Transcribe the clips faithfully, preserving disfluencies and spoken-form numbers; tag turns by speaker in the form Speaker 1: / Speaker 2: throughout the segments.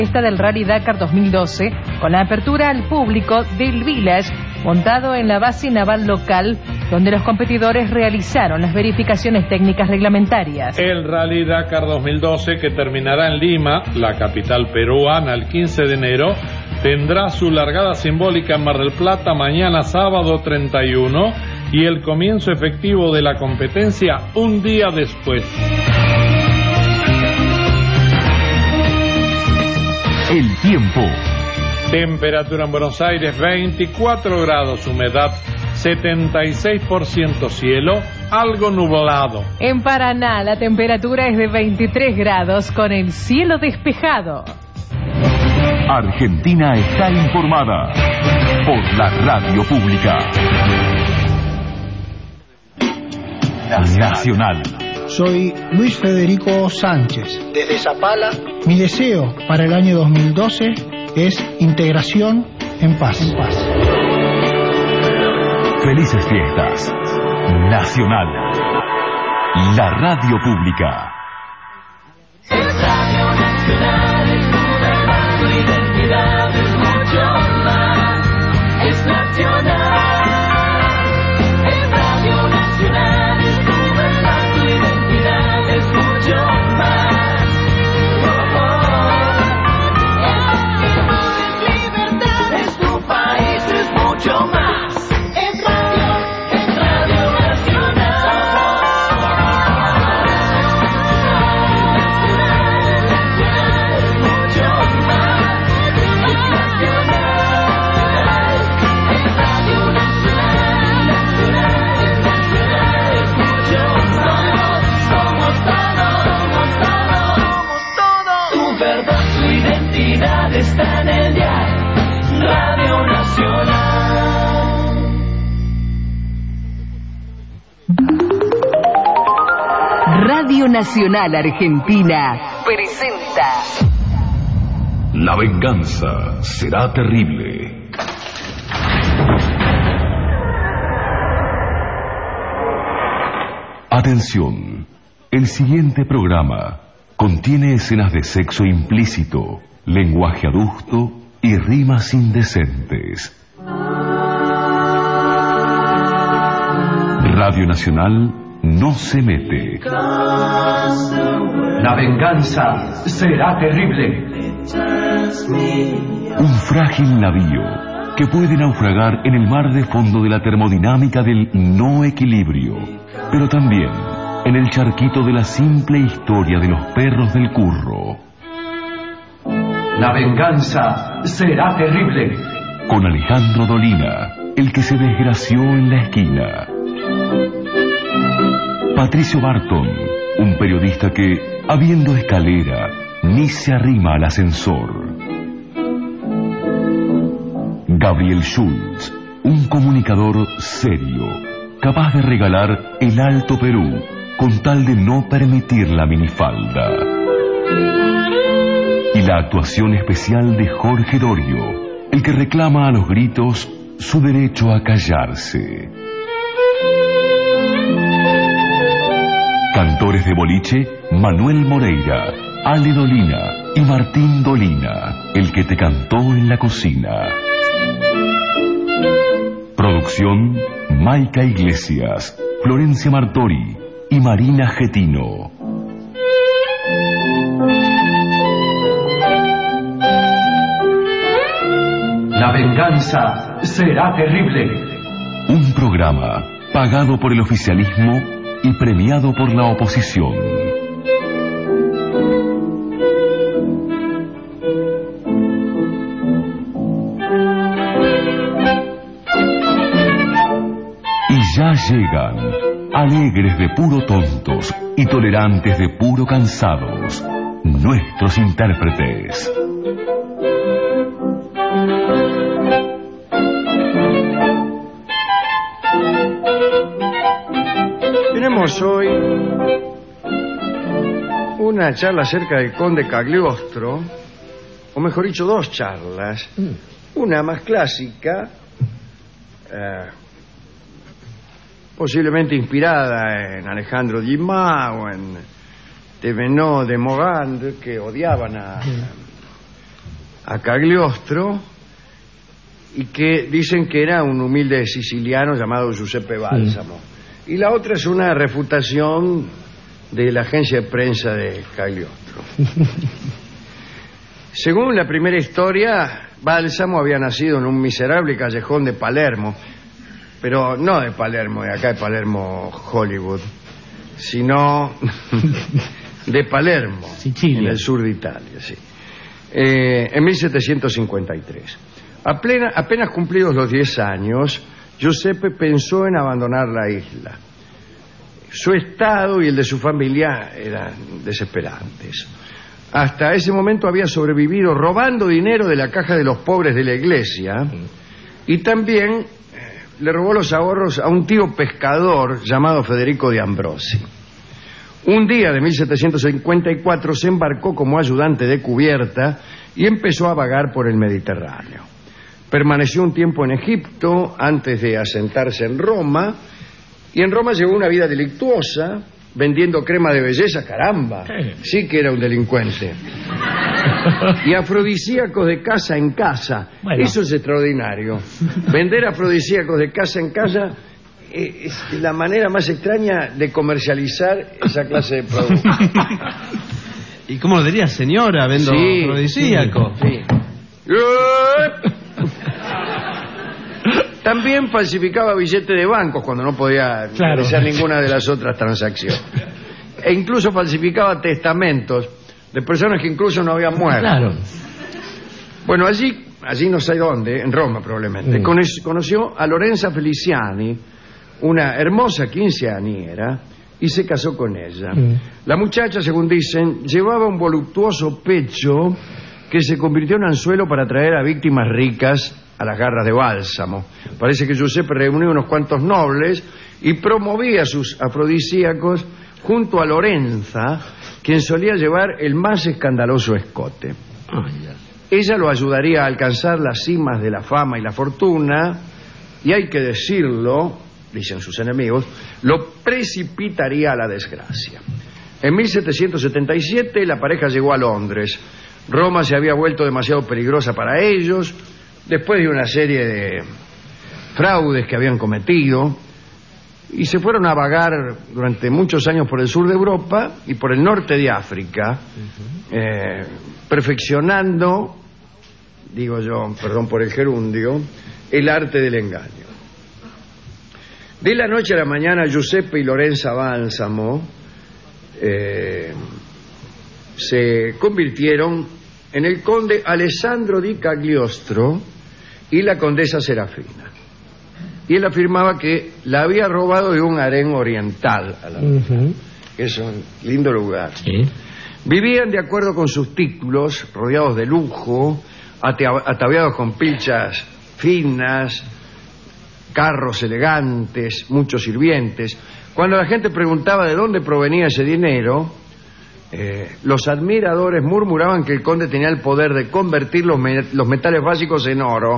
Speaker 1: Esta del Rally Dakar dos mil doce, con la apertura al público del Village, montado en la base naval local, donde los competidores realizaron las verificaciones técnicas reglamentarias.
Speaker 2: El Rally Dakar dos mil doce, que terminará en Lima, la capital peruana, el quince de enero, tendrá su largada simbólica en Mar del Plata mañana sábado treinta y uno y el comienzo efectivo de la competencia un día después.
Speaker 3: El tiempo.
Speaker 2: Temperatura en Buenos Aires veinticuatro grados, humedad setenta y seis por ciento, cielo algo nublado.
Speaker 1: En Paraná la temperatura es de veintitrés grados con el cielo despejado.
Speaker 3: Argentina está informada por la radio pública. Nacional.
Speaker 4: Soy Luis Federico Sánchez. Desde Zapala, mi deseo para el año dos mil doce es integración en paz. En paz.
Speaker 3: Felices fiestas. Nacional. La radio pública.
Speaker 5: Es Radio Nacional, es tu verdad, tu identidad es mucho más. Es nacional. Es Radio Nacional, es tu verdad, tu identidad es mucho más. Oh, oh. Es libertad, es tu país, es mucho más. Es radio, es Radio Nacional. Está en el diario Radio Nacional.
Speaker 6: Radio Nacional Argentina presenta
Speaker 3: La venganza será terrible. Atención, el siguiente programa contiene escenas de sexo implícito, lenguaje adusto y rimas indecentes. Radio Nacional no se mete.
Speaker 7: La venganza será terrible.
Speaker 3: Un frágil navío que puede naufragar en el mar de fondo de la termodinámica del no equilibrio, pero también en el charquito de la simple historia de los perros del curro.
Speaker 7: La venganza será terrible.
Speaker 3: Con Alejandro Dolina, el que se desgració en la esquina. Patricio Barton, un periodista que, habiendo escalera, ni se arrima al ascensor. Gabriel Schultz, un comunicador serio, capaz de regalar el Alto Perú con tal de no permitir la minifalda. Y la actuación especial de Jorge Dorio, el que reclama a los gritos su derecho a callarse. Cantores de boliche, Manuel Moreira, Ale Dolina y Martín Dolina, el que te cantó en la cocina. Producción, Maica Iglesias, Florencia Martori y Marina Getino.
Speaker 7: La venganza será terrible.
Speaker 3: Un programa pagado por el oficialismo y premiado por la oposición. Y ya llegan, alegres de puro tontos y tolerantes de puro cansados, nuestros intérpretes.
Speaker 8: Tenemos hoy una charla acerca del conde Cagliostro, o mejor dicho, dos charlas. Una más clásica, eh, posiblemente inspirada en Alejandro Dumas o en Thévenot de Morand, que odiaban a, a Cagliostro y que dicen que era un humilde siciliano llamado Giuseppe Balsamo. Sí. Y la otra es una refutación de la agencia de prensa de Cagliostro. Según la primera historia, Balsamo había nacido en un miserable callejón de Palermo, pero no de Palermo, de acá de Palermo, Hollywood, sino de Palermo, Sicilia, en el sur de Italia, sí. Eh, en mil setecientos cincuenta y tres. Apenas, apenas cumplidos los diez años, Giuseppe pensó en abandonar la isla. Su estado y el de su familia eran desesperantes. Hasta ese momento había sobrevivido robando dinero de la caja de los pobres de la iglesia y también eh, le robó los ahorros a un tío pescador llamado Federico de Ambrosi. Un día de mil setecientos cincuenta y cuatro se embarcó como ayudante de cubierta y empezó a vagar por el Mediterráneo. Permaneció un tiempo en Egipto antes de asentarse en Roma, y en Roma llevó una vida delictuosa, vendiendo crema de belleza, caramba, sí que era un delincuente. Y afrodisíacos de casa en casa, bueno. Eso es extraordinario. Vender afrodisíacos de casa en casa es la manera más extraña de comercializar esa clase de productos.
Speaker 9: ¿Y cómo lo diría, señora? Vendo
Speaker 8: sí,
Speaker 9: afrodisíaco.
Speaker 8: Sí, sí. También falsificaba billetes de bancos cuando no podía claro. realizar ninguna de las otras transacciones. E incluso falsificaba testamentos de personas que incluso no habían muerto. Claro. Bueno, allí, allí no sé dónde, en Roma probablemente, mm. conoció a Lorenza Feliciani, una hermosa quinceañera, y se casó con ella. Mm. La muchacha, según dicen, llevaba un voluptuoso pecho que se convirtió en anzuelo para atraer a víctimas ricas a las garras de Bálsamo. Parece que Giuseppe reunió unos cuantos nobles y promovía sus afrodisíacos junto a Lorenza, quien solía llevar el más escandaloso escote. Oh, yeah. Ella lo ayudaría a alcanzar las cimas de la fama y la fortuna, y hay que decirlo, dicen sus enemigos, lo precipitaría a la desgracia. En mil setecientos setenta y siete la pareja llegó a Londres. Roma se había vuelto demasiado peligrosa para ellos, después de una serie de fraudes que habían cometido, y se fueron a vagar durante muchos años por el sur de Europa y por el norte de África, uh-huh. eh, perfeccionando, digo yo, perdón por el gerundio, el arte del engaño. De la noche a la mañana, Giuseppe y Lorenza Balsamo eh, se convirtieron en el conde Alessandro di Cagliostro y la condesa Serafina. Y él afirmaba que la había robado de un harén oriental a la uh-huh. que es un lindo lugar. ¿Sí? Vivían de acuerdo con sus títulos, rodeados de lujo, ataviados con pilchas finas, carros elegantes, muchos sirvientes. Cuando la gente preguntaba de dónde provenía ese dinero, eh, los admiradores murmuraban que el conde tenía el poder de convertir los, me los metales básicos en oro.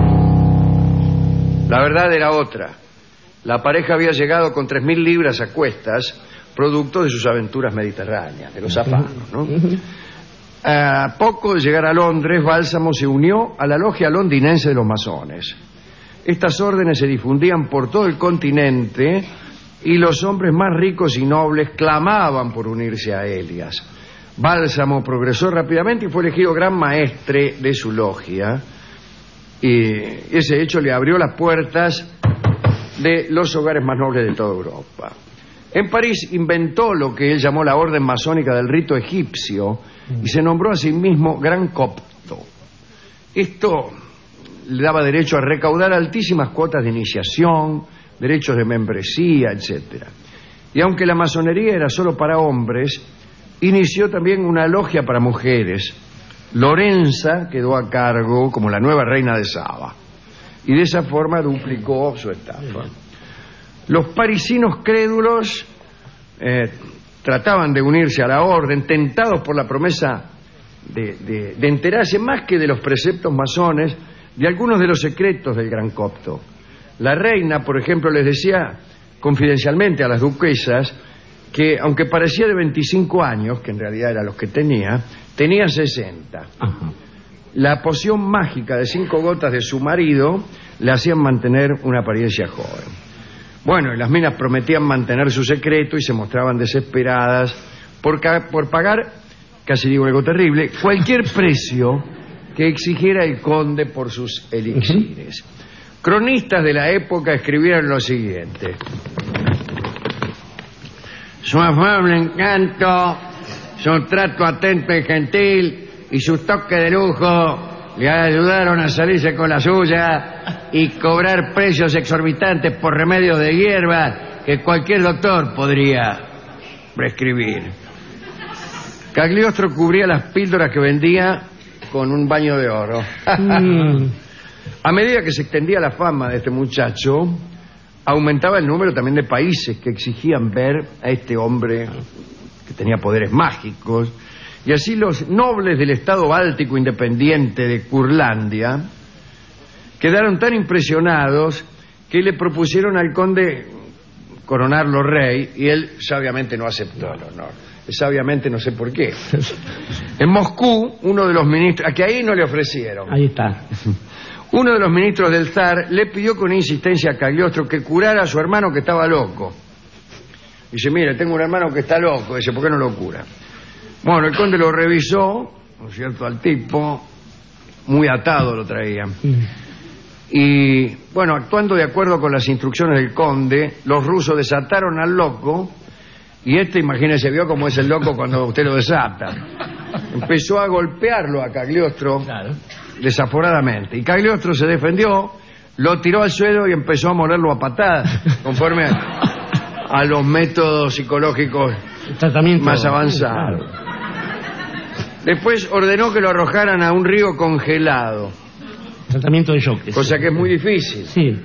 Speaker 8: La verdad era otra. La pareja había llegado con tres mil libras a cuestas, producto de sus aventuras mediterráneas, de los afanos, ¿no? A poco de llegar a Londres, Bálsamo se unió a la logia londinense de los masones. Estas órdenes se difundían por todo el continente y los hombres más ricos y nobles clamaban por unirse a ellas. Bálsamo progresó rápidamente y fue elegido gran maestre de su logia, y ese hecho le abrió las puertas de los hogares más nobles de toda Europa. En París inventó lo que él llamó la orden masónica del rito egipcio y se nombró a sí mismo Gran Copto. Esto le daba derecho a recaudar altísimas cuotas de iniciación, derechos de membresía, etcétera. Y aunque la masonería era solo para hombres, inició también una logia para mujeres. Lorenza quedó a cargo como la nueva reina de Saba, y de esa forma duplicó su estafa. Los parisinos crédulos eh, trataban de unirse a la orden, tentados por la promesa de, de, de enterarse más que de los preceptos masones de algunos de los secretos del Gran Copto. La reina, por ejemplo, les decía confidencialmente a las duquesas que, aunque parecía de veinticinco años, que en realidad eran los que tenía, tenía sesenta. Ajá. la poción mágica de cinco gotas de su marido le hacían mantener una apariencia joven. Bueno, y las minas prometían mantener su secreto y se mostraban desesperadas por, ca- por pagar, casi digo algo terrible, cualquier precio que exigiera el conde por sus elixires. Cronistas de la época escribieron lo siguiente: su afable encanto, su trato atento y gentil y su toque de lujo le ayudaron a salirse con la suya y cobrar precios exorbitantes por remedios de hierba que cualquier doctor podría prescribir. Cagliostro cubría las píldoras que vendía con un baño de oro.
Speaker 10: Mm.
Speaker 8: A medida que se extendía la fama de este muchacho, aumentaba el número también de países que exigían ver a este hombre que tenía poderes mágicos. Y así los nobles del estado báltico independiente de Curlandia quedaron tan impresionados que le propusieron al conde coronarlo rey y él sabiamente no aceptó el honor. Sabiamente no sé por qué. En Moscú, uno de los ministros, a que ahí no le ofrecieron.
Speaker 10: Ahí está.
Speaker 8: Uno de los ministros del zar le pidió con insistencia a Cagliostro que curara a su hermano que estaba loco. Dice, mire, tengo un hermano que está loco. Dice, ¿por qué no lo cura? Bueno, el conde lo revisó, ¿no es cierto?, al tipo, muy atado lo traía. Y, bueno, actuando de acuerdo con las instrucciones del conde, los rusos desataron al loco, y este, imagínese, vio cómo es el loco cuando usted lo desata. Empezó a golpearlo a Cagliostro, claro, desaforadamente. Y Cagliostro se defendió, lo tiró al suelo y empezó a molerlo a patadas, conforme a, a los métodos psicológicos más avanzados. Claro. Después ordenó que lo arrojaran a un río congelado.
Speaker 10: Tratamiento de shock.
Speaker 8: Cosa que es muy difícil.
Speaker 10: Sí.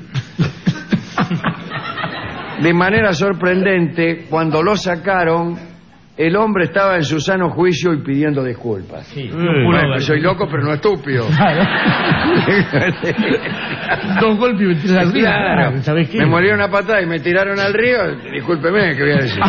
Speaker 8: De manera sorprendente, cuando lo sacaron, el hombre estaba en su sano juicio y pidiendo disculpas.
Speaker 10: Sí.
Speaker 8: Mm. Bueno, que soy loco, pero no estúpido.
Speaker 10: Claro. Dos golpes y me tiras al río.
Speaker 8: Claro.
Speaker 10: ¿Sabes qué?
Speaker 8: Me molieron una patada y me tiraron al río. Discúlpeme, ¿qué voy a decir?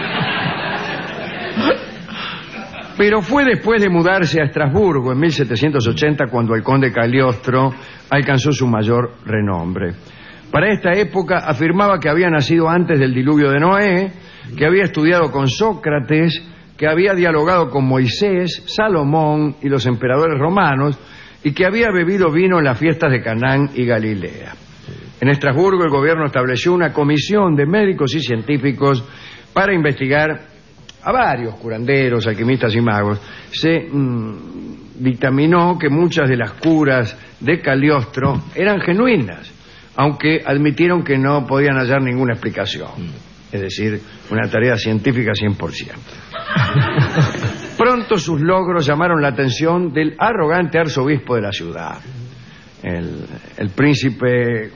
Speaker 8: Pero fue después de mudarse a Estrasburgo en mil setecientos ochenta cuando el conde Cagliostro alcanzó su mayor renombre. Para esta época afirmaba que había nacido antes del diluvio de Noé, que había estudiado con Sócrates, que había dialogado con Moisés, Salomón y los emperadores romanos, y que había bebido vino en las fiestas de Canaán y Galilea. En Estrasburgo el gobierno estableció una comisión de médicos y científicos para investigar a varios curanderos, alquimistas y magos. Se mmm, dictaminó que muchas de las curas de Cagliostro eran genuinas, aunque admitieron que no podían hallar ninguna explicación. Es decir, una tarea científica cien por ciento. Pronto sus logros llamaron la atención del arrogante arzobispo de la ciudad. El, el príncipe...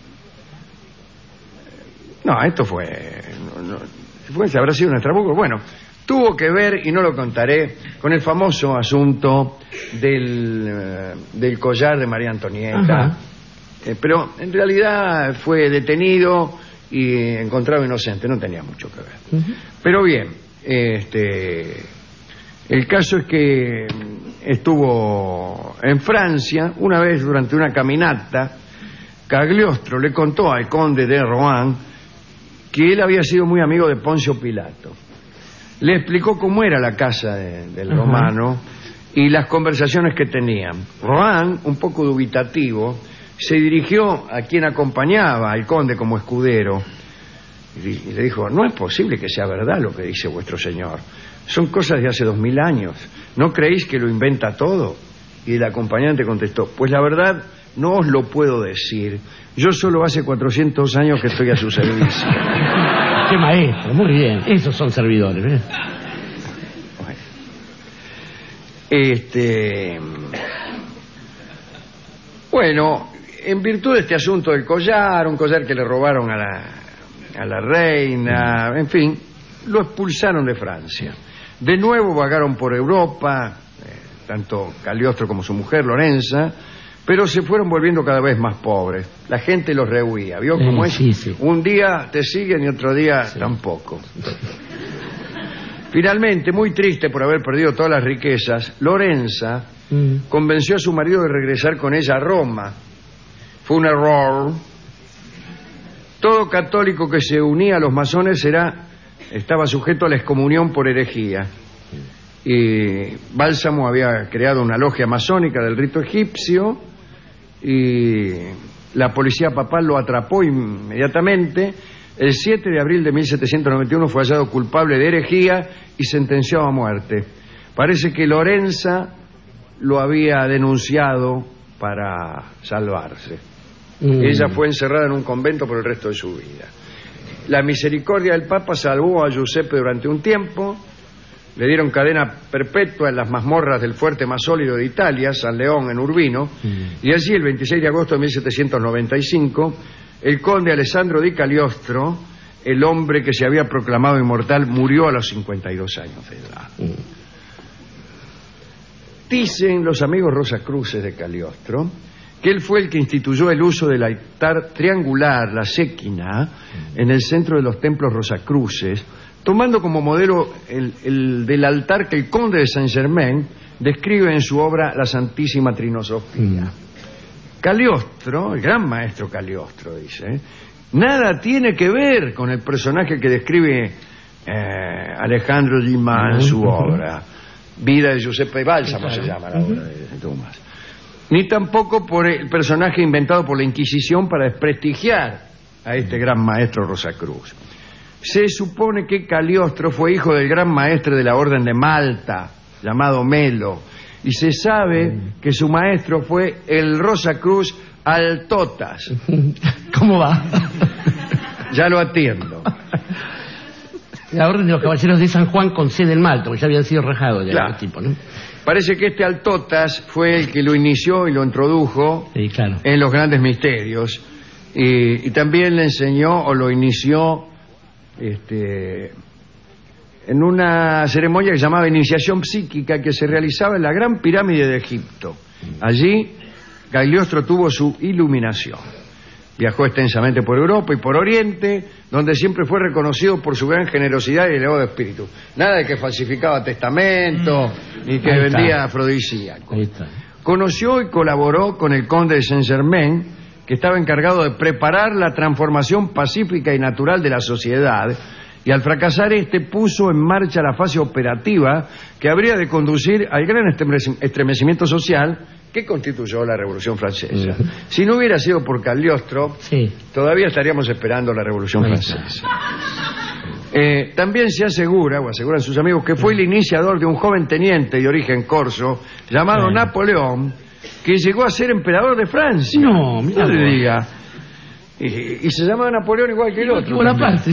Speaker 8: No, esto fue... No, no, fue habrá sido en Estrasburgo. Bueno, tuvo que ver, y no lo contaré, con el famoso asunto del, uh, del collar de María Antonieta. Eh, pero en realidad fue detenido y encontrado inocente, no tenía mucho que ver. Uh-huh. Pero bien, este, el caso es que estuvo en Francia, una vez durante una caminata, Cagliostro le contó al conde de Rohan que él había sido muy amigo de Poncio Pilato. Le explicó cómo era la casa de, del uh-huh. romano y las conversaciones que tenían. Rohan, un poco dubitativo, se dirigió a quien acompañaba al conde como escudero y le dijo, no es posible que sea verdad lo que dice vuestro señor. Son cosas de hace dos mil años. ¿No creéis que lo inventa todo? Y el acompañante contestó, pues la verdad no os lo puedo decir. Yo solo hace cuatrocientos años que estoy a su servicio.
Speaker 10: ¡Qué maestro! Muy bien. Esos son servidores, ¿eh?
Speaker 8: Bueno. Este... Bueno, en virtud de este asunto del collar, un collar que le robaron a la, a la reina, en fin, lo expulsaron de Francia. De nuevo vagaron por Europa, eh, tanto Cagliostro como su mujer, Lorenza, pero se fueron volviendo cada vez más pobres. La gente los rehuía. ¿Vio cómo
Speaker 10: eh,
Speaker 8: es?
Speaker 10: Sí, sí.
Speaker 8: Un día te siguen y otro día sí. tampoco. Finalmente, muy triste por haber perdido todas las riquezas, Lorenza mm. convenció a su marido de regresar con ella a Roma. Fue un error. Todo católico que se unía a los masones era, estaba sujeto a la excomunión por herejía. Y Bálsamo había creado una logia masónica del rito egipcio y la policía papal lo atrapó inmediatamente. El siete de abril de mil setecientos noventa y uno fue hallado culpable de herejía y sentenciado a muerte. Parece que Lorenza lo había denunciado para salvarse. Mm. Ella fue encerrada en un convento por el resto de su vida. La misericordia del Papa salvó a Giuseppe durante un tiempo. Le dieron cadena perpetua en las mazmorras del fuerte más sólido de Italia, San León, en Urbino. Mm. Y allí, el veintiséis de agosto de mil setecientos noventa y cinco, el conde Alessandro di Cagliostro, el hombre que se había proclamado inmortal, murió a los cincuenta y dos años de edad. Mm. Dicen los amigos Rosacruces de Cagliostro que él fue el que instituyó el uso del altar triangular, la séquina, en el centro de los templos Rosacruces, tomando como modelo el, el del altar que el conde de Saint-Germain describe en su obra La Santísima Trinosofía. Mm. Cagliostro, el gran maestro Cagliostro, dice, nada tiene que ver con el personaje que describe eh, Alejandro Dumas en su obra. Vida de Giuseppe Bálsamo se llama la obra de Dumas. Ni tampoco por el personaje inventado por la Inquisición para desprestigiar a este gran maestro Rosacruz. Se supone que Cagliostro fue hijo del gran maestre de la Orden de Malta, llamado Melo, y se sabe que su maestro fue el Rosacruz Altotas.
Speaker 10: ¿Cómo va?
Speaker 8: Ya lo atiendo.
Speaker 10: La Orden de los Caballeros de San Juan con sede en Malta, porque ya habían sido rajados ya, claro. El tipo, ¿no?
Speaker 8: Parece que este Altotas fue el que lo inició y lo introdujo, sí, claro, en los grandes misterios, y, y también le enseñó o lo inició este, en una ceremonia que se llamaba iniciación psíquica, que se realizaba en la Gran Pirámide de Egipto. Allí Cagliostro tuvo su iluminación. Viajó extensamente por Europa y por Oriente, donde siempre fue reconocido por su gran generosidad y elevado espíritu. Nada de que falsificaba testamento, mm. ni que Ahí vendía está. afrodisíacos. Conoció y colaboró con el conde de Saint-Germain, que estaba encargado de preparar la transformación pacífica y natural de la sociedad, y al fracasar este puso en marcha la fase operativa que habría de conducir al gran estremecimiento social que constituyó la Revolución Francesa. Uh-huh. Si no hubiera sido por Cagliostro, sí, todavía estaríamos esperando la Revolución Ahí Francesa. Eh, también se asegura, o aseguran sus amigos, que fue el iniciador de un joven teniente de origen corso llamado sí. Napoleón, que llegó a ser emperador de Francia.
Speaker 10: No, mira.
Speaker 8: No le diga. Y, y se llamaba Napoleón igual que el otro.
Speaker 10: Buena parte.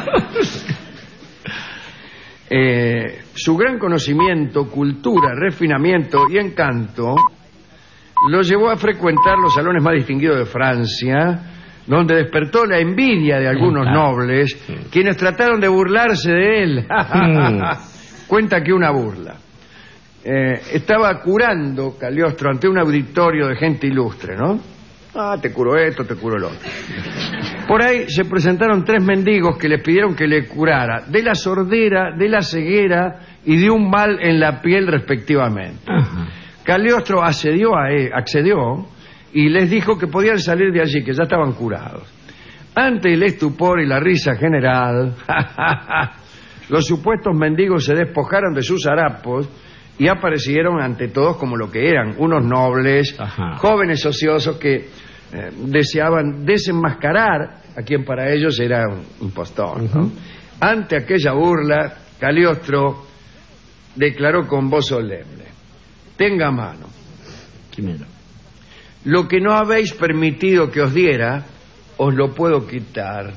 Speaker 8: eh, su gran conocimiento, cultura, refinamiento y encanto lo llevó a frecuentar los salones más distinguidos de Francia, donde despertó la envidia de algunos nobles, quienes trataron de burlarse de él. Cuenta que una burla. Eh, estaba curando Cagliostro ante un auditorio de gente ilustre, ¿no? Ah, te curo esto, te curo lo otro. Por ahí se presentaron tres mendigos que le pidieron que le curara de la sordera, de la ceguera y de un mal en la piel respectivamente. Ajá. Cagliostro accedió, a él, accedió y les dijo que podían salir de allí, que ya estaban curados. Ante el estupor y la risa general, los supuestos mendigos se despojaron de sus harapos y aparecieron ante todos como lo que eran, unos nobles, Ajá. jóvenes ociosos que eh, deseaban desenmascarar a quien para ellos era un impostor, ¿no? Uh-huh. Ante aquella burla, Cagliostro declaró con voz solemne: tenga mano.
Speaker 10: Primero.
Speaker 8: Lo que no habéis permitido que os diera, os lo puedo quitar.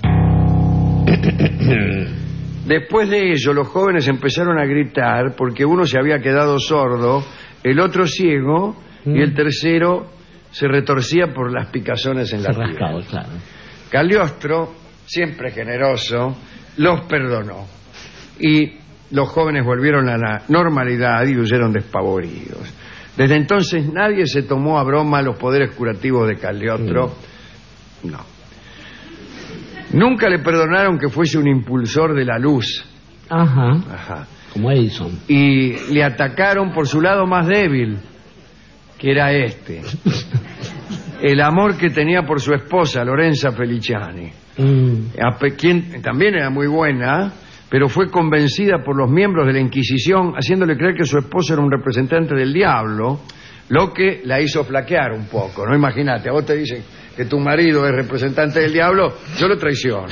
Speaker 8: Después de ello, los jóvenes empezaron a gritar porque uno se había quedado sordo, el otro ciego mm. y el tercero se retorcía por las picazones en la piel. Claro. Cagliostro, siempre generoso, los perdonó y los jóvenes volvieron a la normalidad y huyeron despavoridos. Desde entonces nadie se tomó a broma los poderes curativos de Cagliostro. Mm. No. Nunca le perdonaron que fuese un impulsor de la luz.
Speaker 10: Ajá. Ajá. Como Edison.
Speaker 8: Y le atacaron por su lado más débil, que era este. El amor que tenía por su esposa, Lorenza Feliciani, mm. a, quien también era muy buena, pero fue convencida por los miembros de la Inquisición, haciéndole creer que su esposo era un representante del diablo, lo que la hizo flaquear un poco, ¿no? Imagínate, a vos te dicen que tu marido es representante del diablo, yo lo traiciono.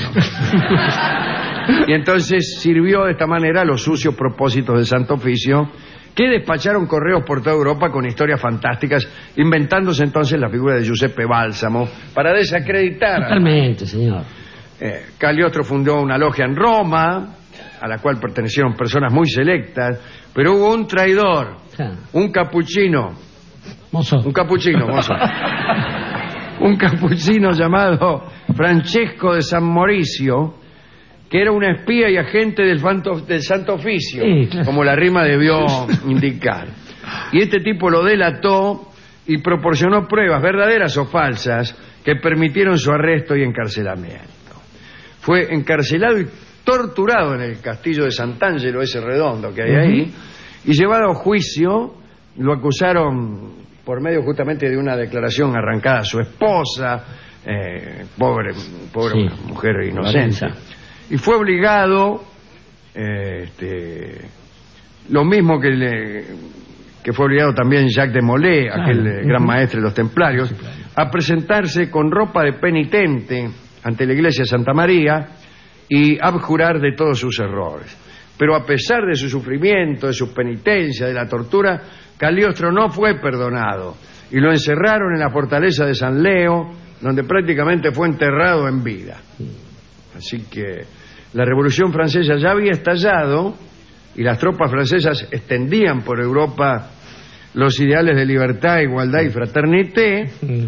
Speaker 8: Y entonces sirvió de esta manera a los sucios propósitos del Santo Oficio, que despacharon correos por toda Europa con historias fantásticas, inventándose entonces la figura de Giuseppe Bálsamo para desacreditar.
Speaker 10: Totalmente, señor.
Speaker 8: Eh, Cagliostro fundó una logia en Roma, a la cual pertenecieron personas muy selectas, pero hubo un traidor, ja. un capuchino,
Speaker 10: mozo.
Speaker 8: un capuchino, mozo, un capuchino llamado Francesco de San Mauricio, que era un espía y agente del, fanto, del Santo Oficio, sí, claro. como la rima debió indicar. Y este tipo lo delató y proporcionó pruebas, verdaderas o falsas, que permitieron su arresto y encarcelamiento. Fue encarcelado y torturado en el castillo de Sant'Angelo, ese redondo que hay uh-huh. ahí, y llevado a juicio. Lo acusaron por medio justamente de una declaración arrancada a su esposa, eh, pobre, pobre sí. mujer inocente. Y fue obligado, eh, este, lo mismo que, le, que fue obligado también Jacques de Molay, claro. aquel uh-huh. gran maestre de los templarios, sí, claro. a presentarse con ropa de penitente ante la iglesia de Santa María y abjurar de todos sus errores. Pero a pesar de su sufrimiento, de su penitencia, de la tortura, Cagliostro no fue perdonado y lo encerraron en la fortaleza de San Leo, donde prácticamente fue enterrado en vida. Así que la Revolución Francesa ya había estallado y las tropas francesas extendían por Europa los ideales de libertad, igualdad y fraternité.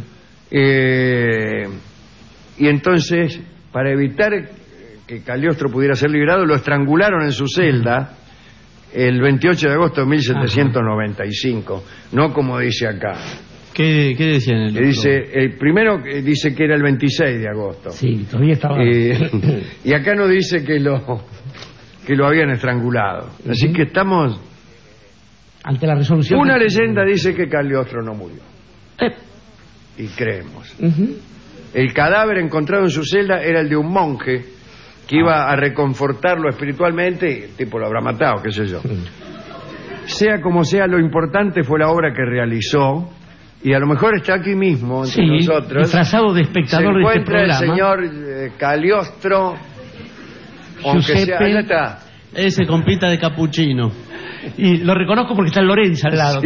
Speaker 8: Eh, y entonces, para evitar que Cagliostro pudiera ser liberado, lo estrangularon en su celda el veintiocho de agosto de mil setecientos noventa y cinco, no como dice acá.
Speaker 9: ¿Qué, qué decían el
Speaker 8: que dice, el primero dice que era el veintiséis de agosto.
Speaker 10: Sí, todavía estaba.
Speaker 8: Eh, y acá no dice que lo que lo habían estrangulado. Uh-huh. Así que estamos
Speaker 10: ante la resolución.
Speaker 8: Una de... leyenda dice que Cagliostro no murió.
Speaker 10: Eh.
Speaker 8: Y creemos.
Speaker 10: Uh-huh.
Speaker 8: El cadáver encontrado en su celda era el de un monje que iba a reconfortarlo espiritualmente y el tipo lo habrá matado, qué sé yo. Uh-huh. Sea como sea, lo importante fue la obra que realizó. Y a lo mejor está aquí mismo entre
Speaker 10: sí,
Speaker 8: nosotros.
Speaker 10: Disfrazado de espectador
Speaker 8: se
Speaker 10: de este programa.
Speaker 8: Se encuentra el señor eh, Cagliostro, aunque sea, ahí está.
Speaker 9: Ese compita de capuchino.
Speaker 10: Y lo reconozco porque está Lorenza al lado.
Speaker 8: Sí.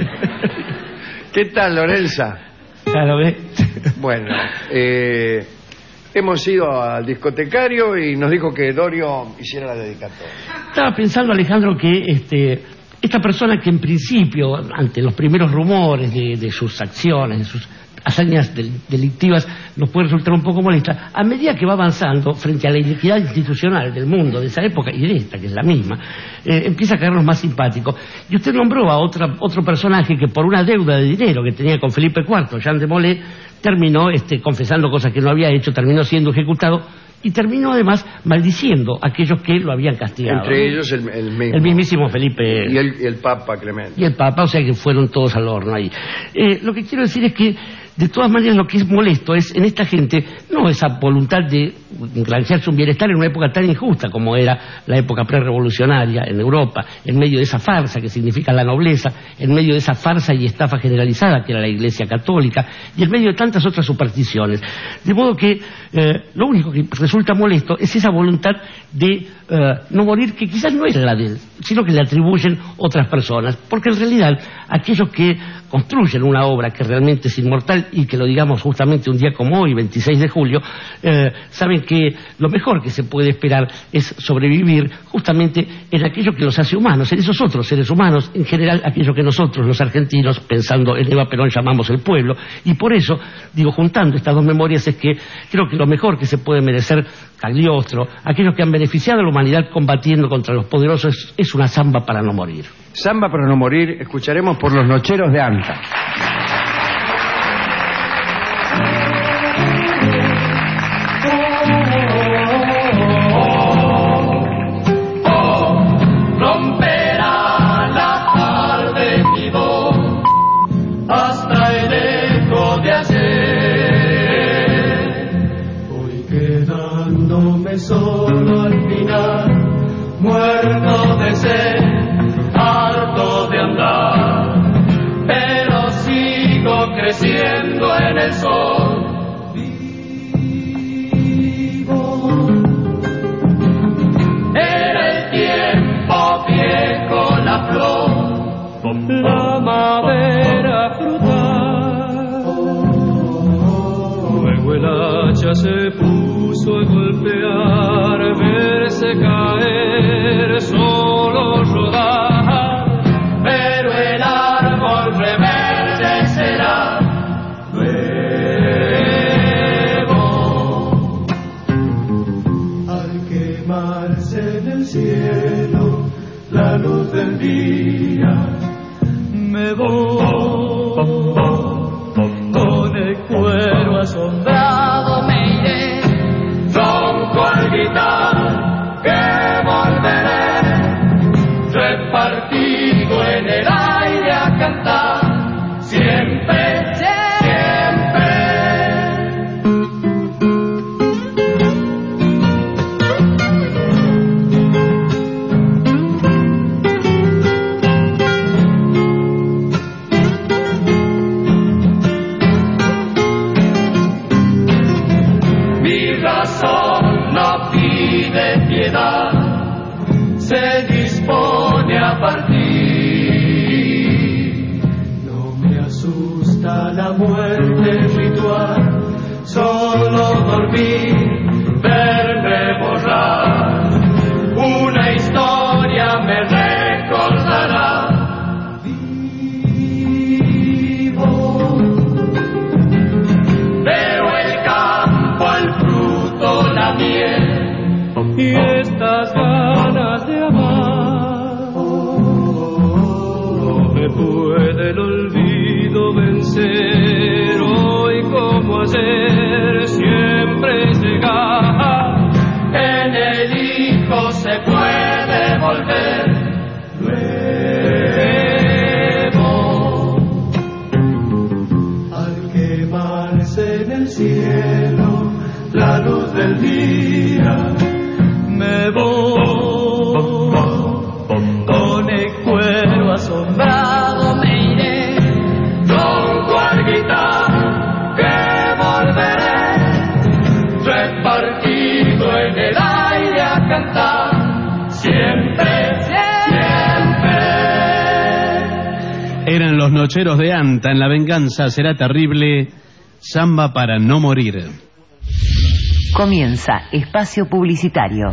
Speaker 8: ¿Qué tal, Lorenza?
Speaker 10: Claro, ¿ves?
Speaker 8: Bueno, eh, hemos ido al discotecario y nos dijo que Dorio hiciera la dedicatoria.
Speaker 10: Estaba pensando, Alejandro, que este... esta persona que en principio, ante los primeros rumores de, de sus acciones, de sus hazañas del, delictivas, nos puede resultar un poco molesta, a medida que va avanzando frente a la iniquidad institucional del mundo de esa época y de esta, que es la misma, eh, empieza a caernos más simpático. Y usted nombró a otra, otro personaje que por una deuda de dinero que tenía con Felipe cuarto, Jean de Molay, terminó este, confesando cosas que no había hecho, terminó siendo ejecutado y terminó además maldiciendo a aquellos que lo habían castigado.
Speaker 8: Entre ellos el, el mismo.
Speaker 10: El mismísimo Felipe.
Speaker 8: Y el, y el Papa Clemente.
Speaker 10: Y el Papa, o sea que fueron todos al horno ahí. Eh, lo que quiero decir es que, de todas maneras, lo que es molesto es en esta gente, no esa voluntad de granjearse un bienestar en una época tan injusta como era la época prerevolucionaria en Europa, en medio de esa farsa que significa la nobleza, en medio de esa farsa y estafa generalizada que era la Iglesia Católica, y en medio de tantas otras supersticiones. De modo que eh, lo único que resulta molesto es esa voluntad de eh, no morir, que quizás no es la de él, sino que le atribuyen otras personas, porque en realidad aquellos que construyen una obra que realmente es inmortal y que lo digamos justamente un día como hoy, veintiséis de julio, eh, saben que lo mejor que se puede esperar es sobrevivir justamente en aquello que los hace humanos, en esos otros seres humanos, en general aquello que nosotros los argentinos, pensando en Eva Perón, llamamos el pueblo. Y por eso, digo, juntando estas dos memorias, es que creo que lo mejor que se puede merecer Cagliostro, aquellos que han beneficiado a la humanidad combatiendo contra los poderosos, es, es una samba para no morir.
Speaker 8: Samba para no morir, escucharemos por los Nocheros de Anta.
Speaker 5: Romperá la tarde mi voz. solo al final, muerto de sed, harto de andar, pero sigo creciendo en el sol. Vivo. Era el tiempo viejo, la flor, la madera frutal. Luego el hacha se puso a golpear, verse caer, solo rodar, pero el árbol reverdecerá luego. Al quemarse en el cielo la luz del día, me voy con el cuero asombrado, me iré, ronco al guitarra que volveré, repartido en el aire a cantar, siempre, siempre. Se dispone a partir. No me asusta la muerte ritual, solo dormir, verme borrar. Una historia me recordará. Vivo. Veo el campo, el fruto, la miel y estas ganas de amar. No me puede el olvido vencer, hoy como ayer siempre llegar. En el hijo se puede volver nuevo. Al quemarse en el cielo la luz del día, me voy con el cuero asombrado, me iré, ronco al guitarra que volveré, repartido en el aire a cantar, siempre, siempre.
Speaker 9: Eran los Nocheros de Anta, en La venganza será terrible, samba para no morir.
Speaker 6: Comienza espacio publicitario.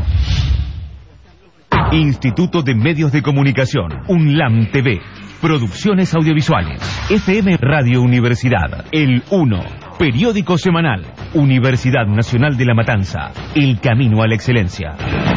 Speaker 11: Instituto de Medios de Comunicación, UNLAM T V, Producciones Audiovisuales, F M Radio Universidad, El uno, Periódico Semanal, Universidad Nacional de La Matanza, El Camino a la Excelencia.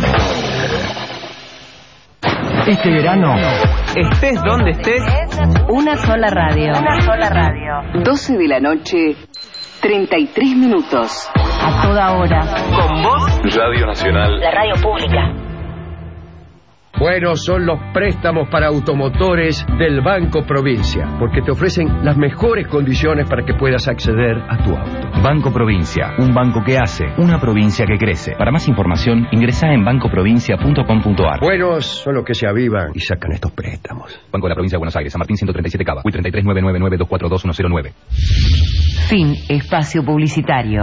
Speaker 12: Este verano, estés donde estés,
Speaker 6: una sola radio.
Speaker 13: Una sola radio.
Speaker 6: doce de la noche, treinta y tres minutos. A toda hora.
Speaker 12: Con vos,
Speaker 3: Radio Nacional.
Speaker 13: La radio pública.
Speaker 8: Buenos son los préstamos para automotores del Banco Provincia, porque te ofrecen las mejores condiciones para que puedas acceder a tu auto.
Speaker 11: Banco Provincia, un banco que hace, una provincia que crece. Para más información, ingresa en banco provincia punto com punto a r.
Speaker 8: Buenos son los que se avivan y sacan estos préstamos.
Speaker 11: Banco de la Provincia de Buenos Aires, San Martín ciento treinta y siete Cava, U I treinta y tres nueve nueve nueve dos cuatro dos uno cero nueve.
Speaker 6: Fin espacio publicitario.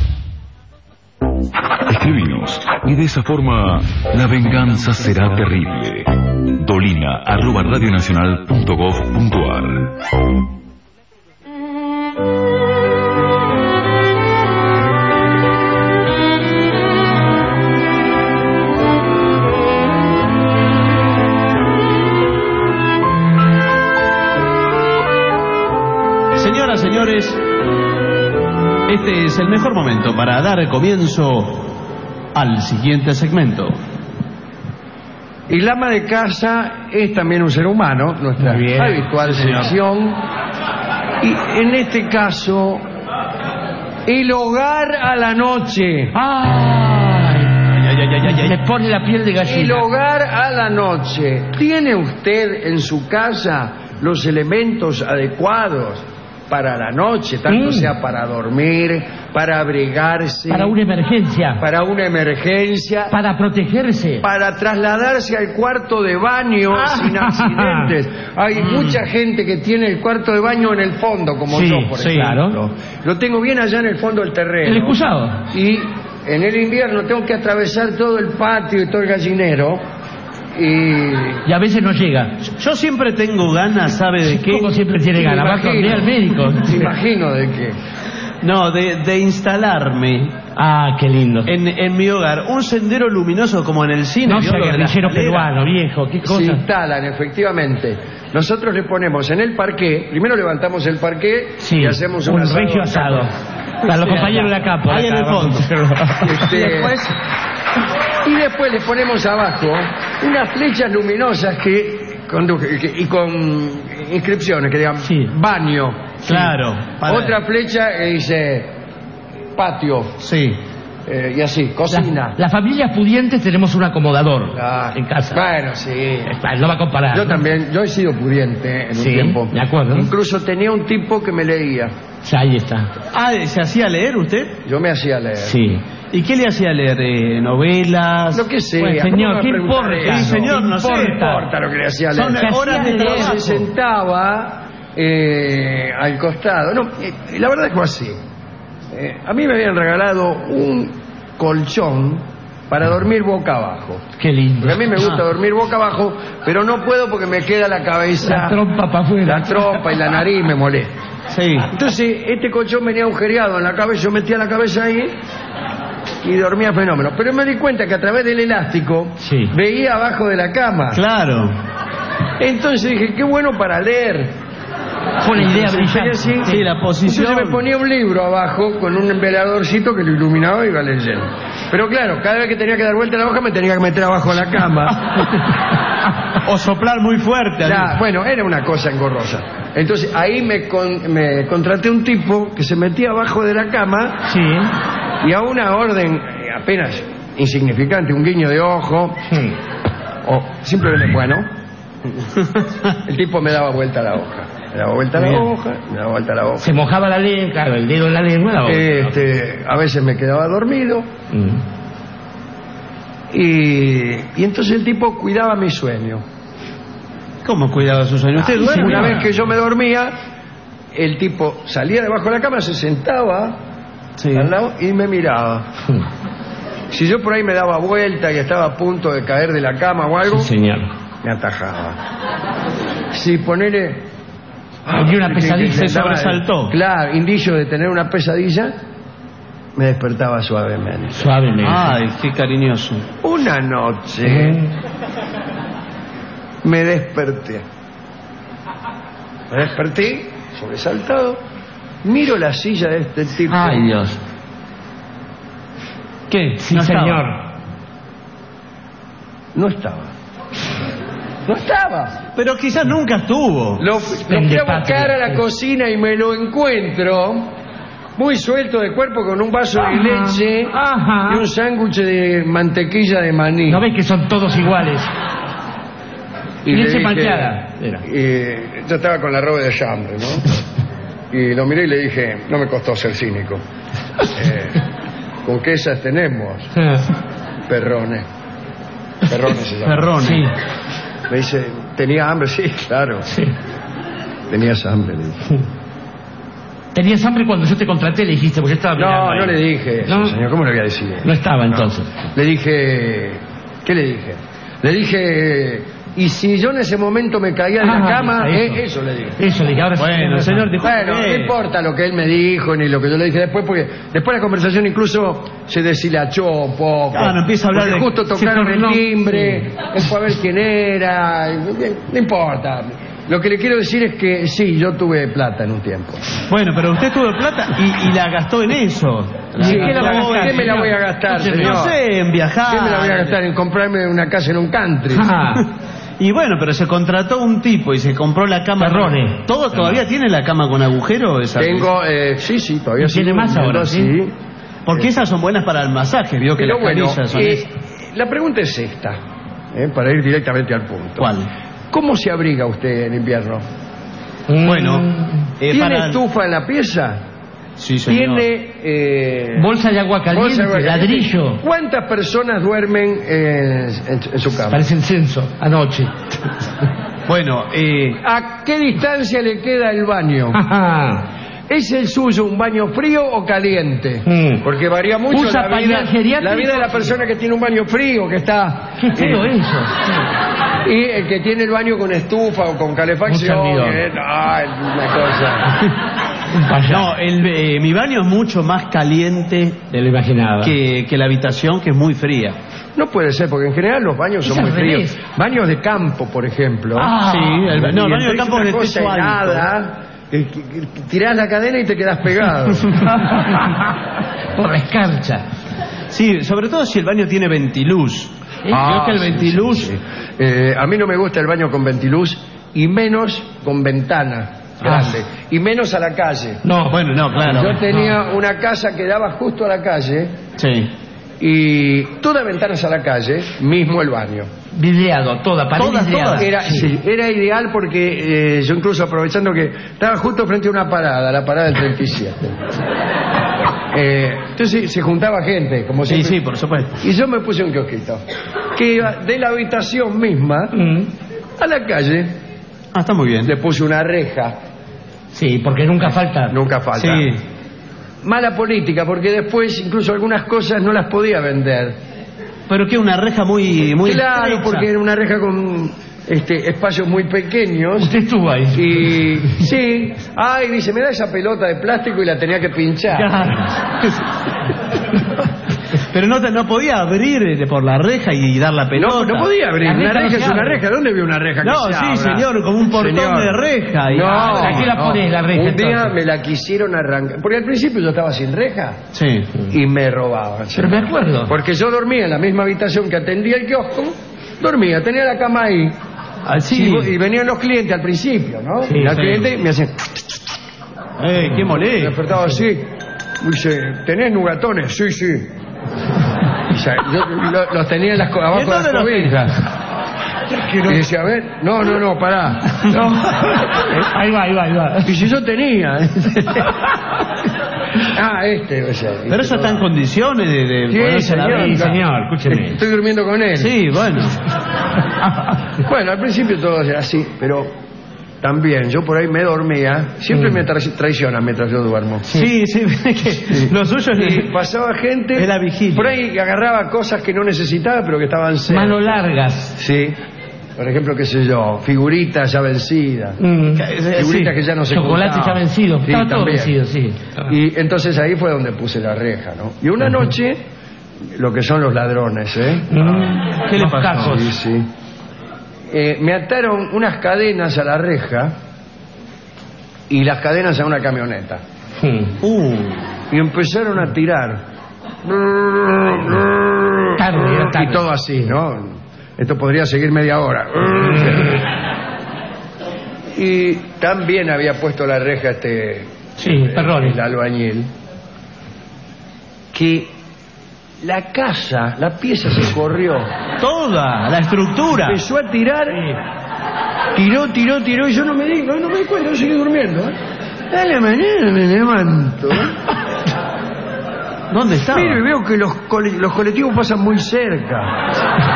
Speaker 3: Escribinos y de esa forma la venganza será terrible. Dolina arroba radionacional punto gov punto a r.
Speaker 9: Señoras, señores, este es el mejor momento para dar comienzo al siguiente segmento.
Speaker 8: Y la ama de casa es también un ser humano, nuestra habitual sección. Y en este caso, el hogar a la noche.
Speaker 10: ¡Ay! Ay, ay, ay, ay, ay. Me pone la piel de gallina.
Speaker 8: El hogar a la noche. ¿Tiene usted en su casa los elementos adecuados para la noche, tanto mm. sea para dormir, para abrigarse,
Speaker 10: para una emergencia,
Speaker 8: para una emergencia,
Speaker 10: para protegerse,
Speaker 8: para trasladarse al cuarto de baño ah. sin accidentes. Hay mm. mucha gente que tiene el cuarto de baño en el fondo, como
Speaker 10: sí,
Speaker 8: yo, por
Speaker 10: sí,
Speaker 8: ejemplo.
Speaker 10: Claro.
Speaker 8: Lo tengo bien allá en el fondo del terreno.
Speaker 10: El excusado.
Speaker 8: Y en el invierno tengo que atravesar todo el patio y todo el gallinero. Y...
Speaker 10: y a veces no llega.
Speaker 9: Yo siempre tengo ganas, ¿sabe de qué?
Speaker 10: ¿Cómo siempre tiene ganas? Va a dormir al médico.
Speaker 8: Me imagino de qué.
Speaker 9: No, de, de instalarme.
Speaker 10: Ah, qué lindo.
Speaker 9: En, en mi hogar, un sendero luminoso como en el cine.
Speaker 10: No sea guerrillero peruano, viejo, qué cosa.
Speaker 8: Se instalan, efectivamente. Nosotros le ponemos en el parqué, primero levantamos el parqué
Speaker 10: sí,
Speaker 8: y hacemos
Speaker 10: un,
Speaker 8: un
Speaker 10: asado. regio asado. Para los compañeros de la capa.
Speaker 9: Ahí en el fondo.
Speaker 8: Este, y, después, y después le ponemos abajo unas flechas luminosas que, con, que y con inscripciones que digan sí. baño.
Speaker 9: Claro.
Speaker 8: Para... Otra flecha que dice patio.
Speaker 9: Sí.
Speaker 8: Eh, y así, cocina.
Speaker 10: Las la familias pudientes tenemos un acomodador ah, en casa.
Speaker 8: Bueno, sí.
Speaker 10: No va a comparar.
Speaker 8: Yo
Speaker 10: ¿no?
Speaker 8: también, yo he sido pudiente en
Speaker 10: sí,
Speaker 8: un tiempo.
Speaker 10: De acuerdo.
Speaker 8: Incluso tenía un tipo que me leía.
Speaker 10: Ya, ahí está.
Speaker 9: Ah, ¿se hacía leer usted?
Speaker 8: Yo me hacía leer.
Speaker 10: Sí.
Speaker 9: ¿Y qué le hacía leer? Eh, ¿Novelas?
Speaker 8: Lo que sea.
Speaker 10: Bueno, señor, ¿qué importa?
Speaker 9: Sí, señor, no sé.
Speaker 8: No importa lo que le hacía leer.
Speaker 9: Son horas de trabajo.
Speaker 8: Se sentaba eh, al costado. No, eh, la verdad es que fue así. Eh, a mí me habían regalado un colchón para dormir boca abajo.
Speaker 10: Qué lindo.
Speaker 8: Porque a mí me gusta ah. dormir boca abajo, pero no puedo porque me queda la cabeza...
Speaker 10: La trompa para afuera.
Speaker 8: La trompa y la nariz me molesta.
Speaker 9: Sí.
Speaker 8: Entonces, este colchón venía agujereado en la cabeza, yo metía la cabeza ahí y dormía fenómeno. Pero me di cuenta que a través del elástico
Speaker 10: sí.
Speaker 8: veía abajo de la cama.
Speaker 9: Claro.
Speaker 8: Entonces dije, qué bueno para leer.
Speaker 10: Fue una idea brillante.
Speaker 9: Sí, sí, la posición.
Speaker 8: Entonces me ponía un libro abajo con un veladorcito que lo iluminaba y iba leyendo. Pero claro, cada vez que tenía que dar vuelta a la hoja me tenía que meter abajo de la cama.
Speaker 9: O soplar muy fuerte.
Speaker 8: Ya, bueno, era una cosa engorrosa. Entonces ahí me, con, me contraté un tipo que se metía abajo de la cama
Speaker 10: sí.
Speaker 8: y a una orden apenas insignificante, un guiño de ojo,
Speaker 10: sí.
Speaker 8: o simplemente, bueno, el tipo me daba vuelta a la hoja. Me daba vuelta a la Bien. hoja, me daba vuelta a la hoja.
Speaker 10: Se mojaba la lengua, claro, el dedo en la lengua. La
Speaker 8: este, a veces me quedaba dormido. Mm. Y, y entonces el tipo cuidaba mi sueño.
Speaker 9: ¿Cómo cuidaba su sueño? ¿Usted duerme?
Speaker 8: Una vez que yo me dormía, el tipo salía debajo de la cama, se sentaba sí. al lado y me miraba. Mm. Si yo por ahí me daba vuelta y estaba a punto de caer de la cama o algo,
Speaker 10: sí, señor.
Speaker 8: me atajaba. Si ponele...
Speaker 10: Había una pesadilla.
Speaker 9: Se sobresaltó.
Speaker 8: Claro, indicio de tener una pesadilla, me despertaba suavemente.
Speaker 10: Suavemente.
Speaker 9: Ay, qué cariñoso.
Speaker 8: Una noche ¿Eh? me desperté. Me desperté, sobresaltado, miro la silla de este tipo.
Speaker 10: Ay, Dios.
Speaker 9: ¿Qué?
Speaker 10: Sí,
Speaker 9: no
Speaker 10: señor.
Speaker 8: No estaba. No estaba.
Speaker 9: Pero quizás nunca estuvo.
Speaker 8: Lo, lo fui a buscar a la cocina y me lo encuentro muy suelto de cuerpo con un vaso ajá, de leche ajá. y un sándwich de mantequilla de maní.
Speaker 10: ¿No ves que son todos iguales?
Speaker 8: Y
Speaker 10: leche
Speaker 8: dije,
Speaker 10: manchada.
Speaker 8: Y yo estaba con la robe de chambre, ¿no? Y lo miré y le dije, no me costó ser cínico. Eh, ¿Con qué esas tenemos? Perrones. Perrones se llama.
Speaker 10: Perrones. Sí.
Speaker 8: Me dice, ¿tenía hambre? Sí, claro.
Speaker 10: Sí.
Speaker 8: Tenías hambre, le dije.
Speaker 10: ¿Tenías hambre cuando yo te contraté? Le dijiste, porque yo estaba mirando.
Speaker 8: No,
Speaker 10: ahí.
Speaker 8: no le dije eso, ¿No? señor. ¿Cómo le voy a decir?
Speaker 10: No estaba entonces.
Speaker 8: No. Le dije, ¿qué le dije? Le dije, y si yo en ese momento me caía de ah, la cama, eso. Eh, eso le dije.
Speaker 10: Eso le dije. Ahora
Speaker 9: bueno,
Speaker 10: sí,
Speaker 9: señor, dijo
Speaker 8: bueno, no importa lo que él me dijo ni lo que yo le dije después, porque después la conversación incluso se deshilachó un poco.
Speaker 9: Ah, no empieza a hablar de
Speaker 8: justo tocaron el timbre, sí. Después a ver quién era, no importa. Lo que le quiero decir es que sí, yo tuve plata en un tiempo.
Speaker 9: Bueno, pero usted tuvo plata y, y la gastó en eso.
Speaker 8: ¿Y qué, la la ¿Qué me la voy a gastar, señor?
Speaker 9: No sé, en viajar.
Speaker 8: ¿Qué me la voy a gastar? En comprarme una casa en un country.
Speaker 9: Y bueno, pero se contrató un tipo y se compró la cama.
Speaker 10: Perrone.
Speaker 9: ¿Todo todavía tiene la cama con agujero? Esa
Speaker 8: Tengo, eh, sí, sí, todavía sí.
Speaker 10: ¿Tiene más ahora?
Speaker 8: Sí.
Speaker 10: sí.
Speaker 9: Porque esas son buenas para el masaje, vio que
Speaker 8: pero
Speaker 9: las
Speaker 8: bueno,
Speaker 9: canillas son
Speaker 8: eh,
Speaker 9: esas.
Speaker 8: La pregunta es esta, eh, para ir directamente al punto.
Speaker 9: ¿Cuál?
Speaker 8: ¿Cómo se abriga usted en invierno?
Speaker 9: Bueno, eh,
Speaker 8: ¿tiene
Speaker 9: para...
Speaker 8: estufa en la pieza?
Speaker 9: Sí, señor.
Speaker 8: Tiene eh,
Speaker 10: bolsa de agua caliente,
Speaker 8: bolsa de agua caliente.
Speaker 10: ladrillo.
Speaker 8: ¿Cuántas personas duermen en, en- en su cama?
Speaker 10: Parece el censo, anoche.
Speaker 9: Bueno, eh,
Speaker 8: ¿A qué distancia le queda el baño? ¿Es el suyo un baño frío o caliente?
Speaker 10: Mm.
Speaker 8: Porque varía mucho
Speaker 10: ¿Usa
Speaker 8: la vida,
Speaker 10: pañal geriátrico?
Speaker 8: la vida de la persona que tiene un baño frío, que está...
Speaker 10: Qué feo
Speaker 8: eh,
Speaker 10: eso.
Speaker 8: Y el que tiene el baño con estufa o con calefacción.
Speaker 10: Un servidor.
Speaker 8: eh, no, es una cosa...
Speaker 9: no, el, eh, mi baño es mucho más caliente
Speaker 10: de lo imaginaba
Speaker 9: que, que la habitación, que es muy fría.
Speaker 8: No puede ser, porque en general los baños
Speaker 10: Es
Speaker 8: son muy
Speaker 10: al
Speaker 8: fríos.
Speaker 10: revés.
Speaker 8: Baños de campo, por ejemplo.
Speaker 10: Ah.
Speaker 9: Sí, el, no, el
Speaker 8: Y
Speaker 9: baño de
Speaker 8: entonces
Speaker 9: campo es de
Speaker 8: una cosa
Speaker 9: techo alto.
Speaker 8: helada, eh, que- que tirás la cadena y te quedas pegado.
Speaker 10: por la escarcha.
Speaker 9: Sí, sobre todo si el baño tiene ventiluz.
Speaker 8: Ah,
Speaker 9: Creo que el
Speaker 8: sí,
Speaker 9: ventiluz...
Speaker 8: sí, sí. Eh, a mí no me gusta el baño con ventiluz y menos con ventana grande. Y menos a la calle.
Speaker 10: No,
Speaker 9: Bueno, no, claro.
Speaker 8: Yo tenía una casa que daba justo a la calle
Speaker 9: Sí.
Speaker 8: y todas ventanas a la calle, mismo el baño.
Speaker 10: vidriado, toda, pared
Speaker 9: Todas,
Speaker 10: vidriada.
Speaker 9: todas.
Speaker 8: Era, sí, era ideal porque eh, yo incluso aprovechando que estaba justo frente a una parada, la parada del treinta y siete. Eh, entonces se juntaba gente, como
Speaker 9: Sí,
Speaker 8: siempre.
Speaker 9: sí, por supuesto.
Speaker 8: Y yo me puse un kiosquito que iba de la habitación misma
Speaker 10: Mm.
Speaker 8: a la calle.
Speaker 9: Ah, está muy bien.
Speaker 8: Le puse una reja.
Speaker 10: Sí, porque nunca falta.
Speaker 8: Nunca falta.
Speaker 9: Sí.
Speaker 8: Mala política, porque después incluso algunas cosas no las podía vender.
Speaker 9: Pero que una reja muy, muy
Speaker 8: Claro,
Speaker 9: estrecha.
Speaker 8: porque era una reja con este, espacios muy pequeños.
Speaker 10: Usted estuvo ahí.
Speaker 8: Y sí, ay, dice, me da esa pelota de plástico y la tenía que pinchar.
Speaker 9: Pero no, te- no podía abrir eh, por la reja y dar la
Speaker 8: No,
Speaker 9: pelota.
Speaker 8: no podía abrir.
Speaker 10: La
Speaker 8: Una
Speaker 10: reja no
Speaker 8: reja
Speaker 10: se
Speaker 8: es una
Speaker 10: abre.
Speaker 8: reja. ¿Dónde veo una reja que
Speaker 9: No,
Speaker 8: se
Speaker 9: sí,
Speaker 8: abra?
Speaker 9: señor, como un portón
Speaker 8: Señor.
Speaker 9: de reja. Y...
Speaker 8: No,
Speaker 10: ¿a qué la
Speaker 8: no.
Speaker 10: pones, la reja,
Speaker 8: Un día
Speaker 10: entonces?
Speaker 8: me la quisieron arrancar. Porque al principio yo estaba sin reja
Speaker 9: Sí.
Speaker 8: y me robaban.
Speaker 10: Pero me acuerdo.
Speaker 8: Porque yo dormía en la misma habitación que atendía el kiosco. Dormía, tenía la cama ahí.
Speaker 9: Así.
Speaker 8: Y, y venían los clientes al principio, ¿no?
Speaker 10: Sí,
Speaker 8: y los
Speaker 10: sí.
Speaker 8: clientes me hacían...
Speaker 9: Eh, qué
Speaker 8: Me
Speaker 9: molesto.
Speaker 8: despertaba así. Dice, ¿tenés nugatones? Sí, sí. O sea, yo lo- los tenía en las, co- abajo de las
Speaker 9: dónde los
Speaker 8: cobijas. Y decía, a ver, no, no, no, pará. No.
Speaker 10: Ahí va, ahí va, ahí va.
Speaker 8: Y si yo tenía. Ah, este, o sea,
Speaker 9: Pero eso está en condiciones de, de
Speaker 8: Sí,
Speaker 9: ponerse a la
Speaker 8: señor,
Speaker 9: risa.
Speaker 10: Sí, señor, escúcheme.
Speaker 8: Estoy durmiendo con él.
Speaker 9: Sí, bueno.
Speaker 8: Bueno, al principio todo era así, pero también yo por ahí me dormía. Siempre me tra- traicionan mientras yo duermo.
Speaker 9: Sí, sí, que lo suyo
Speaker 8: Y
Speaker 9: es...
Speaker 8: pasaba gente
Speaker 9: Es la vigilia.
Speaker 8: por ahí que agarraba cosas que no necesitaba, pero que estaban cerca.
Speaker 10: Mano largas.
Speaker 8: Sí. Por ejemplo, qué sé yo, figuritas ya vencidas.
Speaker 10: Mm.
Speaker 8: Figuritas
Speaker 10: Sí.
Speaker 8: que ya no se
Speaker 10: Chocolate
Speaker 8: juntaban.
Speaker 10: ya vencido.
Speaker 8: Sí,
Speaker 10: Estaba todo
Speaker 8: también.
Speaker 10: vencido, sí.
Speaker 8: Y entonces ahí fue donde puse la reja, ¿no? Y una noche, lo que son los ladrones, ¿eh?
Speaker 10: Mm.
Speaker 9: ¿Qué le
Speaker 10: Los
Speaker 9: pasó?
Speaker 10: cajos.
Speaker 8: Sí, sí. Eh, me ataron unas cadenas a la reja y las cadenas a una camioneta.
Speaker 10: Mm.
Speaker 9: Uh,
Speaker 8: Y empezaron a tirar.
Speaker 10: Tarde, era tarde.
Speaker 8: Y todo así, ¿no? Esto podría seguir media hora. Y también había puesto la reja este
Speaker 10: Sí, perdón.
Speaker 8: el albañil, que la casa, la pieza se corrió.
Speaker 9: toda la estructura.
Speaker 8: Empezó a tirar, tiró, tiró, tiró, y yo no me di, no, no me di cuenta, yo seguí durmiendo. ¿eh? A la mañana me levanto.
Speaker 9: ¿Dónde estaba?
Speaker 8: Miro y veo que los, cole- los colectivos pasan muy cerca.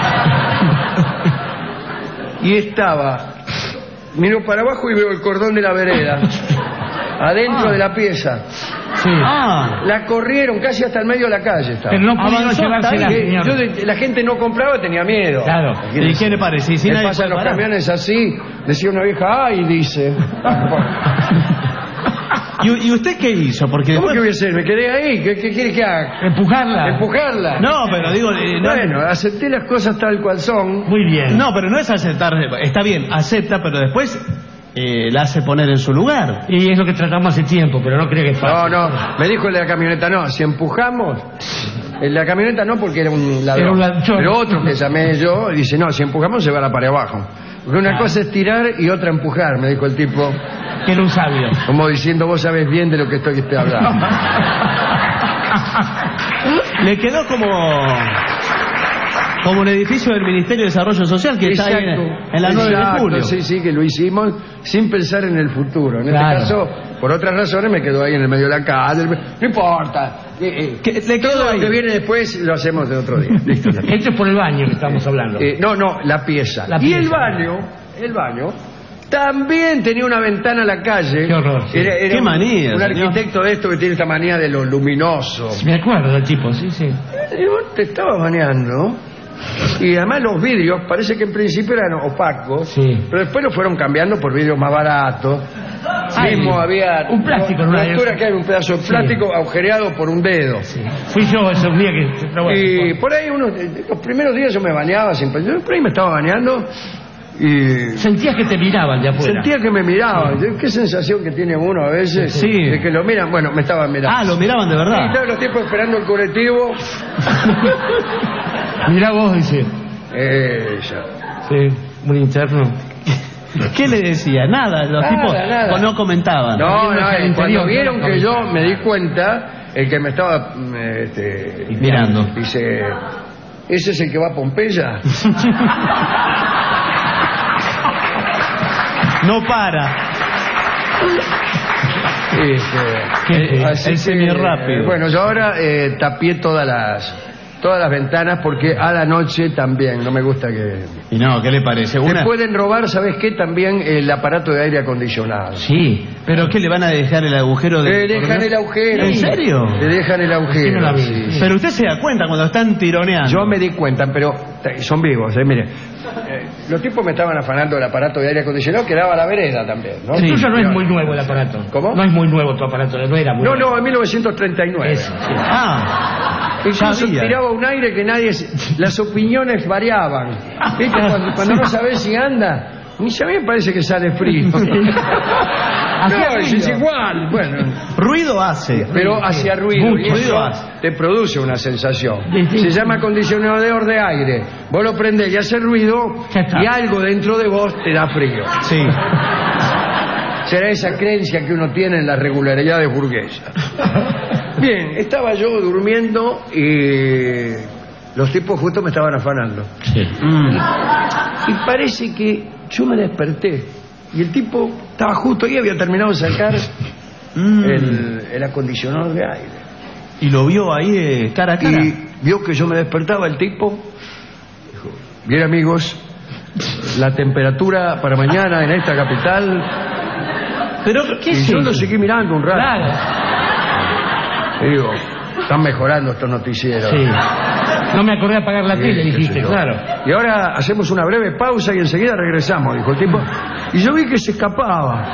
Speaker 8: Y estaba, miro para abajo y veo el cordón de la vereda, adentro
Speaker 10: Ah.
Speaker 8: de la pieza.
Speaker 10: Sí.
Speaker 9: Ah,
Speaker 8: La corrieron casi hasta el medio de la calle. Estaba.
Speaker 10: Pero no pudieron
Speaker 9: Avanzó
Speaker 10: llevársela,
Speaker 9: hasta ahí.
Speaker 8: Que
Speaker 10: señor.
Speaker 8: yo de- la gente no compraba, tenía miedo.
Speaker 10: Claro.
Speaker 9: ¿y qué le parece? ¿Y si
Speaker 8: Me
Speaker 9: nadie
Speaker 8: pasan
Speaker 9: puede
Speaker 8: los
Speaker 9: parar?
Speaker 8: camiones así, decía una vieja, ay, dice.
Speaker 9: ¿Y, y usted qué hizo? Porque
Speaker 8: ¿Cómo
Speaker 9: después...
Speaker 8: que voy a hacer? ¿Me quedé ahí? ¿Qué, qué quiere que haga?
Speaker 10: Empujarla.
Speaker 8: ¿Empujarla?
Speaker 9: No, pero digo... eh, no,
Speaker 8: Bueno, acepté las cosas tal cual son.
Speaker 10: Muy bien.
Speaker 9: no, pero no es aceptar... Está bien, acepta, pero después eh, la hace poner en su lugar.
Speaker 10: Y es lo que tratamos hace tiempo, pero no creo que es
Speaker 8: No,
Speaker 10: fácil.
Speaker 8: no, me dijo el de la camioneta, no, si empujamos, el de la camioneta no porque era un ladrón,
Speaker 10: Era un ladrón.
Speaker 8: pero otro que llamé yo, dice, no, si empujamos se va la pared abajo. Porque una
Speaker 10: Claro.
Speaker 8: cosa es tirar y otra empujar, me dijo el tipo,
Speaker 10: Que era un sabio.
Speaker 8: como diciendo, vos sabés bien de lo que estoy, estoy hablando.
Speaker 9: Le quedó como... Como el edificio del Ministerio de Desarrollo Social que
Speaker 8: Exacto,
Speaker 9: está ahí en, en la nueve de julio.
Speaker 8: Sí, sí, que lo hicimos sin pensar en el futuro. En
Speaker 10: Claro.
Speaker 8: este caso, por otras razones, me quedo ahí en el medio de la calle. No importa. Eh, eh,
Speaker 9: Que- le
Speaker 8: todo
Speaker 9: quedo
Speaker 8: lo
Speaker 9: ahí.
Speaker 8: que viene después lo hacemos de otro día. Listo.
Speaker 10: Esto es por el baño que estamos hablando.
Speaker 8: Eh, no, no, la pieza.
Speaker 10: La
Speaker 8: y
Speaker 10: pieza.
Speaker 8: el baño, el baño, también tenía una ventana a la calle.
Speaker 10: Qué horror, sí.
Speaker 8: Era, era
Speaker 9: Qué
Speaker 8: un-
Speaker 9: manía,
Speaker 8: Un
Speaker 9: señor.
Speaker 8: arquitecto de esto que tiene esta manía de lo luminoso.
Speaker 10: Me acuerdo del tipo, sí, sí.
Speaker 8: Y vos te estabas bañando. Y además los vidrios, parece que en principio eran opacos,
Speaker 10: Sí.
Speaker 8: pero después los fueron cambiando por vidrios más baratos.
Speaker 10: Ay,
Speaker 8: Mismo había
Speaker 10: un plástico en
Speaker 8: una
Speaker 10: una-
Speaker 8: altura que hay un pedazo de
Speaker 10: Sí.
Speaker 8: plástico agujereado por un dedo.
Speaker 10: Fui yo esos días que... pero bueno,
Speaker 8: Y por ahí uno, los primeros días yo me bañaba sin pensar, por ahí me estaba bañando y
Speaker 10: sentías que te miraban de afuera.
Speaker 8: sentía que me miraban. Qué sensación que tiene uno a veces
Speaker 9: Sí.
Speaker 8: de que lo miran. Bueno, me estaban mirando.
Speaker 9: Ah, lo miraban de
Speaker 8: Y
Speaker 9: verdad.
Speaker 8: estaban los tipos esperando el colectivo.
Speaker 10: Mirá vos, dice.
Speaker 8: Ella.
Speaker 10: Sí, un interno.
Speaker 9: ¿Qué le decía? Nada, los
Speaker 8: Nada,
Speaker 9: tipos
Speaker 8: nada.
Speaker 9: no comentaban.
Speaker 8: No,
Speaker 10: Viendo
Speaker 8: no,
Speaker 10: hacia el
Speaker 8: eh, cuando
Speaker 10: interior,
Speaker 8: vieron
Speaker 10: claro,
Speaker 8: que yo
Speaker 10: claro.
Speaker 8: me di cuenta, el que me estaba mm, este,
Speaker 9: Mirando.
Speaker 8: dice, ¿ese es el que va a Pompeya?
Speaker 9: No para.
Speaker 8: Este,
Speaker 9: El
Speaker 8: así que,
Speaker 9: semirápido.
Speaker 8: eh, bueno, yo ahora eh, tapié todas las todas las ventanas porque a la noche también no me gusta que...
Speaker 9: Y no, ¿qué le parece?
Speaker 8: Te
Speaker 9: Una...
Speaker 8: pueden robar, ¿sabes qué? También el aparato de aire acondicionado.
Speaker 10: Sí.
Speaker 9: ¿Pero qué le van a dejar el agujero de...?
Speaker 8: Le dejan el agujero.
Speaker 9: ¿En serio?
Speaker 8: Le dejan el
Speaker 10: Sí, no la
Speaker 8: agujero.
Speaker 10: vi.
Speaker 8: sí, sí.
Speaker 9: Pero usted se da cuenta cuando están tironeando.
Speaker 8: Yo me di cuenta, pero eh, son vivos, eh, mire. Eh, los tipos me estaban afanando el aparato de aire acondicionado que daba a la vereda también, ¿no?
Speaker 10: El tuyo no es muy nuevo el aparato.
Speaker 8: ¿Cómo?
Speaker 10: No es muy nuevo tu aparato, no era muy
Speaker 8: No,
Speaker 10: nuevo.
Speaker 8: no, en mil novecientos treinta y nueve.
Speaker 10: Eso, sí.
Speaker 9: Ah,
Speaker 8: Incluso
Speaker 9: sabía.
Speaker 8: tiraba un aire que nadie... se- Las opiniones variaban. ¿Viste? Cuando, cuando no sabes si anda, ni a mí me parece que sale frío.
Speaker 10: Hacía
Speaker 8: No, es,
Speaker 10: ruido.
Speaker 8: es igual. Bueno,
Speaker 9: ruido hace.
Speaker 8: pero hacía ruido.
Speaker 9: Mucho
Speaker 8: y eso
Speaker 9: ruido hace.
Speaker 8: te produce una sensación.
Speaker 10: Sí, sí.
Speaker 8: Se llama acondicionador de aire. Vos lo prendés y hace ruido
Speaker 10: Ya está.
Speaker 8: y algo dentro de vos te da frío.
Speaker 9: Sí.
Speaker 8: Será esa creencia que uno tiene en las regularidades burguesas. Bien, estaba yo durmiendo y los tipos justo me estaban afanando.
Speaker 10: Sí.
Speaker 8: Mm. Y parece que yo me desperté y el tipo estaba justo ahí, había terminado de sacar
Speaker 9: Mm.
Speaker 8: el, el acondicionador de aire.
Speaker 9: Y lo vio ahí eh, cara a cara.
Speaker 8: Y vio que yo me despertaba el tipo. Dijo, bien amigos, la temperatura para mañana en esta capital.
Speaker 9: Pero,
Speaker 8: Y yo lo seguí mirando un rato.
Speaker 10: Claro.
Speaker 8: Y digo, están mejorando estos noticieros.
Speaker 10: Sí. No me acordé de apagar la
Speaker 8: Sí,
Speaker 10: tele,
Speaker 8: qué sé
Speaker 10: dijiste,
Speaker 8: yo.
Speaker 10: claro.
Speaker 8: Y ahora hacemos una breve pausa y enseguida regresamos, dijo el tipo. Y yo vi que se escapaba.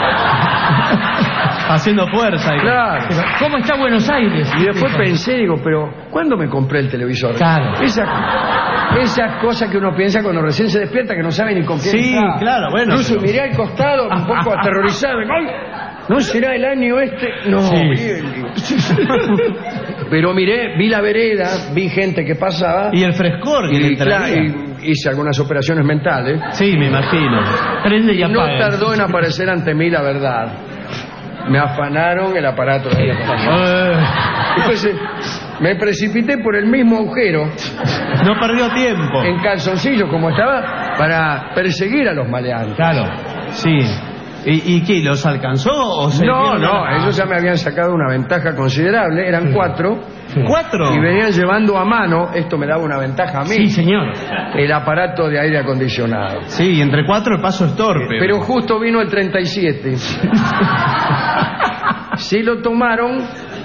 Speaker 9: haciendo fuerza. Y...
Speaker 8: Claro.
Speaker 10: Pero, ¿cómo está Buenos Aires?
Speaker 8: Y después pensé, digo, pero ¿cuándo me compré el televisor?
Speaker 10: Claro.
Speaker 8: Esa, esas cosas que uno piensa cuando recién se despierta, que no sabe ni con quién
Speaker 9: Sí,
Speaker 8: está.
Speaker 9: claro, bueno,
Speaker 8: Incluso
Speaker 9: pero-
Speaker 8: miré al costado un poco aterrorizado. Digo, ¡ay! ¿No será el año este? No,
Speaker 10: Sí.
Speaker 8: bien, digo. Pero miré, vi la vereda, vi gente que pasaba.
Speaker 9: Y el frescor que
Speaker 8: Y,
Speaker 9: le
Speaker 8: claro,
Speaker 9: traía.
Speaker 8: y hice algunas operaciones mentales.
Speaker 9: Sí, me imagino.
Speaker 10: Prende y
Speaker 8: No
Speaker 10: apaga.
Speaker 8: tardó en aparecer ante mí la verdad. Me afanaron el aparato de aire acondicionado.
Speaker 9: Eh,
Speaker 8: Entonces, me precipité por el mismo agujero,
Speaker 9: no perdió tiempo.
Speaker 8: en calzoncillo como estaba, para perseguir a los maleantes.
Speaker 9: Claro, sí. ¿Y, y qué? ¿Los alcanzó o se
Speaker 8: No,
Speaker 9: dieron
Speaker 8: no,
Speaker 9: a-
Speaker 8: ellos ya me habían sacado una ventaja considerable, eran cuatro,
Speaker 9: ¿Cuatro?
Speaker 8: y venían llevando a mano, esto me daba una ventaja a mí,
Speaker 10: Sí, señor.
Speaker 8: el aparato de aire acondicionado.
Speaker 9: Sí, y entre cuatro el paso es torpe.
Speaker 8: Pero justo vino el treinta y siete. Sí lo tomaron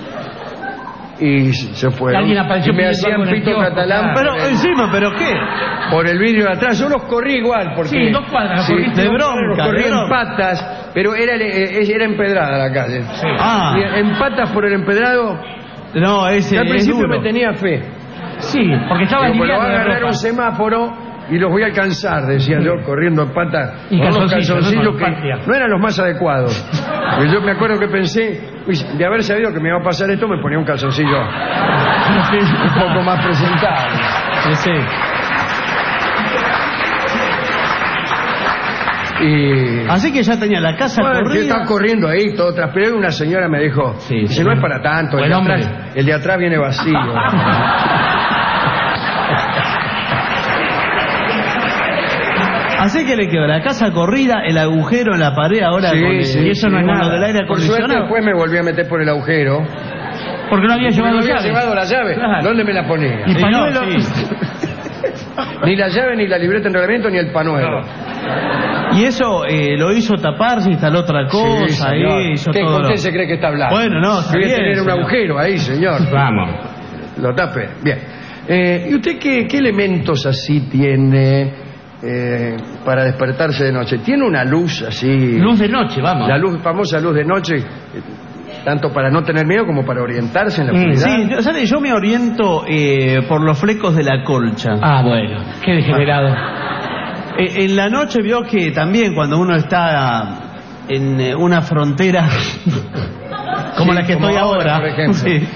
Speaker 8: y se fueron.
Speaker 10: Alguien apareció
Speaker 8: Y me
Speaker 10: pidiendo
Speaker 8: hacían
Speaker 10: algo en el
Speaker 8: pito
Speaker 10: kiosco,
Speaker 8: catalán
Speaker 10: claro.
Speaker 9: Pero
Speaker 8: por, el,
Speaker 9: encima, ¿pero qué?
Speaker 8: por el vidrio de atrás. Yo los corrí igual porque...
Speaker 10: Sí, dos cuadras,
Speaker 8: Sí,
Speaker 10: corriste
Speaker 9: de
Speaker 10: dos
Speaker 9: bronca,
Speaker 8: los
Speaker 9: de
Speaker 8: corrí en
Speaker 9: bronca.
Speaker 8: patas, pero era, eh, era empedrada la calle.
Speaker 9: Ah,
Speaker 8: Y en patas por el empedrado,
Speaker 9: no, ese
Speaker 8: yo al
Speaker 9: es
Speaker 8: principio
Speaker 9: duro.
Speaker 8: me tenía fe.
Speaker 10: Sí, porque estaba
Speaker 8: Digo, pues lo
Speaker 10: liviano
Speaker 8: va a
Speaker 10: de
Speaker 8: agarrar
Speaker 10: ropa.
Speaker 8: un semáforo y los voy a alcanzar, decía yo, corriendo en patas.
Speaker 10: Y
Speaker 8: con unos
Speaker 10: calzoncillos,
Speaker 8: calzoncillos
Speaker 10: ¿no? Con
Speaker 8: que
Speaker 10: patria.
Speaker 8: no eran los más adecuados. Porque yo me acuerdo que pensé, uy, de haber sabido que me iba a pasar esto, me ponía un calzoncillo un poco más presentable.
Speaker 9: Sí, sí.
Speaker 8: Y...
Speaker 9: Así que ya tenía la casa
Speaker 8: Bueno, yo
Speaker 9: corrida.
Speaker 8: estaba corriendo ahí, todo transpirado, y una señora me dijo,
Speaker 10: Sí,
Speaker 8: dice,
Speaker 10: sí.
Speaker 8: no es para tanto, el
Speaker 10: Buen
Speaker 8: de,
Speaker 10: hombre.
Speaker 8: atrás, el de atrás viene vacío.
Speaker 9: Así que le quedó la casa corrida, el agujero en la pared ahora
Speaker 8: Sí,
Speaker 9: con el,
Speaker 8: sí,
Speaker 9: y eso no es
Speaker 8: sí.
Speaker 9: nada del aire
Speaker 8: Por suerte
Speaker 9: acondicionado.
Speaker 8: después me volví a meter por el agujero.
Speaker 10: Porque no había
Speaker 8: Porque
Speaker 10: llevado
Speaker 8: no había
Speaker 10: llave.
Speaker 8: llevado la llave.
Speaker 10: Claro.
Speaker 8: ¿Dónde me la ponía?
Speaker 10: Y
Speaker 9: Sí,
Speaker 10: pañuelo.
Speaker 9: no, sí.
Speaker 8: Ni la llave, ni la libreta en reglamento, ni el panuelo.
Speaker 9: Y eso eh, lo hizo tapar, se instaló otra cosa,
Speaker 8: Sí,
Speaker 9: ahí
Speaker 8: señor.
Speaker 9: hizo
Speaker 8: ¿Qué
Speaker 9: todo.
Speaker 8: con
Speaker 9: lo-
Speaker 8: usted se cree que está hablando?
Speaker 9: Bueno, no, está
Speaker 8: Voy a
Speaker 9: bien,
Speaker 8: tener un
Speaker 9: señor.
Speaker 8: agujero ahí, señor.
Speaker 10: Vamos.
Speaker 8: Lo tape. Bien. Eh, ¿Y usted qué, qué elementos así tiene eh, para despertarse de noche? ¿Tiene una luz así?
Speaker 10: Luz de noche, vamos.
Speaker 8: La luz, famosa luz de noche, eh, tanto para no tener miedo como para orientarse en la
Speaker 10: Mm,
Speaker 8: oscuridad.
Speaker 9: Sí, yo, ¿sabe? Yo me oriento eh, por los flecos de la colcha.
Speaker 10: Ah, bueno. Qué degenerado.
Speaker 9: Eh, en la noche vio que también cuando uno está en eh, una frontera como
Speaker 8: Sí,
Speaker 9: la que
Speaker 8: como
Speaker 9: estoy
Speaker 8: ahora,
Speaker 9: ahora,
Speaker 8: por ejemplo.
Speaker 9: sí.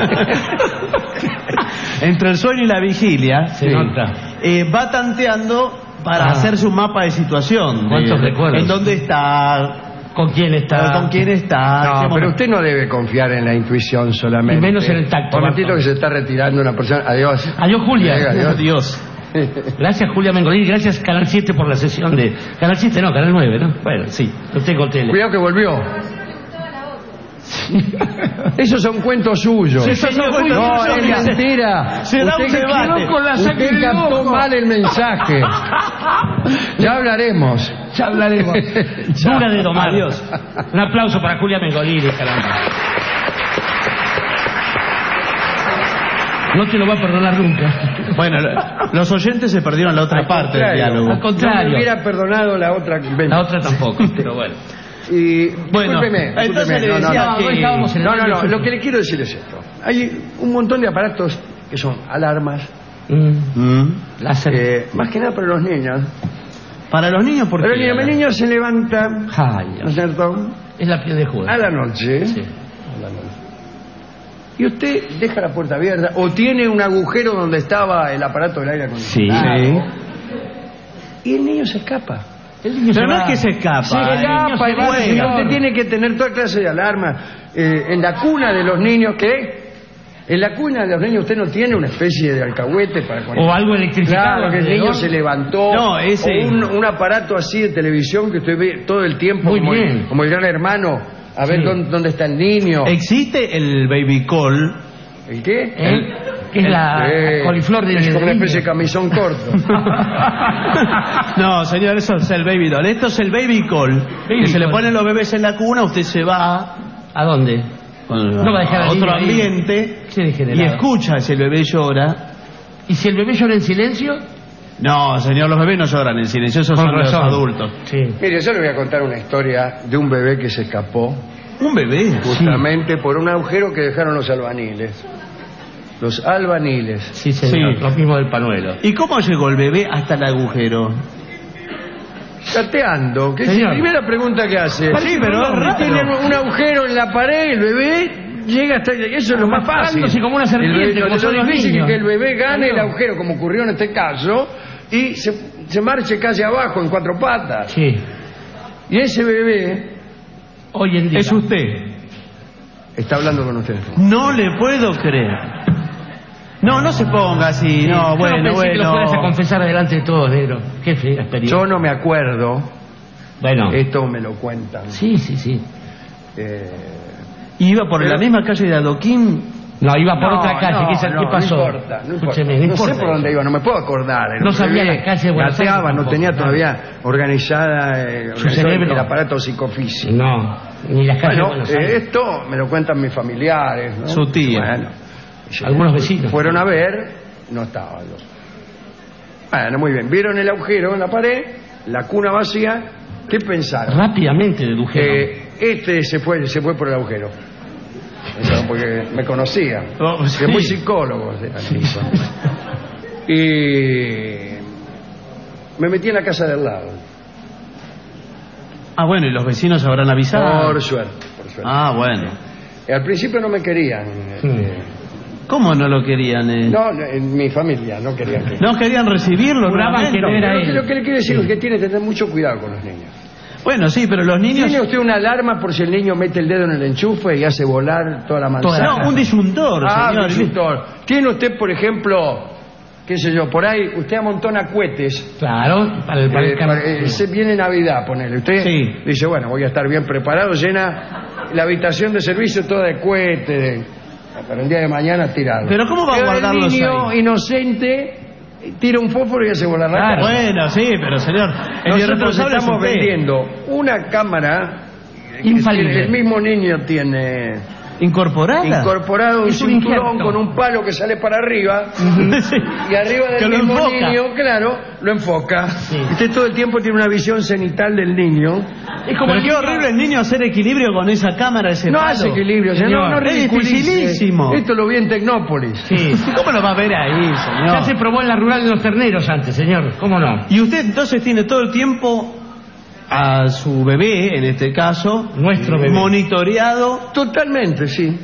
Speaker 9: entre el sueño y la vigilia,
Speaker 10: Se nota.
Speaker 9: eh, va tanteando para
Speaker 10: Ah.
Speaker 9: hacerse un mapa de situación.
Speaker 10: ¿Cuántos
Speaker 9: de-
Speaker 10: recuerdos?
Speaker 9: En dónde está,
Speaker 10: ¿Con quién está?
Speaker 9: con quién está.
Speaker 8: No,
Speaker 9: qué
Speaker 8: pero
Speaker 9: momento.
Speaker 8: usted no debe confiar en la intuición solamente.
Speaker 10: Y menos en el tacto,
Speaker 8: Un momentito
Speaker 10: Marco.
Speaker 8: que se está retirando una persona. Adiós.
Speaker 10: Adiós, Julia.
Speaker 8: Llega, adiós.
Speaker 9: Dios.
Speaker 10: Gracias, Julia Mengolini. Gracias, Canal siete, por la sesión de... Canal siete, no, Canal nueve, ¿no? Bueno, sí. No tengo tele.
Speaker 8: Cuidado que volvió. Esos son cuentos suyos.
Speaker 9: Sí, esos son cuentos
Speaker 8: no,
Speaker 9: suyos.
Speaker 8: es mentira.
Speaker 9: Se da un
Speaker 8: Usted
Speaker 9: debate.
Speaker 8: quedó con la sangre Usted captó
Speaker 10: ojo.
Speaker 8: mal el mensaje. Ya hablaremos.
Speaker 10: Ya hablaremos. Dura de domar.
Speaker 9: Adiós.
Speaker 10: Un aplauso para Julia Mengolini, caramba. No te lo va a perdonar nunca.
Speaker 9: Bueno, lo- los oyentes se perdieron la otra
Speaker 8: Al
Speaker 9: parte del
Speaker 8: contrario.
Speaker 9: diálogo.
Speaker 10: Al contrario.
Speaker 8: No me hubiera perdonado la otra.
Speaker 10: La otra tampoco, pero bueno.
Speaker 8: Y,
Speaker 9: Bueno,
Speaker 8: discúlpeme,
Speaker 9: entonces
Speaker 8: discúlpeme,
Speaker 9: le
Speaker 8: no,
Speaker 9: decía
Speaker 8: no, no.
Speaker 10: que- estábamos en el
Speaker 8: No, no, no,
Speaker 10: baile.
Speaker 8: lo que le quiero decir es esto. Hay un montón de aparatos que son alarmas,
Speaker 10: Mm, láser.
Speaker 8: eh, más que nada para los niños.
Speaker 9: Para los niños, porque
Speaker 8: Pero el niño, el niño se levanta,
Speaker 10: Ay,
Speaker 8: ¿no es cierto?
Speaker 10: es la piel de juego.
Speaker 8: A la noche.
Speaker 10: Sí.
Speaker 8: A la noche. Y usted deja la puerta abierta o tiene un agujero donde estaba el aparato del aire acondicionado. Y el niño se escapa.
Speaker 10: El niño
Speaker 9: Pero
Speaker 10: se
Speaker 9: no
Speaker 10: va.
Speaker 9: es que se escapa.
Speaker 8: Se
Speaker 9: el niño
Speaker 8: escapa,
Speaker 9: se
Speaker 8: y
Speaker 9: va,
Speaker 8: bueno,
Speaker 9: señor.
Speaker 8: usted tiene que tener toda clase de alarma. Eh, en la cuna de los niños, ¿qué? En la cuna de los niños usted no tiene una especie de alcahuete para cuando...
Speaker 10: O algo electrificado.
Speaker 8: Claro, que el niño
Speaker 10: alrededor.
Speaker 8: se levantó.
Speaker 9: No, ese-
Speaker 8: O un, un aparato así de televisión que usted ve todo el tiempo
Speaker 10: Muy
Speaker 8: como,
Speaker 10: bien.
Speaker 8: El, como el gran hermano, a ver
Speaker 10: Sí.
Speaker 8: dónde, dónde está el niño.
Speaker 9: Existe el baby call.
Speaker 8: ¿El qué?
Speaker 10: ¿Eh? Que es la
Speaker 8: Eh,
Speaker 10: coliflor de
Speaker 8: es como una
Speaker 10: niño.
Speaker 8: especie de camisón corto.
Speaker 9: No, señor, eso es el baby doll. Esto es el baby call.
Speaker 10: Baby
Speaker 9: que se le
Speaker 10: call.
Speaker 9: ponen los bebés en la cuna, usted se va
Speaker 10: ¿A dónde? No va a dejar
Speaker 9: a
Speaker 10: al
Speaker 9: otro
Speaker 10: niño ahí.
Speaker 9: ambiente
Speaker 10: Qué
Speaker 9: y
Speaker 10: degenerado.
Speaker 9: escucha si el bebé llora.
Speaker 10: ¿Y si el bebé llora en silencio?
Speaker 9: No, señor, los bebés no lloran en silencio, esos
Speaker 10: Con
Speaker 9: son los
Speaker 10: razón.
Speaker 9: adultos.
Speaker 10: Sí.
Speaker 8: Mire, yo le voy a contar una historia de un bebé que se escapó
Speaker 9: Un bebé.
Speaker 8: justamente por un agujero que dejaron los albaniles. Los albaniles.
Speaker 10: Sí, señor.
Speaker 9: Sí.
Speaker 10: Lo mismo del panuelo.
Speaker 9: ¿Y cómo llegó el bebé hasta el agujero?
Speaker 8: Gateando. ¿Qué es
Speaker 10: Señor.
Speaker 8: la primera pregunta que hace?
Speaker 9: Sí, pero es raro.
Speaker 8: Tiene un agujero en la pared, el bebé llega hasta... Eso es lo más fácil.
Speaker 10: Arrastrándose como una serpiente,
Speaker 8: El bebé-
Speaker 10: como
Speaker 8: lo
Speaker 10: son los
Speaker 8: difícil
Speaker 10: niños.
Speaker 8: es que el bebé gane el
Speaker 10: Señor.
Speaker 8: agujero, como ocurrió en este caso, y se, se marche casi abajo en cuatro patas.
Speaker 10: Sí.
Speaker 8: Y ese bebé
Speaker 10: Hoy en día.
Speaker 9: Es usted.
Speaker 8: está hablando con usted.
Speaker 9: No le puedo creer. No, no se ponga así. No,
Speaker 10: Yo
Speaker 9: bueno,
Speaker 10: no pensé que lo fueras a
Speaker 9: bueno.
Speaker 10: confesar delante de todos, negro. Qué fea experiencia.
Speaker 8: Yo no me acuerdo,
Speaker 10: Bueno.
Speaker 8: esto me lo cuentan.
Speaker 10: Sí, sí, sí.
Speaker 8: Eh,
Speaker 9: Iba por la misma calle de Adoquín.
Speaker 10: No, iba por
Speaker 8: no,
Speaker 10: otra calle.
Speaker 8: no,
Speaker 10: ¿Qué, es-
Speaker 8: no,
Speaker 10: qué pasó?
Speaker 8: No importa, no, importa.
Speaker 10: Escúcheme, no
Speaker 8: No
Speaker 10: importa
Speaker 8: sé por
Speaker 10: eso.
Speaker 8: dónde iba, no me puedo acordar. El
Speaker 10: No sabía
Speaker 8: bebé
Speaker 10: las calles de Buenos Aires
Speaker 8: gateaba, no
Speaker 10: tampoco,
Speaker 8: tenía
Speaker 10: no.
Speaker 8: todavía organizada eh,
Speaker 10: Su
Speaker 8: organizado
Speaker 10: cerebro.
Speaker 8: el aparato psicofísico.
Speaker 10: No, ni las calles de
Speaker 8: Bueno,
Speaker 10: Buenos
Speaker 8: eh,
Speaker 10: Aires.
Speaker 8: esto me lo cuentan mis familiares, ¿no?
Speaker 9: Su tía.
Speaker 8: Bueno,
Speaker 10: Algunos vecinos.
Speaker 8: fueron a ver, no estaba. yo. Bueno, muy bien. Vieron el agujero en la pared, la cuna vacía. ¿Qué pensaron?
Speaker 10: Rápidamente dedujeron.
Speaker 8: Eh, este se fue, se fue por el agujero. Pensaron porque me conocía.
Speaker 9: Oh,
Speaker 8: Que
Speaker 9: sí.
Speaker 8: muy psicólogos eran eso. Y me metí en la casa de al lado.
Speaker 9: Ah, bueno, y los vecinos habrán avisado.
Speaker 8: Por suerte, por suerte.
Speaker 9: Ah, bueno.
Speaker 8: Eh, Al principio no me querían. eh,
Speaker 9: ¿Cómo no lo querían? eh?
Speaker 8: No, en mi familia no querían que...
Speaker 9: ¿No querían recibirlo?
Speaker 10: Juraban
Speaker 9: nuevamente?
Speaker 10: que no era
Speaker 8: Pero lo que,
Speaker 10: él.
Speaker 8: lo que le quiero decir es que tiene que tener mucho cuidado con los niños.
Speaker 9: Bueno, sí, pero los niños...
Speaker 8: ¿Tiene usted una alarma por si el niño mete el dedo en el enchufe y hace volar toda la manzana?
Speaker 9: No, un disyuntor,
Speaker 8: Ah,
Speaker 9: señor.
Speaker 8: un disyuntor. ¿Tiene usted, por ejemplo, qué qué sé yo, por ahí usted amontona cohetes.
Speaker 10: Claro, para el, para el
Speaker 8: eh, para, eh, se viene Navidad, ponele. Usted
Speaker 10: sí.
Speaker 8: dice, bueno, voy a estar bien preparado, llena la habitación de servicio toda de cohetes, de, para el día de mañana tirado.
Speaker 9: Pero ¿cómo va a guardarlos
Speaker 8: el niño
Speaker 9: ahí?
Speaker 8: inocente tira un fósforo y hace volar la
Speaker 9: Claro,
Speaker 8: casa.
Speaker 9: bueno, sí, pero señor, el
Speaker 8: Nosotros
Speaker 9: irresponsable es
Speaker 8: estamos
Speaker 9: usted.
Speaker 8: vendiendo una cámara que
Speaker 10: Infalible.
Speaker 8: tiene- el mismo niño tiene
Speaker 9: ¿Incorporada?
Speaker 8: incorporado un
Speaker 10: Es un
Speaker 8: cinturón
Speaker 10: injerto.
Speaker 8: con un palo que sale para arriba
Speaker 9: Sí.
Speaker 8: y arriba
Speaker 9: Que
Speaker 8: del
Speaker 9: lo
Speaker 8: mismo
Speaker 9: enfoca.
Speaker 8: niño, claro, lo enfoca.
Speaker 10: Sí.
Speaker 8: Usted todo el tiempo tiene una visión cenital del niño.
Speaker 10: Es como
Speaker 9: Pero
Speaker 10: el
Speaker 9: qué
Speaker 10: niño-
Speaker 9: horrible el niño hacer equilibrio con esa cámara, ese
Speaker 8: No
Speaker 9: palo.
Speaker 8: hace equilibrio, señor, no, no
Speaker 9: Es
Speaker 8: ridiculice.
Speaker 9: dificilísimo.
Speaker 8: Esto lo vi en Tecnópolis.
Speaker 10: Sí.
Speaker 9: ¿Cómo lo va a ver ahí, señor?
Speaker 10: Ya se probó en la rural de los terneros antes, señor. ¿Cómo no?
Speaker 9: Y usted entonces tiene todo el tiempo a su bebé, en este caso,
Speaker 10: Nuestro bebé.
Speaker 9: monitoreado,
Speaker 8: Totalmente, sí.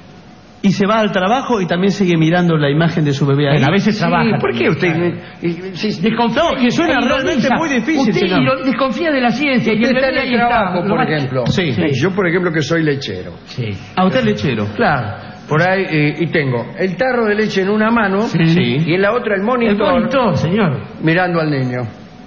Speaker 9: y se va al trabajo y también sigue mirando la imagen de su bebé ahí.
Speaker 10: Bueno, a veces
Speaker 8: Sí,
Speaker 10: trabaja.
Speaker 8: ¿por qué
Speaker 10: también,
Speaker 8: usted
Speaker 10: claro.
Speaker 8: eh, sí,
Speaker 10: Desconfía,
Speaker 9: No, que suena
Speaker 10: e
Speaker 9: realmente
Speaker 10: ironiza.
Speaker 9: muy difícil,
Speaker 10: Usted
Speaker 9: señor.
Speaker 10: iro- desconfía de la ciencia y
Speaker 8: usted
Speaker 10: el
Speaker 8: está
Speaker 10: bebé
Speaker 8: en
Speaker 10: ahí
Speaker 8: el trabajo,
Speaker 10: está. Lo
Speaker 8: por
Speaker 10: va-
Speaker 8: ejemplo?
Speaker 9: Sí.
Speaker 8: Yo, por ejemplo, que soy lechero.
Speaker 10: Sí.
Speaker 9: A usted lechero.
Speaker 8: Claro. Por ahí, eh, y tengo el tarro de leche en una mano
Speaker 9: Sí.
Speaker 8: y en la otra el
Speaker 10: El
Speaker 8: monitor,
Speaker 10: monitor, señor.
Speaker 8: mirando al niño.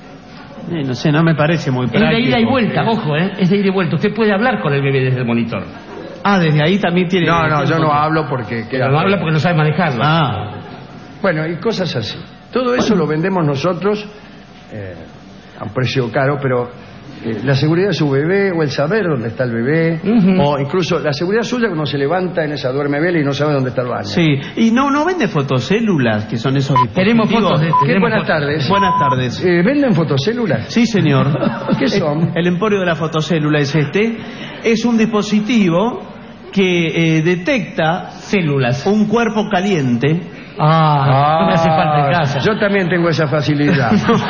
Speaker 9: Eh, no sé, no me parece muy
Speaker 10: Es de
Speaker 9: práctico.
Speaker 10: ida y vuelta, ojo, ¿eh? Es de ida y vuelta. Usted puede hablar con el bebé desde el monitor.
Speaker 9: Ah, desde ahí también tiene...
Speaker 8: No, no, yo no hablo porque queda
Speaker 10: Pero no
Speaker 8: feo.
Speaker 10: habla porque no sabe manejarlo.
Speaker 9: Ah,
Speaker 8: Bueno, y cosas así. Todo eso lo vendemos nosotros eh, a un precio caro, pero eh, la seguridad de su bebé o el saber dónde está el bebé,
Speaker 10: Ujú.
Speaker 8: o incluso la seguridad suya cuando se levanta en esa duerme vela y no sabe dónde está el baño.
Speaker 9: sí. Y no, no vende fotocélulas, que son esos dispositivos.
Speaker 10: Tenemos fotos de este.
Speaker 8: ¿Qué?
Speaker 10: tenemos
Speaker 8: Buenas
Speaker 10: fotos.
Speaker 8: tardes.
Speaker 9: Buenas tardes.
Speaker 8: Eh, ¿Venden fotocélulas?
Speaker 9: Sí, señor.
Speaker 8: ¿Qué son?
Speaker 9: El, el emporio de la fotocélula es este. Es un dispositivo que eh, detecta
Speaker 10: Células.
Speaker 9: un cuerpo caliente.
Speaker 10: Ah, no me hace falta en casa.
Speaker 8: Yo también tengo esa facilidad.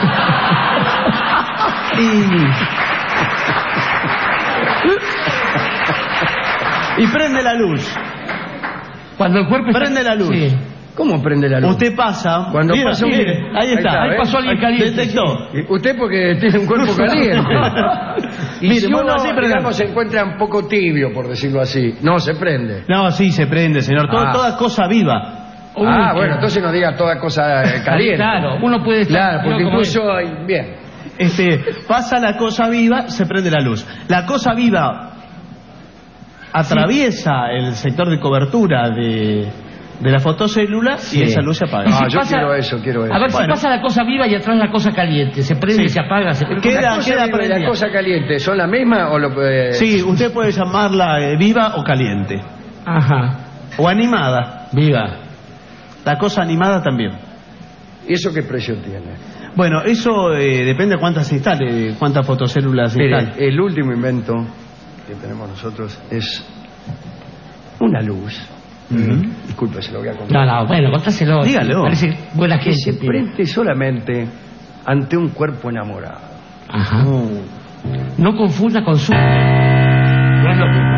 Speaker 9: Y, y prende la luz.
Speaker 10: Cuando el cuerpo está-
Speaker 9: Prende la luz.
Speaker 10: Sí.
Speaker 8: ¿Cómo prende la luz?
Speaker 9: Usted pasa.
Speaker 8: Cuando
Speaker 9: mira,
Speaker 8: pasa un-
Speaker 9: mire, ahí está.
Speaker 8: Ahí
Speaker 10: Ahí pasó alguien caliente.
Speaker 9: Detectó.
Speaker 8: Usted porque tiene un cuerpo caliente. Y
Speaker 9: Mire,
Speaker 8: si
Speaker 9: mueva
Speaker 8: uno,
Speaker 9: así, prende.
Speaker 8: digamos, se encuentra un poco tibio, por decirlo así, no, se prende.
Speaker 9: No, sí, se prende, señor. Todo-
Speaker 8: Ah.
Speaker 9: Toda cosa viva.
Speaker 10: Uy,
Speaker 8: ah,
Speaker 10: qué-
Speaker 8: bueno, entonces no diga toda cosa eh, caliente.
Speaker 10: Claro, uno puede estar.
Speaker 8: Claro, porque
Speaker 10: yo como
Speaker 8: incluso, hay- bien,
Speaker 9: Este, pasa la cosa viva, se prende la luz. La cosa viva atraviesa el sector de cobertura de, de la fotocélula y esa luz se apaga.
Speaker 8: Ah,
Speaker 10: si
Speaker 8: yo
Speaker 10: pasa-
Speaker 8: quiero eso, quiero eso.
Speaker 10: A ver si
Speaker 9: Bueno.
Speaker 10: pasa la cosa viva y atrás la cosa caliente. Se prende,
Speaker 9: Sí.
Speaker 10: se apaga, se prende.
Speaker 9: Queda-
Speaker 8: ¿La cosa
Speaker 9: queda
Speaker 8: viva y la
Speaker 9: prendida.
Speaker 8: cosa caliente son la misma o lo eh,
Speaker 9: Sí, usted puede llamarla eh, viva o caliente.
Speaker 10: Ajá.
Speaker 9: O animada.
Speaker 10: Viva.
Speaker 9: La cosa animada también.
Speaker 8: ¿Y eso qué precio tiene?
Speaker 9: Bueno, eso eh, depende de cuántas se instale, cuántas fotocélulas se
Speaker 8: Mire,
Speaker 9: instale.
Speaker 8: el último invento que tenemos nosotros es una luz. Disculpe, se lo voy a contar.
Speaker 10: No, no, bueno, contáselo.
Speaker 9: Dígalo.
Speaker 10: Parece buena
Speaker 8: Que se
Speaker 10: gente. tiene.
Speaker 8: prende solamente ante un cuerpo enamorado.
Speaker 10: Ajá. No confunda con su. No es lo mismo.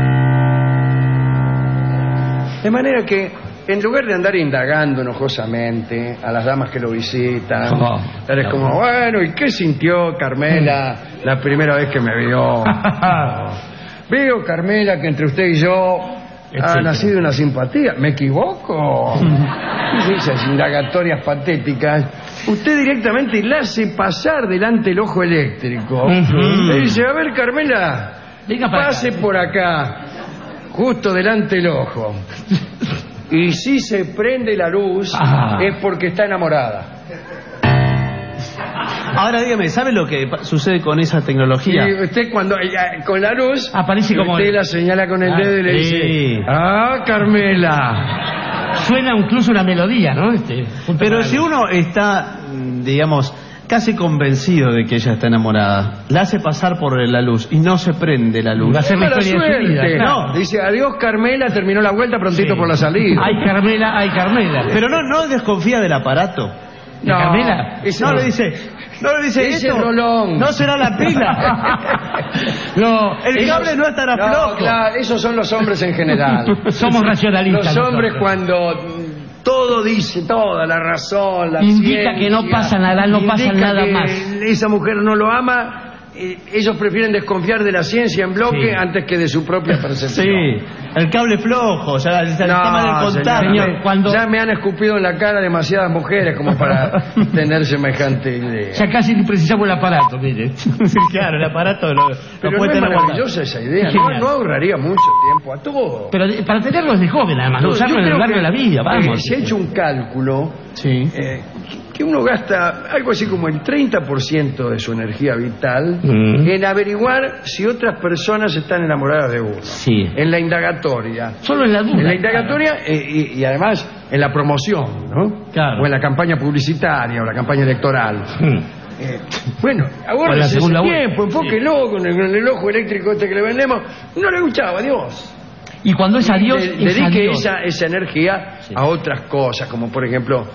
Speaker 8: De manera que, en lugar de andar indagando enojosamente a las damas que lo visitan,
Speaker 10: Oh,
Speaker 8: es como, bueno, ¿y qué sintió Carmela la primera vez que me vio? Veo, Carmela, que entre usted y yo ha
Speaker 10: Etcétera.
Speaker 8: nacido una simpatía. ¿Me equivoco? Y esas indagatorias patéticas. Usted directamente la hace pasar delante el ojo eléctrico.
Speaker 10: Ujú.
Speaker 8: Le dice, a ver, Carmela,
Speaker 10: Venga para
Speaker 8: pase
Speaker 10: acá.
Speaker 8: por acá, justo delante el ojo. Y si se prende la luz,
Speaker 10: Ah.
Speaker 8: es porque está enamorada.
Speaker 9: Ahora dígame, ¿sabe lo que pa- sucede con esa tecnología?
Speaker 8: Y usted cuando eh, con la luz
Speaker 10: Aparece como
Speaker 8: usted
Speaker 10: el-
Speaker 8: la señala con el
Speaker 10: Ah,
Speaker 8: dedo y le
Speaker 9: sí.
Speaker 8: dice, ah, Carmela.
Speaker 10: Suena incluso una melodía, ¿no? Este, junto
Speaker 9: Pero
Speaker 10: con
Speaker 9: si
Speaker 10: algo.
Speaker 9: uno está, mm, digamos, casi convencido de que ella está enamorada, la hace pasar por la luz y no se prende la luz.
Speaker 10: Va a ser la
Speaker 8: Mala
Speaker 10: historia de su vida.
Speaker 8: suerte.
Speaker 10: Claro.
Speaker 8: No, dice, adiós, Carmela, terminó la vuelta prontito
Speaker 10: Sí.
Speaker 8: por la salida.
Speaker 10: Ay, Carmela, ay, Carmela.
Speaker 9: Pero no, no desconfía del aparato.
Speaker 10: ¿De Carmela?
Speaker 8: ese
Speaker 9: No
Speaker 8: no.
Speaker 9: le dice, no le dice
Speaker 8: Ese
Speaker 9: esto.
Speaker 8: rolón.
Speaker 9: No será la pila.
Speaker 10: No,
Speaker 9: El
Speaker 10: esos-
Speaker 9: cable no estará
Speaker 8: No,
Speaker 9: flojo.
Speaker 8: claro, esos son los hombres en general.
Speaker 10: Somos racionalistas.
Speaker 8: Los hombres
Speaker 10: nosotros.
Speaker 8: cuando mm, todo dice, toda la razón, la
Speaker 10: Indica
Speaker 8: ciencia,
Speaker 10: que no pasa nada, no pasa
Speaker 8: indica
Speaker 10: nada
Speaker 8: que
Speaker 10: más.
Speaker 8: esa mujer no lo ama, eh, ellos prefieren desconfiar de la ciencia en bloque sí. antes que de su propia percepción.
Speaker 9: Sí, el cable flojo, ya el, el
Speaker 8: no,
Speaker 9: tema del contacto.
Speaker 8: Señor, cuando... Ya me han escupido en la cara demasiadas mujeres como para tener semejante idea.
Speaker 10: Ya casi ni precisamos el aparato, mire.
Speaker 9: Claro, el aparato lo,
Speaker 8: Pero
Speaker 9: lo
Speaker 8: no
Speaker 9: puede
Speaker 8: es
Speaker 9: tener
Speaker 8: maravillosa esa idea, no, no ahorraría mucho tiempo a todo.
Speaker 10: Pero para tenerlos de joven, además, no usarlo en el largo de la vida, vamos.
Speaker 8: Eh, se ha hecho un cálculo
Speaker 10: sí.
Speaker 8: eh, que uno gasta algo así como el treinta por ciento de su energía vital mm. en averiguar si otras personas están enamoradas de uno.
Speaker 10: Sí.
Speaker 8: En la indagatoria.
Speaker 10: Solo en la duda.
Speaker 8: En la indagatoria eh, y, y además en la promoción, ¿no?
Speaker 10: Claro.
Speaker 8: O en la campaña publicitaria o la campaña electoral.
Speaker 10: Mm.
Speaker 8: Eh, bueno, ahora ese tiempo, enfóquelo sí. con, el, con el ojo eléctrico este que le vendemos. No le gustaba a Dios.
Speaker 10: Y cuando es a Dios,
Speaker 8: de,
Speaker 10: es
Speaker 8: dedique
Speaker 10: a Dios.
Speaker 8: Esa, esa energía sí. a otras cosas, como por ejemplo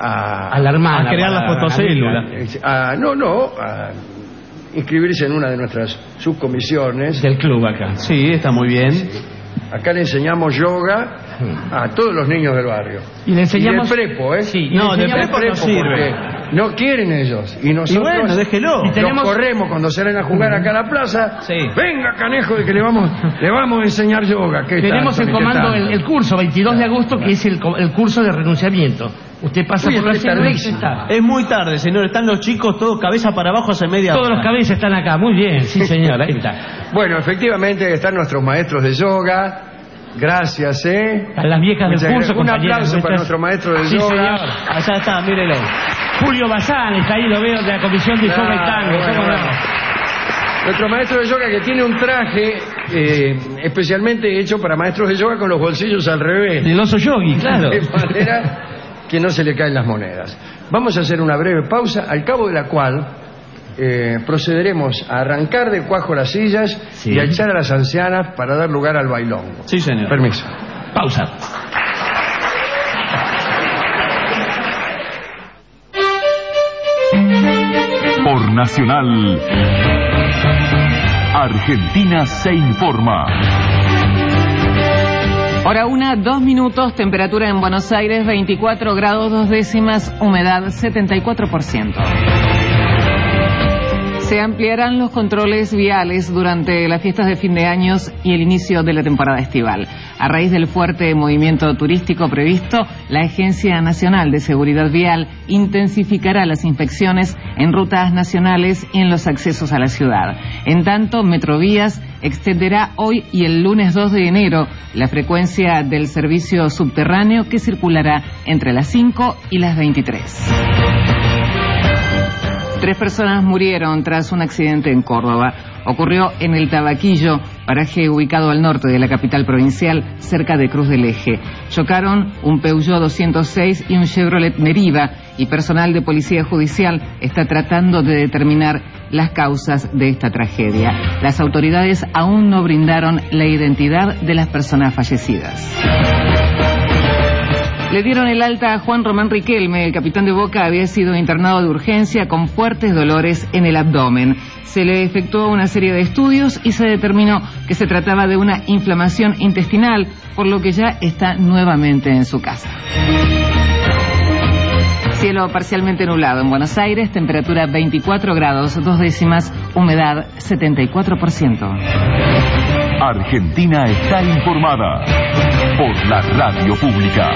Speaker 8: a,
Speaker 10: a la hermana,
Speaker 9: a crear la fotocélula.
Speaker 8: A, no, no, a inscribirse en una de nuestras subcomisiones
Speaker 10: del club acá.
Speaker 9: Sí, está muy bien.
Speaker 8: Acá le enseñamos yoga a todos los niños del barrio.
Speaker 10: Y le enseñamos
Speaker 8: y de prepo, ¿eh?
Speaker 10: Sí,
Speaker 9: no, de prepo,
Speaker 8: prepo
Speaker 9: no sirve.
Speaker 8: No quieren ellos. Y nosotros
Speaker 9: y bueno, déjelo.
Speaker 8: Y tenemos... los corremos cuando salen a jugar acá a la plaza.
Speaker 9: Sí.
Speaker 8: Venga, canejo, de que le vamos, le vamos a enseñar yoga. ¿Qué
Speaker 10: tenemos
Speaker 8: tanto,
Speaker 10: el comando, el, el curso veintidós de agosto, que es el, el curso de renunciamiento. Usted pasa
Speaker 8: Uy,
Speaker 10: por la
Speaker 8: está.
Speaker 9: Es muy tarde, señor. Están los chicos todos cabeza para abajo hace media hora.
Speaker 10: Todos los cabezas están acá. Muy bien, sí, señor. Ahí está.
Speaker 8: Bueno, efectivamente están nuestros maestros de yoga. Gracias, ¿eh?
Speaker 10: A las viejas del curso.
Speaker 8: Un aplauso nuestras... para nuestro maestro de
Speaker 10: sí,
Speaker 8: yoga.
Speaker 10: Señor.
Speaker 9: Allá está, mírelo.
Speaker 10: Julio Bazán está ahí, lo veo, de la Comisión de claro, Yoga y Tango.
Speaker 8: Bueno, bueno. Nuestro maestro de yoga que tiene un traje eh, especialmente hecho para maestros de yoga con los bolsillos al revés.
Speaker 10: El oso yogi, claro.
Speaker 8: De manera que no se le caen las monedas. Vamos a hacer una breve pausa, al cabo de la cual eh, procederemos a arrancar de cuajo las sillas sí. y a echar a las ancianas para dar lugar al bailongo.
Speaker 9: Sí, señor.
Speaker 8: Permiso.
Speaker 10: Pausa.
Speaker 3: Por Nacional, Argentina se informa.
Speaker 1: Hora una, dos minutos, temperatura en Buenos Aires veinticuatro grados dos décimas, humedad setenta y cuatro por ciento. Se ampliarán los controles viales durante las fiestas de fin de años y el inicio de la temporada estival. A raíz del fuerte movimiento turístico previsto, la Agencia Nacional de Seguridad Vial intensificará las inspecciones en rutas nacionales y en los accesos a la ciudad. En tanto, Metrovías extenderá hoy y el lunes dos de enero la frecuencia del servicio subterráneo que circulará entre las cinco y las veintitrés. Tres personas murieron tras un accidente en Córdoba. Ocurrió en el Tabaquillo, paraje ubicado al norte de la capital provincial, cerca de Cruz del Eje. Chocaron un Peugeot doscientos seis y un Chevrolet Meriva, y personal de Policía Judicial está tratando de determinar las causas de esta tragedia. Las autoridades aún no brindaron la identidad de las personas fallecidas. Le dieron el alta a Juan Román Riquelme. El capitán de Boca había sido internado de urgencia con fuertes dolores en el abdomen. Se le efectuó una serie de estudios y se determinó que se trataba de una inflamación intestinal, por lo que ya está nuevamente en su casa. Cielo parcialmente nublado en Buenos Aires, temperatura veinticuatro grados dos décimas, humedad setenta y cuatro por ciento.
Speaker 3: Argentina está informada por la radio pública.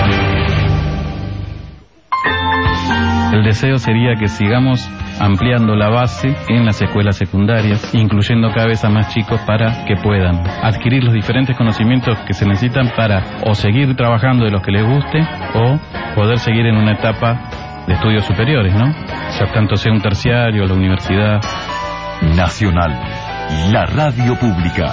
Speaker 14: El deseo sería que sigamos ampliando la base en las escuelas secundarias, incluyendo cada vez a más chicos para que puedan adquirir los diferentes conocimientos que se necesitan para o seguir trabajando de los que les guste o poder seguir en una etapa de estudios superiores, ¿no? Ya tanto sea un terciario o la universidad.
Speaker 3: Nacional, la radio pública.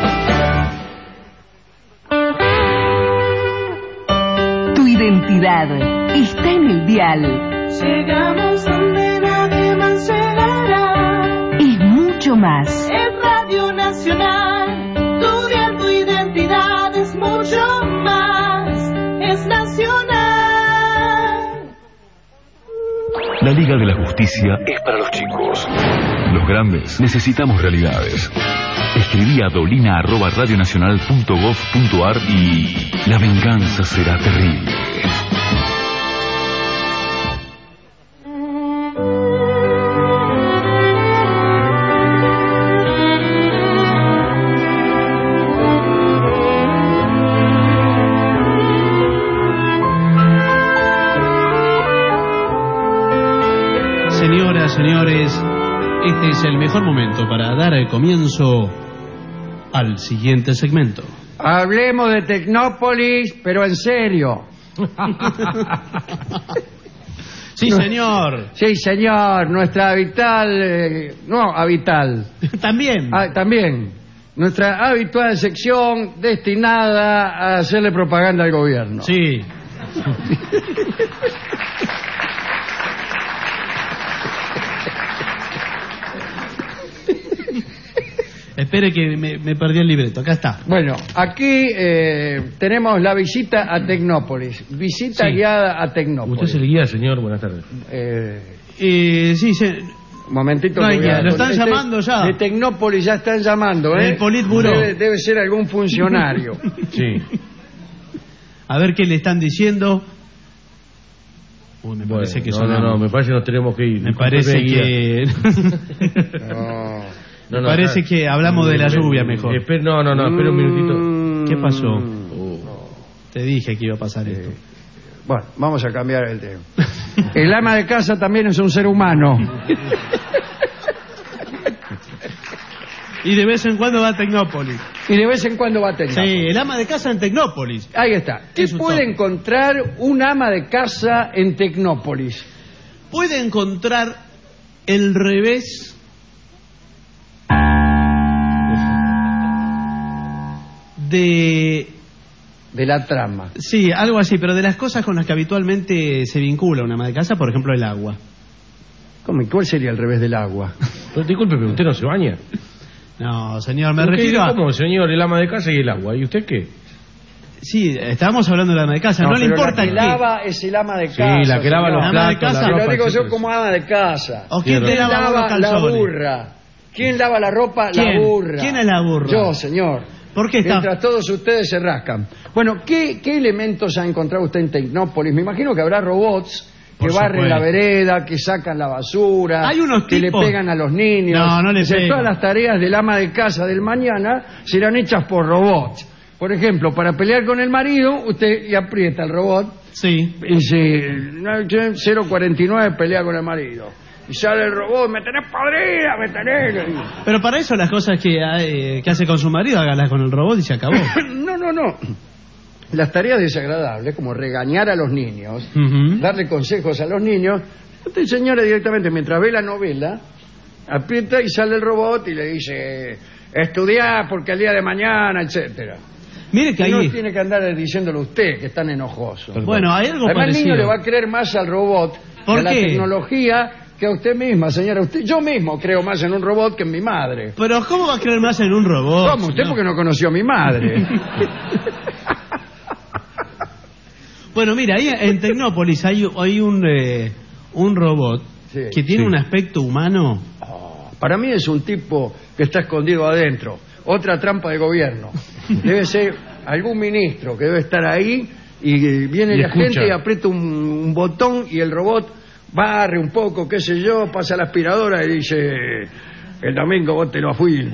Speaker 6: Tu identidad está en el dial.
Speaker 5: Llegamos donde nadie más llegará.
Speaker 6: Es mucho más.
Speaker 5: Es Radio Nacional. Tu dial, tu identidad es mucho más. Es nacional.
Speaker 3: La Liga de la Justicia es para los chicos. Los grandes necesitamos realidades. Escribí a dolina arroba radionacional punto gov punto ar y la venganza será terrible.
Speaker 9: señores, este es el mejor momento para dar el comienzo al siguiente segmento.
Speaker 8: Hablemos de Tecnópolis, pero en serio.
Speaker 9: Sí, señor.
Speaker 8: Sí, señor. Nuestra habitual... Eh, no, habitual.
Speaker 9: También.
Speaker 8: Ah, también. Nuestra habitual sección destinada a hacerle propaganda al gobierno.
Speaker 9: Sí. Espere que me, me perdí el libreto. Acá está.
Speaker 8: Bueno, aquí eh, tenemos la visita a Tecnópolis. Visita sí. guiada a Tecnópolis.
Speaker 15: Usted es el guía, señor. Buenas tardes.
Speaker 8: Eh,
Speaker 9: eh, sí, se...
Speaker 8: Un momentito.
Speaker 9: No,
Speaker 8: que
Speaker 9: ya, lo están
Speaker 8: este,
Speaker 9: llamando ya.
Speaker 8: De Tecnópolis ya están llamando, ¿eh?
Speaker 9: El Politburo.
Speaker 8: Debe, debe ser algún funcionario.
Speaker 15: Sí.
Speaker 9: A ver qué le están diciendo. Uy, me
Speaker 15: bueno,
Speaker 9: parece que
Speaker 15: no,
Speaker 9: son...
Speaker 15: no, no, me parece que nos tenemos que ir.
Speaker 9: Me parece que...
Speaker 8: no.
Speaker 9: Me no, no, parece no, que hablamos no, de la lluvia mejor.
Speaker 15: Esper, no, no, no, espera un minutito.
Speaker 9: ¿Qué pasó? Oh. Te dije que iba a pasar eh, esto.
Speaker 8: Bueno, vamos a cambiar el tema. El ama de casa también es un ser humano.
Speaker 9: Y de vez en cuando va a Tecnópolis.
Speaker 8: Y de vez en cuando va a Tecnópolis.
Speaker 9: Sí, el ama de casa en Tecnópolis.
Speaker 8: Ahí está. ¿Qué puede encontrar un ama de casa en Tecnópolis?
Speaker 9: Puede encontrar el revés de...
Speaker 8: de la trama.
Speaker 9: Sí, algo así, pero de las cosas con las que habitualmente se vincula una ama de casa, por ejemplo, el agua.
Speaker 8: ¿Cómo? ¿Cuál sería el revés del agua?
Speaker 15: Pero disculpe, pero usted no se baña.
Speaker 9: No, señor, me refiero a...
Speaker 15: ¿Cómo, señor? El ama de casa y el agua. ¿Y usted qué?
Speaker 9: Sí, estábamos hablando de la ama de casa. No, no le importa
Speaker 8: la que lava es el ama de casa.
Speaker 15: Sí, la que lava los platos,
Speaker 8: casa, lo digo yo como ama de casa.
Speaker 9: ¿O quién te lava,
Speaker 8: lava la burra? ¿Quién lava la ropa?
Speaker 9: ¿Quién?
Speaker 8: La burra.
Speaker 9: ¿Quién es la burra?
Speaker 8: Yo, señor.
Speaker 9: ¿Por qué está?
Speaker 8: Mientras todos ustedes se rascan. Bueno, ¿qué, qué elementos ha encontrado usted en Tecnópolis? Me imagino que habrá robots que Por barren supuesto. la vereda, que sacan la basura,
Speaker 9: Hay unos
Speaker 8: que
Speaker 9: tipos...
Speaker 8: le pegan a los niños.
Speaker 9: No, no le pegan.
Speaker 8: Todas las tareas del ama de casa del mañana serán hechas por robots. Por ejemplo, para pelear con el marido, usted y aprieta el robot.
Speaker 9: Sí.
Speaker 8: Y dice, cero cuarenta y nueve pelea con el marido. Y sale el robot, me tenés podrida, me tenés...
Speaker 9: Pero para eso las cosas que, eh, que hace con su marido, hágalas con el robot y se acabó.
Speaker 8: No, no, no. Las tareas desagradables, como regañar a los niños,
Speaker 9: uh-huh.
Speaker 8: darle consejos a los niños, usted, señora, directamente, mientras ve la novela, aprieta y sale el robot y le dice, estudiá porque el día de mañana, etcétera.
Speaker 9: Mire que
Speaker 8: y
Speaker 9: ahí...
Speaker 8: no tiene que andar diciéndolo usted, que es tan enojoso.
Speaker 9: Bueno, hay algo
Speaker 8: Además,
Speaker 9: parecido.
Speaker 8: el niño le va a creer más al robot,
Speaker 9: ¿Por
Speaker 8: a la
Speaker 9: qué?
Speaker 8: tecnología... que a usted misma, señora. Usted, yo mismo creo más en un robot que en mi madre.
Speaker 9: Pero ¿cómo va a creer más en un robot?
Speaker 8: ¿Cómo? Usted no? Porque no conoció a mi madre.
Speaker 9: Bueno, mira, ahí en Tecnópolis hay, hay un, eh, un robot sí, que tiene sí. un aspecto humano.
Speaker 8: Oh, para mí es un tipo que está escondido adentro. Otra trampa de gobierno. Debe ser algún ministro que debe estar ahí y viene y la escucha. gente y aprieta un, un botón y el robot... barre un poco, qué sé yo, pasa la aspiradora y dice, el domingo vos te lo afilmo.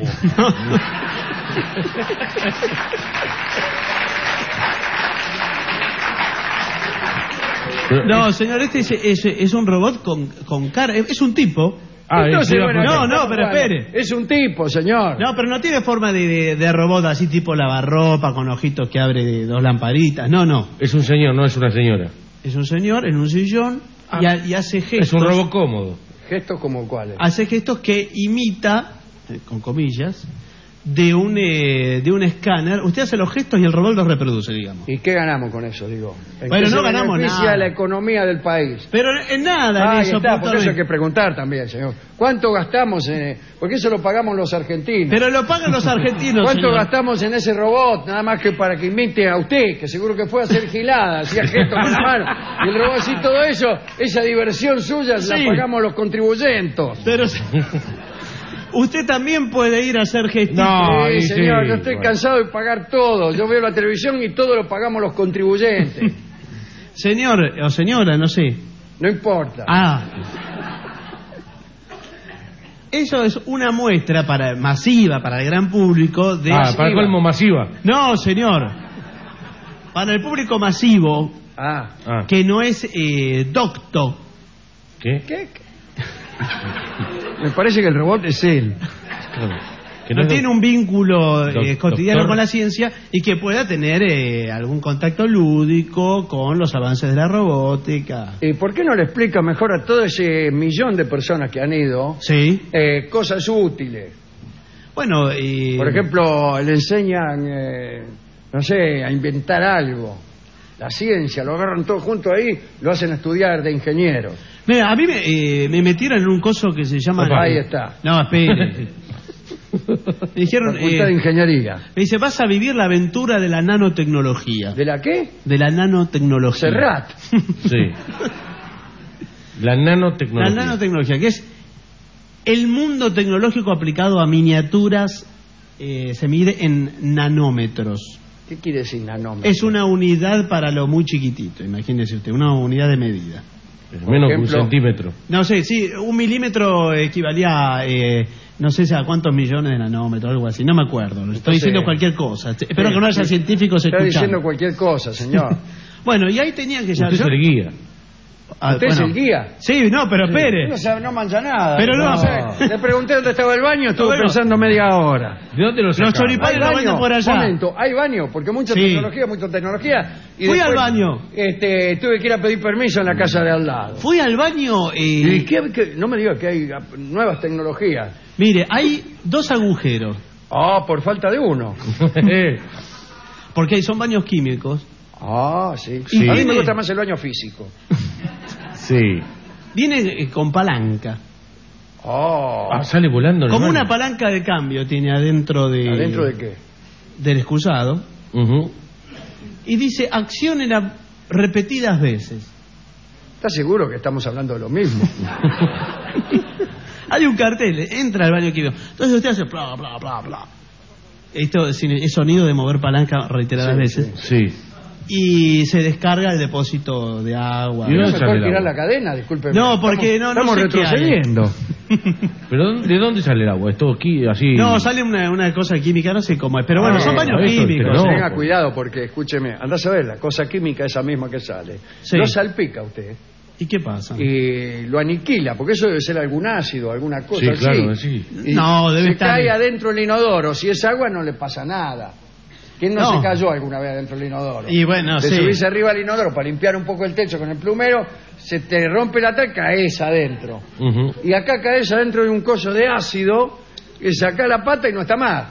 Speaker 9: No, señor, este es, es, es un robot con, con cara, es un tipo.
Speaker 8: Ah, Entonces, bueno,
Speaker 9: no, no, pero espere.
Speaker 8: Es un tipo, señor.
Speaker 9: No, pero no tiene forma de, de, de robot así tipo lavarropa, con ojitos que abre de dos lamparitas. No, no.
Speaker 15: Es un señor, no es una señora.
Speaker 9: Es un señor en un sillón ah, y, a, y hace gestos.
Speaker 15: Es un robot cómodo.
Speaker 8: ¿Gestos como cuáles?
Speaker 9: Hace gestos que imita, eh, con comillas, de un eh, de un escáner. Usted hace los gestos y el robot los reproduce, digamos.
Speaker 8: ¿Y qué ganamos con eso, digo? ¿En
Speaker 9: bueno,
Speaker 8: qué
Speaker 9: no
Speaker 8: se
Speaker 9: ganamos
Speaker 8: beneficia
Speaker 9: nada.
Speaker 8: la economía del país?
Speaker 9: Pero en nada.
Speaker 8: Ah,
Speaker 9: en eso,
Speaker 8: está, por eso hay que preguntar también, señor. ¿Cuánto gastamos en...? Porque eso lo pagamos los argentinos.
Speaker 9: Pero lo pagan los argentinos,
Speaker 8: ¿Cuánto
Speaker 9: señor?
Speaker 8: gastamos en ese robot? Nada más que para que imite a usted, que seguro que fue a hacer gilada, hacía gestos con la mano. Y el robot, así, todo eso, esa diversión suya, sí. La pagamos los contribuyentes.
Speaker 9: Pero... Usted también puede ir a hacer gestos.
Speaker 8: No, sí, señor, sí, yo estoy bueno. cansado de pagar todo. Yo veo la televisión y todo lo pagamos los contribuyentes.
Speaker 9: Señor o señora, no sé.
Speaker 8: No importa.
Speaker 9: Ah. Eso es una muestra para masiva para el gran público de...
Speaker 15: Ah, para el colmo masiva.
Speaker 9: No, señor. Para el público masivo,
Speaker 8: ah.
Speaker 9: que no es eh, docto.
Speaker 15: ¿Qué?
Speaker 8: ¿Qué? Me parece que el robot es él.
Speaker 16: Que no, no tiene un vínculo eh,
Speaker 15: Do-
Speaker 16: cotidiano
Speaker 15: doctor.
Speaker 16: con la ciencia y que pueda tener eh, algún contacto lúdico con los avances de la robótica.
Speaker 8: ¿Y por qué no le explica mejor a todo ese millón de personas que han ido
Speaker 16: Sí.
Speaker 8: eh, cosas útiles?
Speaker 16: Bueno, y...
Speaker 8: Por ejemplo, le enseñan, eh, no sé, a inventar algo. La ciencia, lo agarran todos juntos ahí, lo hacen estudiar de ingeniero.
Speaker 16: Mira, a mí me, eh, me metieron en un coso que se llama...
Speaker 8: Opa, ahí está.
Speaker 16: No, espere. Me dijeron...
Speaker 8: Facultad
Speaker 16: eh,
Speaker 8: de Ingeniería.
Speaker 16: Me dice, vas a vivir la aventura de la nanotecnología.
Speaker 8: ¿De la qué?
Speaker 16: De la nanotecnología.
Speaker 8: Serrat.
Speaker 15: Sí. La
Speaker 16: La
Speaker 15: nanotecnología.
Speaker 16: nanotecnología, que es el mundo tecnológico aplicado a miniaturas, eh, se mide en nanómetros.
Speaker 8: ¿Qué quiere decir nanómetro?
Speaker 16: Es una unidad para lo muy chiquitito, imagínese usted, una unidad de medida.
Speaker 15: Menos que un
Speaker 8: ejemplo-
Speaker 15: centímetro.
Speaker 16: No sé, sí, un milímetro equivalía a, eh, no sé a cuántos millones de nanómetros, algo así, no me acuerdo. Estoy
Speaker 8: Entonces-
Speaker 16: diciendo cualquier cosa. Espero
Speaker 8: Sí,
Speaker 16: que no haya
Speaker 8: sí.
Speaker 16: científicos
Speaker 8: Está
Speaker 16: escuchando.
Speaker 8: diciendo cualquier cosa, señor.
Speaker 16: Bueno, y ahí tenían que ya...
Speaker 15: Usted es el guía.
Speaker 16: Ah,
Speaker 8: ¿Usted es
Speaker 16: bueno.
Speaker 8: el guía?
Speaker 16: Sí, no, pero espere.
Speaker 8: No sabe, no mancha nada.
Speaker 16: Pero no.
Speaker 8: sé. Le pregunté dónde estaba el baño, estuve
Speaker 16: Bueno.
Speaker 8: pensando media hora.
Speaker 15: ¿De dónde lo
Speaker 16: Los
Speaker 15: sacaron?
Speaker 16: choripanes
Speaker 8: ¿Hay
Speaker 16: lo
Speaker 8: baño?
Speaker 16: venden por allá.
Speaker 8: Momento, ¿hay baño? Porque mucha
Speaker 16: Sí.
Speaker 8: tecnología, mucha tecnología. Y
Speaker 16: Fui
Speaker 8: después,
Speaker 16: al baño.
Speaker 8: Este, tuve que ir a pedir permiso en la casa de al lado.
Speaker 16: Fui al baño y...
Speaker 8: ¿Y qué, qué- no me diga que hay ah, nuevas tecnologías.
Speaker 16: Mire, hay dos agujeros.
Speaker 8: Ah, por falta de uno.
Speaker 16: Porque son baños químicos.
Speaker 8: Ah, sí.
Speaker 16: Y
Speaker 8: A mí me
Speaker 16: tiene-
Speaker 8: gusta más el baño físico.
Speaker 15: Sí.
Speaker 16: Viene eh, con palanca.
Speaker 8: Oh.
Speaker 15: Ah, sale volando. en el
Speaker 16: Como
Speaker 15: baño.
Speaker 16: una palanca de cambio tiene adentro de...
Speaker 8: ¿Adentro de qué?
Speaker 16: Del excusado.
Speaker 15: Ujú.
Speaker 16: Y dice, acciónela repetidas veces.
Speaker 8: ¿Estás seguro que estamos hablando de lo mismo?
Speaker 16: Hay un cartel, entra al baño químico. Entonces usted hace bla, bla, bla, bla. Esto es es sonido de mover palanca reiteradas
Speaker 8: Sí,
Speaker 16: veces.
Speaker 15: Sí.
Speaker 16: Y se descarga el depósito de agua.
Speaker 15: ¿Y
Speaker 8: ¿No
Speaker 15: dónde
Speaker 8: es
Speaker 15: sale
Speaker 8: mejor
Speaker 15: el
Speaker 8: tirar
Speaker 15: agua?
Speaker 8: la cadena? Disculpe.
Speaker 16: No, porque no- no
Speaker 8: Estamos
Speaker 16: sé qué hay.
Speaker 8: retrocediendo.
Speaker 15: ¿Pero de dónde sale el agua? ¿Es todo aquí, así?
Speaker 16: No, sale una, una cosa química, no sé cómo es. Pero bueno,
Speaker 8: Ah,
Speaker 16: son baños
Speaker 15: eso,
Speaker 16: químicos.
Speaker 15: no.
Speaker 8: Tenga cuidado porque, escúcheme, andás a ver, la cosa química esa misma que sale.
Speaker 16: Sí.
Speaker 8: Lo salpica usted
Speaker 16: ¿Y qué pasa?
Speaker 8: y lo aniquila, porque eso debe ser algún ácido, alguna cosa
Speaker 15: Sí,
Speaker 8: así.
Speaker 15: claro, sí.
Speaker 8: Y
Speaker 16: No, debe
Speaker 8: se
Speaker 16: estar-
Speaker 8: cae adentro el inodoro. Si es agua no le pasa nada. ¿Quién no,
Speaker 16: No.
Speaker 8: se cayó alguna vez adentro del inodoro?
Speaker 16: Y bueno,
Speaker 8: Te
Speaker 16: sí.
Speaker 8: subís arriba al inodoro para limpiar un poco el techo con el plumero, se te rompe la tapa, caes adentro.
Speaker 15: Ujú.
Speaker 8: Y acá caes adentro de un coso de ácido, que saca la pata y no está más.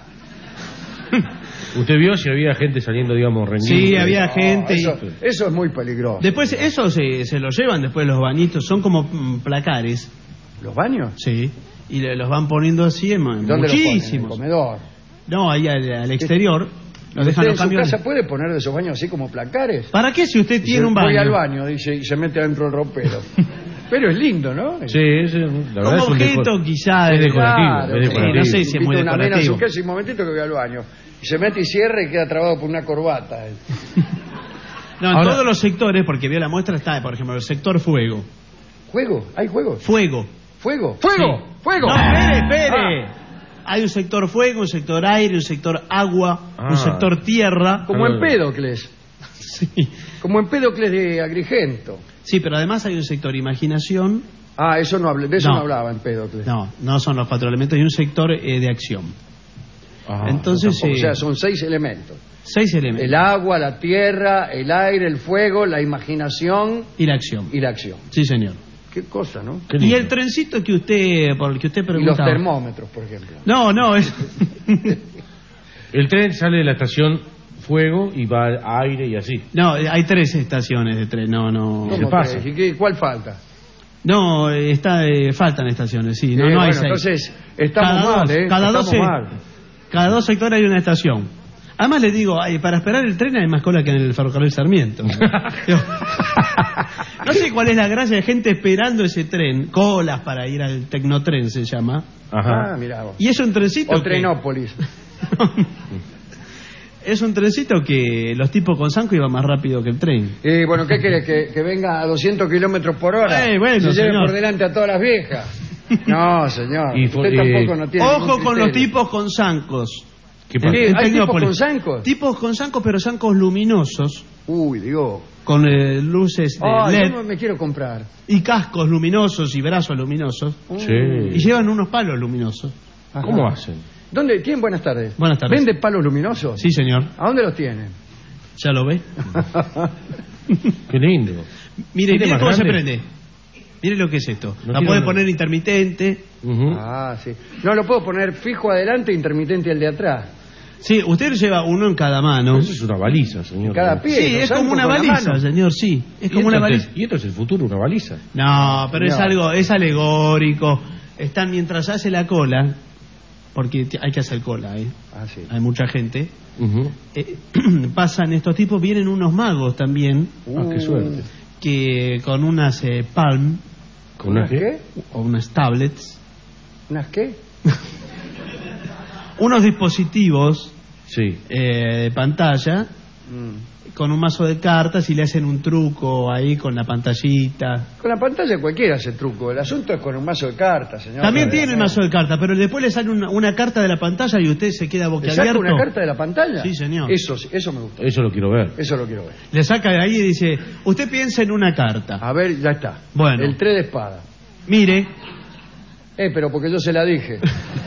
Speaker 15: ¿Usted vio si había gente saliendo, digamos, rendiendo?
Speaker 16: Sí, había gente. y-
Speaker 8: Eso, eso es muy peligroso.
Speaker 16: Después, eso se, se lo llevan después los bañitos. Son como mm, placares.
Speaker 8: ¿Los baños?
Speaker 16: Sí. Y le- los van poniendo así en
Speaker 8: ¿Dónde los ponen? ¿En el
Speaker 16: muchísimos.
Speaker 8: comedor?
Speaker 16: No, ahí al, al exterior. Los dejan
Speaker 8: ¿Usted en
Speaker 16: los
Speaker 8: su
Speaker 16: camiones.
Speaker 8: casa puede poner de esos baños así como placares?
Speaker 16: ¿Para qué si usted tiene
Speaker 8: Dice,
Speaker 16: un baño?
Speaker 8: Voy al baño, dice, y se mete adentro del ropero. Pero es lindo, ¿no?
Speaker 15: Sí, sí, la verdad
Speaker 16: Como
Speaker 15: es un
Speaker 16: objeto
Speaker 15: deco-
Speaker 16: quizá.
Speaker 15: es
Speaker 16: de-
Speaker 15: decorativo,
Speaker 8: Claro,
Speaker 15: es
Speaker 8: sí,
Speaker 15: decorativo.
Speaker 16: no sé si es muy
Speaker 8: Invita una nena a su
Speaker 16: decorativo.
Speaker 8: casa y un momentito que voy al baño. Y se mete y cierra y queda trabado por una corbata.
Speaker 16: No, en
Speaker 15: Ahora-
Speaker 16: todos los sectores, porque vio la muestra, está, por ejemplo, el sector fuego.
Speaker 8: ¿Juego? ¿Hay juego?
Speaker 16: Fuego.
Speaker 8: ¿Fuego? ¡Fuego!
Speaker 16: Sí.
Speaker 8: ¡Fuego!
Speaker 16: No, espere, espere.
Speaker 8: Ah,
Speaker 16: Hay un sector fuego, un sector aire, un sector agua,
Speaker 15: Ah.
Speaker 16: un sector tierra.
Speaker 8: como en Pédocles.
Speaker 16: Sí.
Speaker 8: Como en Pédocles de Agrigento.
Speaker 16: Sí, pero además hay un sector imaginación.
Speaker 8: Ah, eso no hablé, de eso no,
Speaker 16: No.
Speaker 8: hablaba en Pédocles.
Speaker 16: No, no son los cuatro elementos, y un sector eh, de acción.
Speaker 15: Ah,
Speaker 16: Entonces,
Speaker 8: O
Speaker 16: eh,
Speaker 8: sea, son seis elementos.
Speaker 16: seis elementos.
Speaker 8: El agua, la tierra, el aire, el fuego, la imaginación
Speaker 16: Y la acción.
Speaker 8: y la acción.
Speaker 16: Sí, señor.
Speaker 8: Qué cosa, ¿no?
Speaker 15: Qué
Speaker 16: Y
Speaker 15: lindo.
Speaker 16: el trencito que usted, por el que usted
Speaker 8: Y los
Speaker 16: preguntaba.
Speaker 8: termómetros, por ejemplo.
Speaker 16: No, no, es...
Speaker 15: El tren sale de la estación Fuego y va a aire y así.
Speaker 16: No, hay tres estaciones de tren, no, no.
Speaker 8: ¿Cómo
Speaker 15: pasa?
Speaker 8: tres? ¿Y qué- cuál falta?
Speaker 16: No, eh, está, eh, faltan estaciones, sí, no,
Speaker 8: Eh,
Speaker 16: no hay
Speaker 8: bueno,
Speaker 16: seis.
Speaker 8: entonces, estamos
Speaker 16: cada
Speaker 8: mal,
Speaker 16: dos,
Speaker 8: ¿eh?
Speaker 16: Cada
Speaker 8: Estamos
Speaker 16: dos, se-
Speaker 8: mal.
Speaker 16: cada dos sectores hay una estación. Además le digo, ay, para esperar el tren hay más cola que en el ferrocarril Sarmiento. No sé cuál es la gracia de gente esperando ese tren, colas para ir al Tecnotren se llama.
Speaker 15: Ajá.
Speaker 8: Ah, mirá vos.
Speaker 16: Y es un trencito
Speaker 8: O
Speaker 16: que-
Speaker 8: Trenópolis.
Speaker 16: es un trencito que los tipos con zanco iban más rápido que el tren.
Speaker 8: Y bueno, ¿qué querés? ¿Que, que venga a doscientos kilómetros por hora?
Speaker 16: Eh, bueno,
Speaker 8: ¿Se lleve
Speaker 16: señor.
Speaker 8: por delante a todas las viejas? No, señor.
Speaker 15: Y
Speaker 8: Usted
Speaker 15: fue-
Speaker 8: tampoco no tiene
Speaker 16: Ojo
Speaker 8: ningún
Speaker 16: con los
Speaker 8: criterio.
Speaker 16: tipos con zancos.
Speaker 15: ¿Qué
Speaker 16: En-
Speaker 15: pasa?
Speaker 16: en
Speaker 8: ¿Hay tipos
Speaker 16: Tecnópolis.
Speaker 8: con zancos?
Speaker 16: Tipos con zancos, pero zancos luminosos,
Speaker 8: Uy, digo.
Speaker 16: con eh, luces de
Speaker 8: Ah,
Speaker 16: L E
Speaker 8: yo
Speaker 16: D
Speaker 8: me quiero comprar.
Speaker 16: y cascos luminosos y brazos luminosos.
Speaker 15: Sí.
Speaker 16: Y llevan unos palos luminosos.
Speaker 15: ¿Cómo hacen?
Speaker 8: ¿Dónde? ¿Quién? Buenas tardes.
Speaker 16: Buenas tardes.
Speaker 8: ¿Vende palos luminosos?
Speaker 16: Sí, señor.
Speaker 8: ¿A dónde los tienen?
Speaker 16: ¿Ya lo ve?
Speaker 15: Qué lindo.
Speaker 16: Mire,
Speaker 15: ¿Tiene
Speaker 16: mire
Speaker 15: más
Speaker 16: cómo se
Speaker 15: grande?
Speaker 16: prende. Mire lo que es esto.
Speaker 15: No
Speaker 16: La
Speaker 15: tiene
Speaker 16: puede
Speaker 15: nada.
Speaker 16: poner intermitente.
Speaker 8: Ah, sí. No lo puedo poner fijo adelante e intermitente al de atrás.
Speaker 16: Sí, usted lleva uno en cada mano.
Speaker 15: Eso es una baliza, señor.
Speaker 8: Cada pie.
Speaker 16: Sí,
Speaker 8: los
Speaker 16: es como
Speaker 8: zancos
Speaker 16: una
Speaker 8: con la
Speaker 16: baliza,
Speaker 8: mano.
Speaker 16: señor, sí. Es
Speaker 15: ¿Y
Speaker 16: como una
Speaker 15: esto
Speaker 16: baliza.
Speaker 15: es- ¿Y esto es el futuro, una baliza?
Speaker 16: No, pero es
Speaker 8: No.
Speaker 16: algo, es alegórico. Están mientras hace la cola, porque t- hay que hacer cola, ¿eh?
Speaker 8: Ah, sí.
Speaker 16: Hay mucha gente.
Speaker 15: Ujú.
Speaker 16: Eh, pasan estos tipos, vienen unos magos también,
Speaker 15: Ah, qué suerte.
Speaker 16: que con unas eh, Palm
Speaker 15: ¿Con una
Speaker 8: ¿Unas
Speaker 15: qué?
Speaker 8: qué?
Speaker 16: o unas tablets,
Speaker 8: ¿Unas qué?
Speaker 16: unos dispositivos
Speaker 15: Sí.
Speaker 16: eh, de pantalla
Speaker 8: Mm.
Speaker 16: con un mazo de cartas y le hacen un truco ahí con la pantallita.
Speaker 8: Con la pantalla cualquiera hace truco. El asunto es con un mazo de cartas, señor.
Speaker 16: También tiene el mazo de cartas, pero después le sale una, una carta de la pantalla y usted se queda
Speaker 8: ¿Le
Speaker 16: boquiabierto.
Speaker 8: saca una carta de la pantalla?
Speaker 16: Sí, señor.
Speaker 8: Eso, sí, eso me gusta.
Speaker 15: Eso lo quiero ver.
Speaker 8: Eso lo quiero ver.
Speaker 16: Le saca de ahí y dice, usted piensa en una carta.
Speaker 8: A ver, ya está.
Speaker 16: Bueno.
Speaker 8: El tres de espada.
Speaker 16: Mire,
Speaker 8: Eh, pero porque yo se la dije.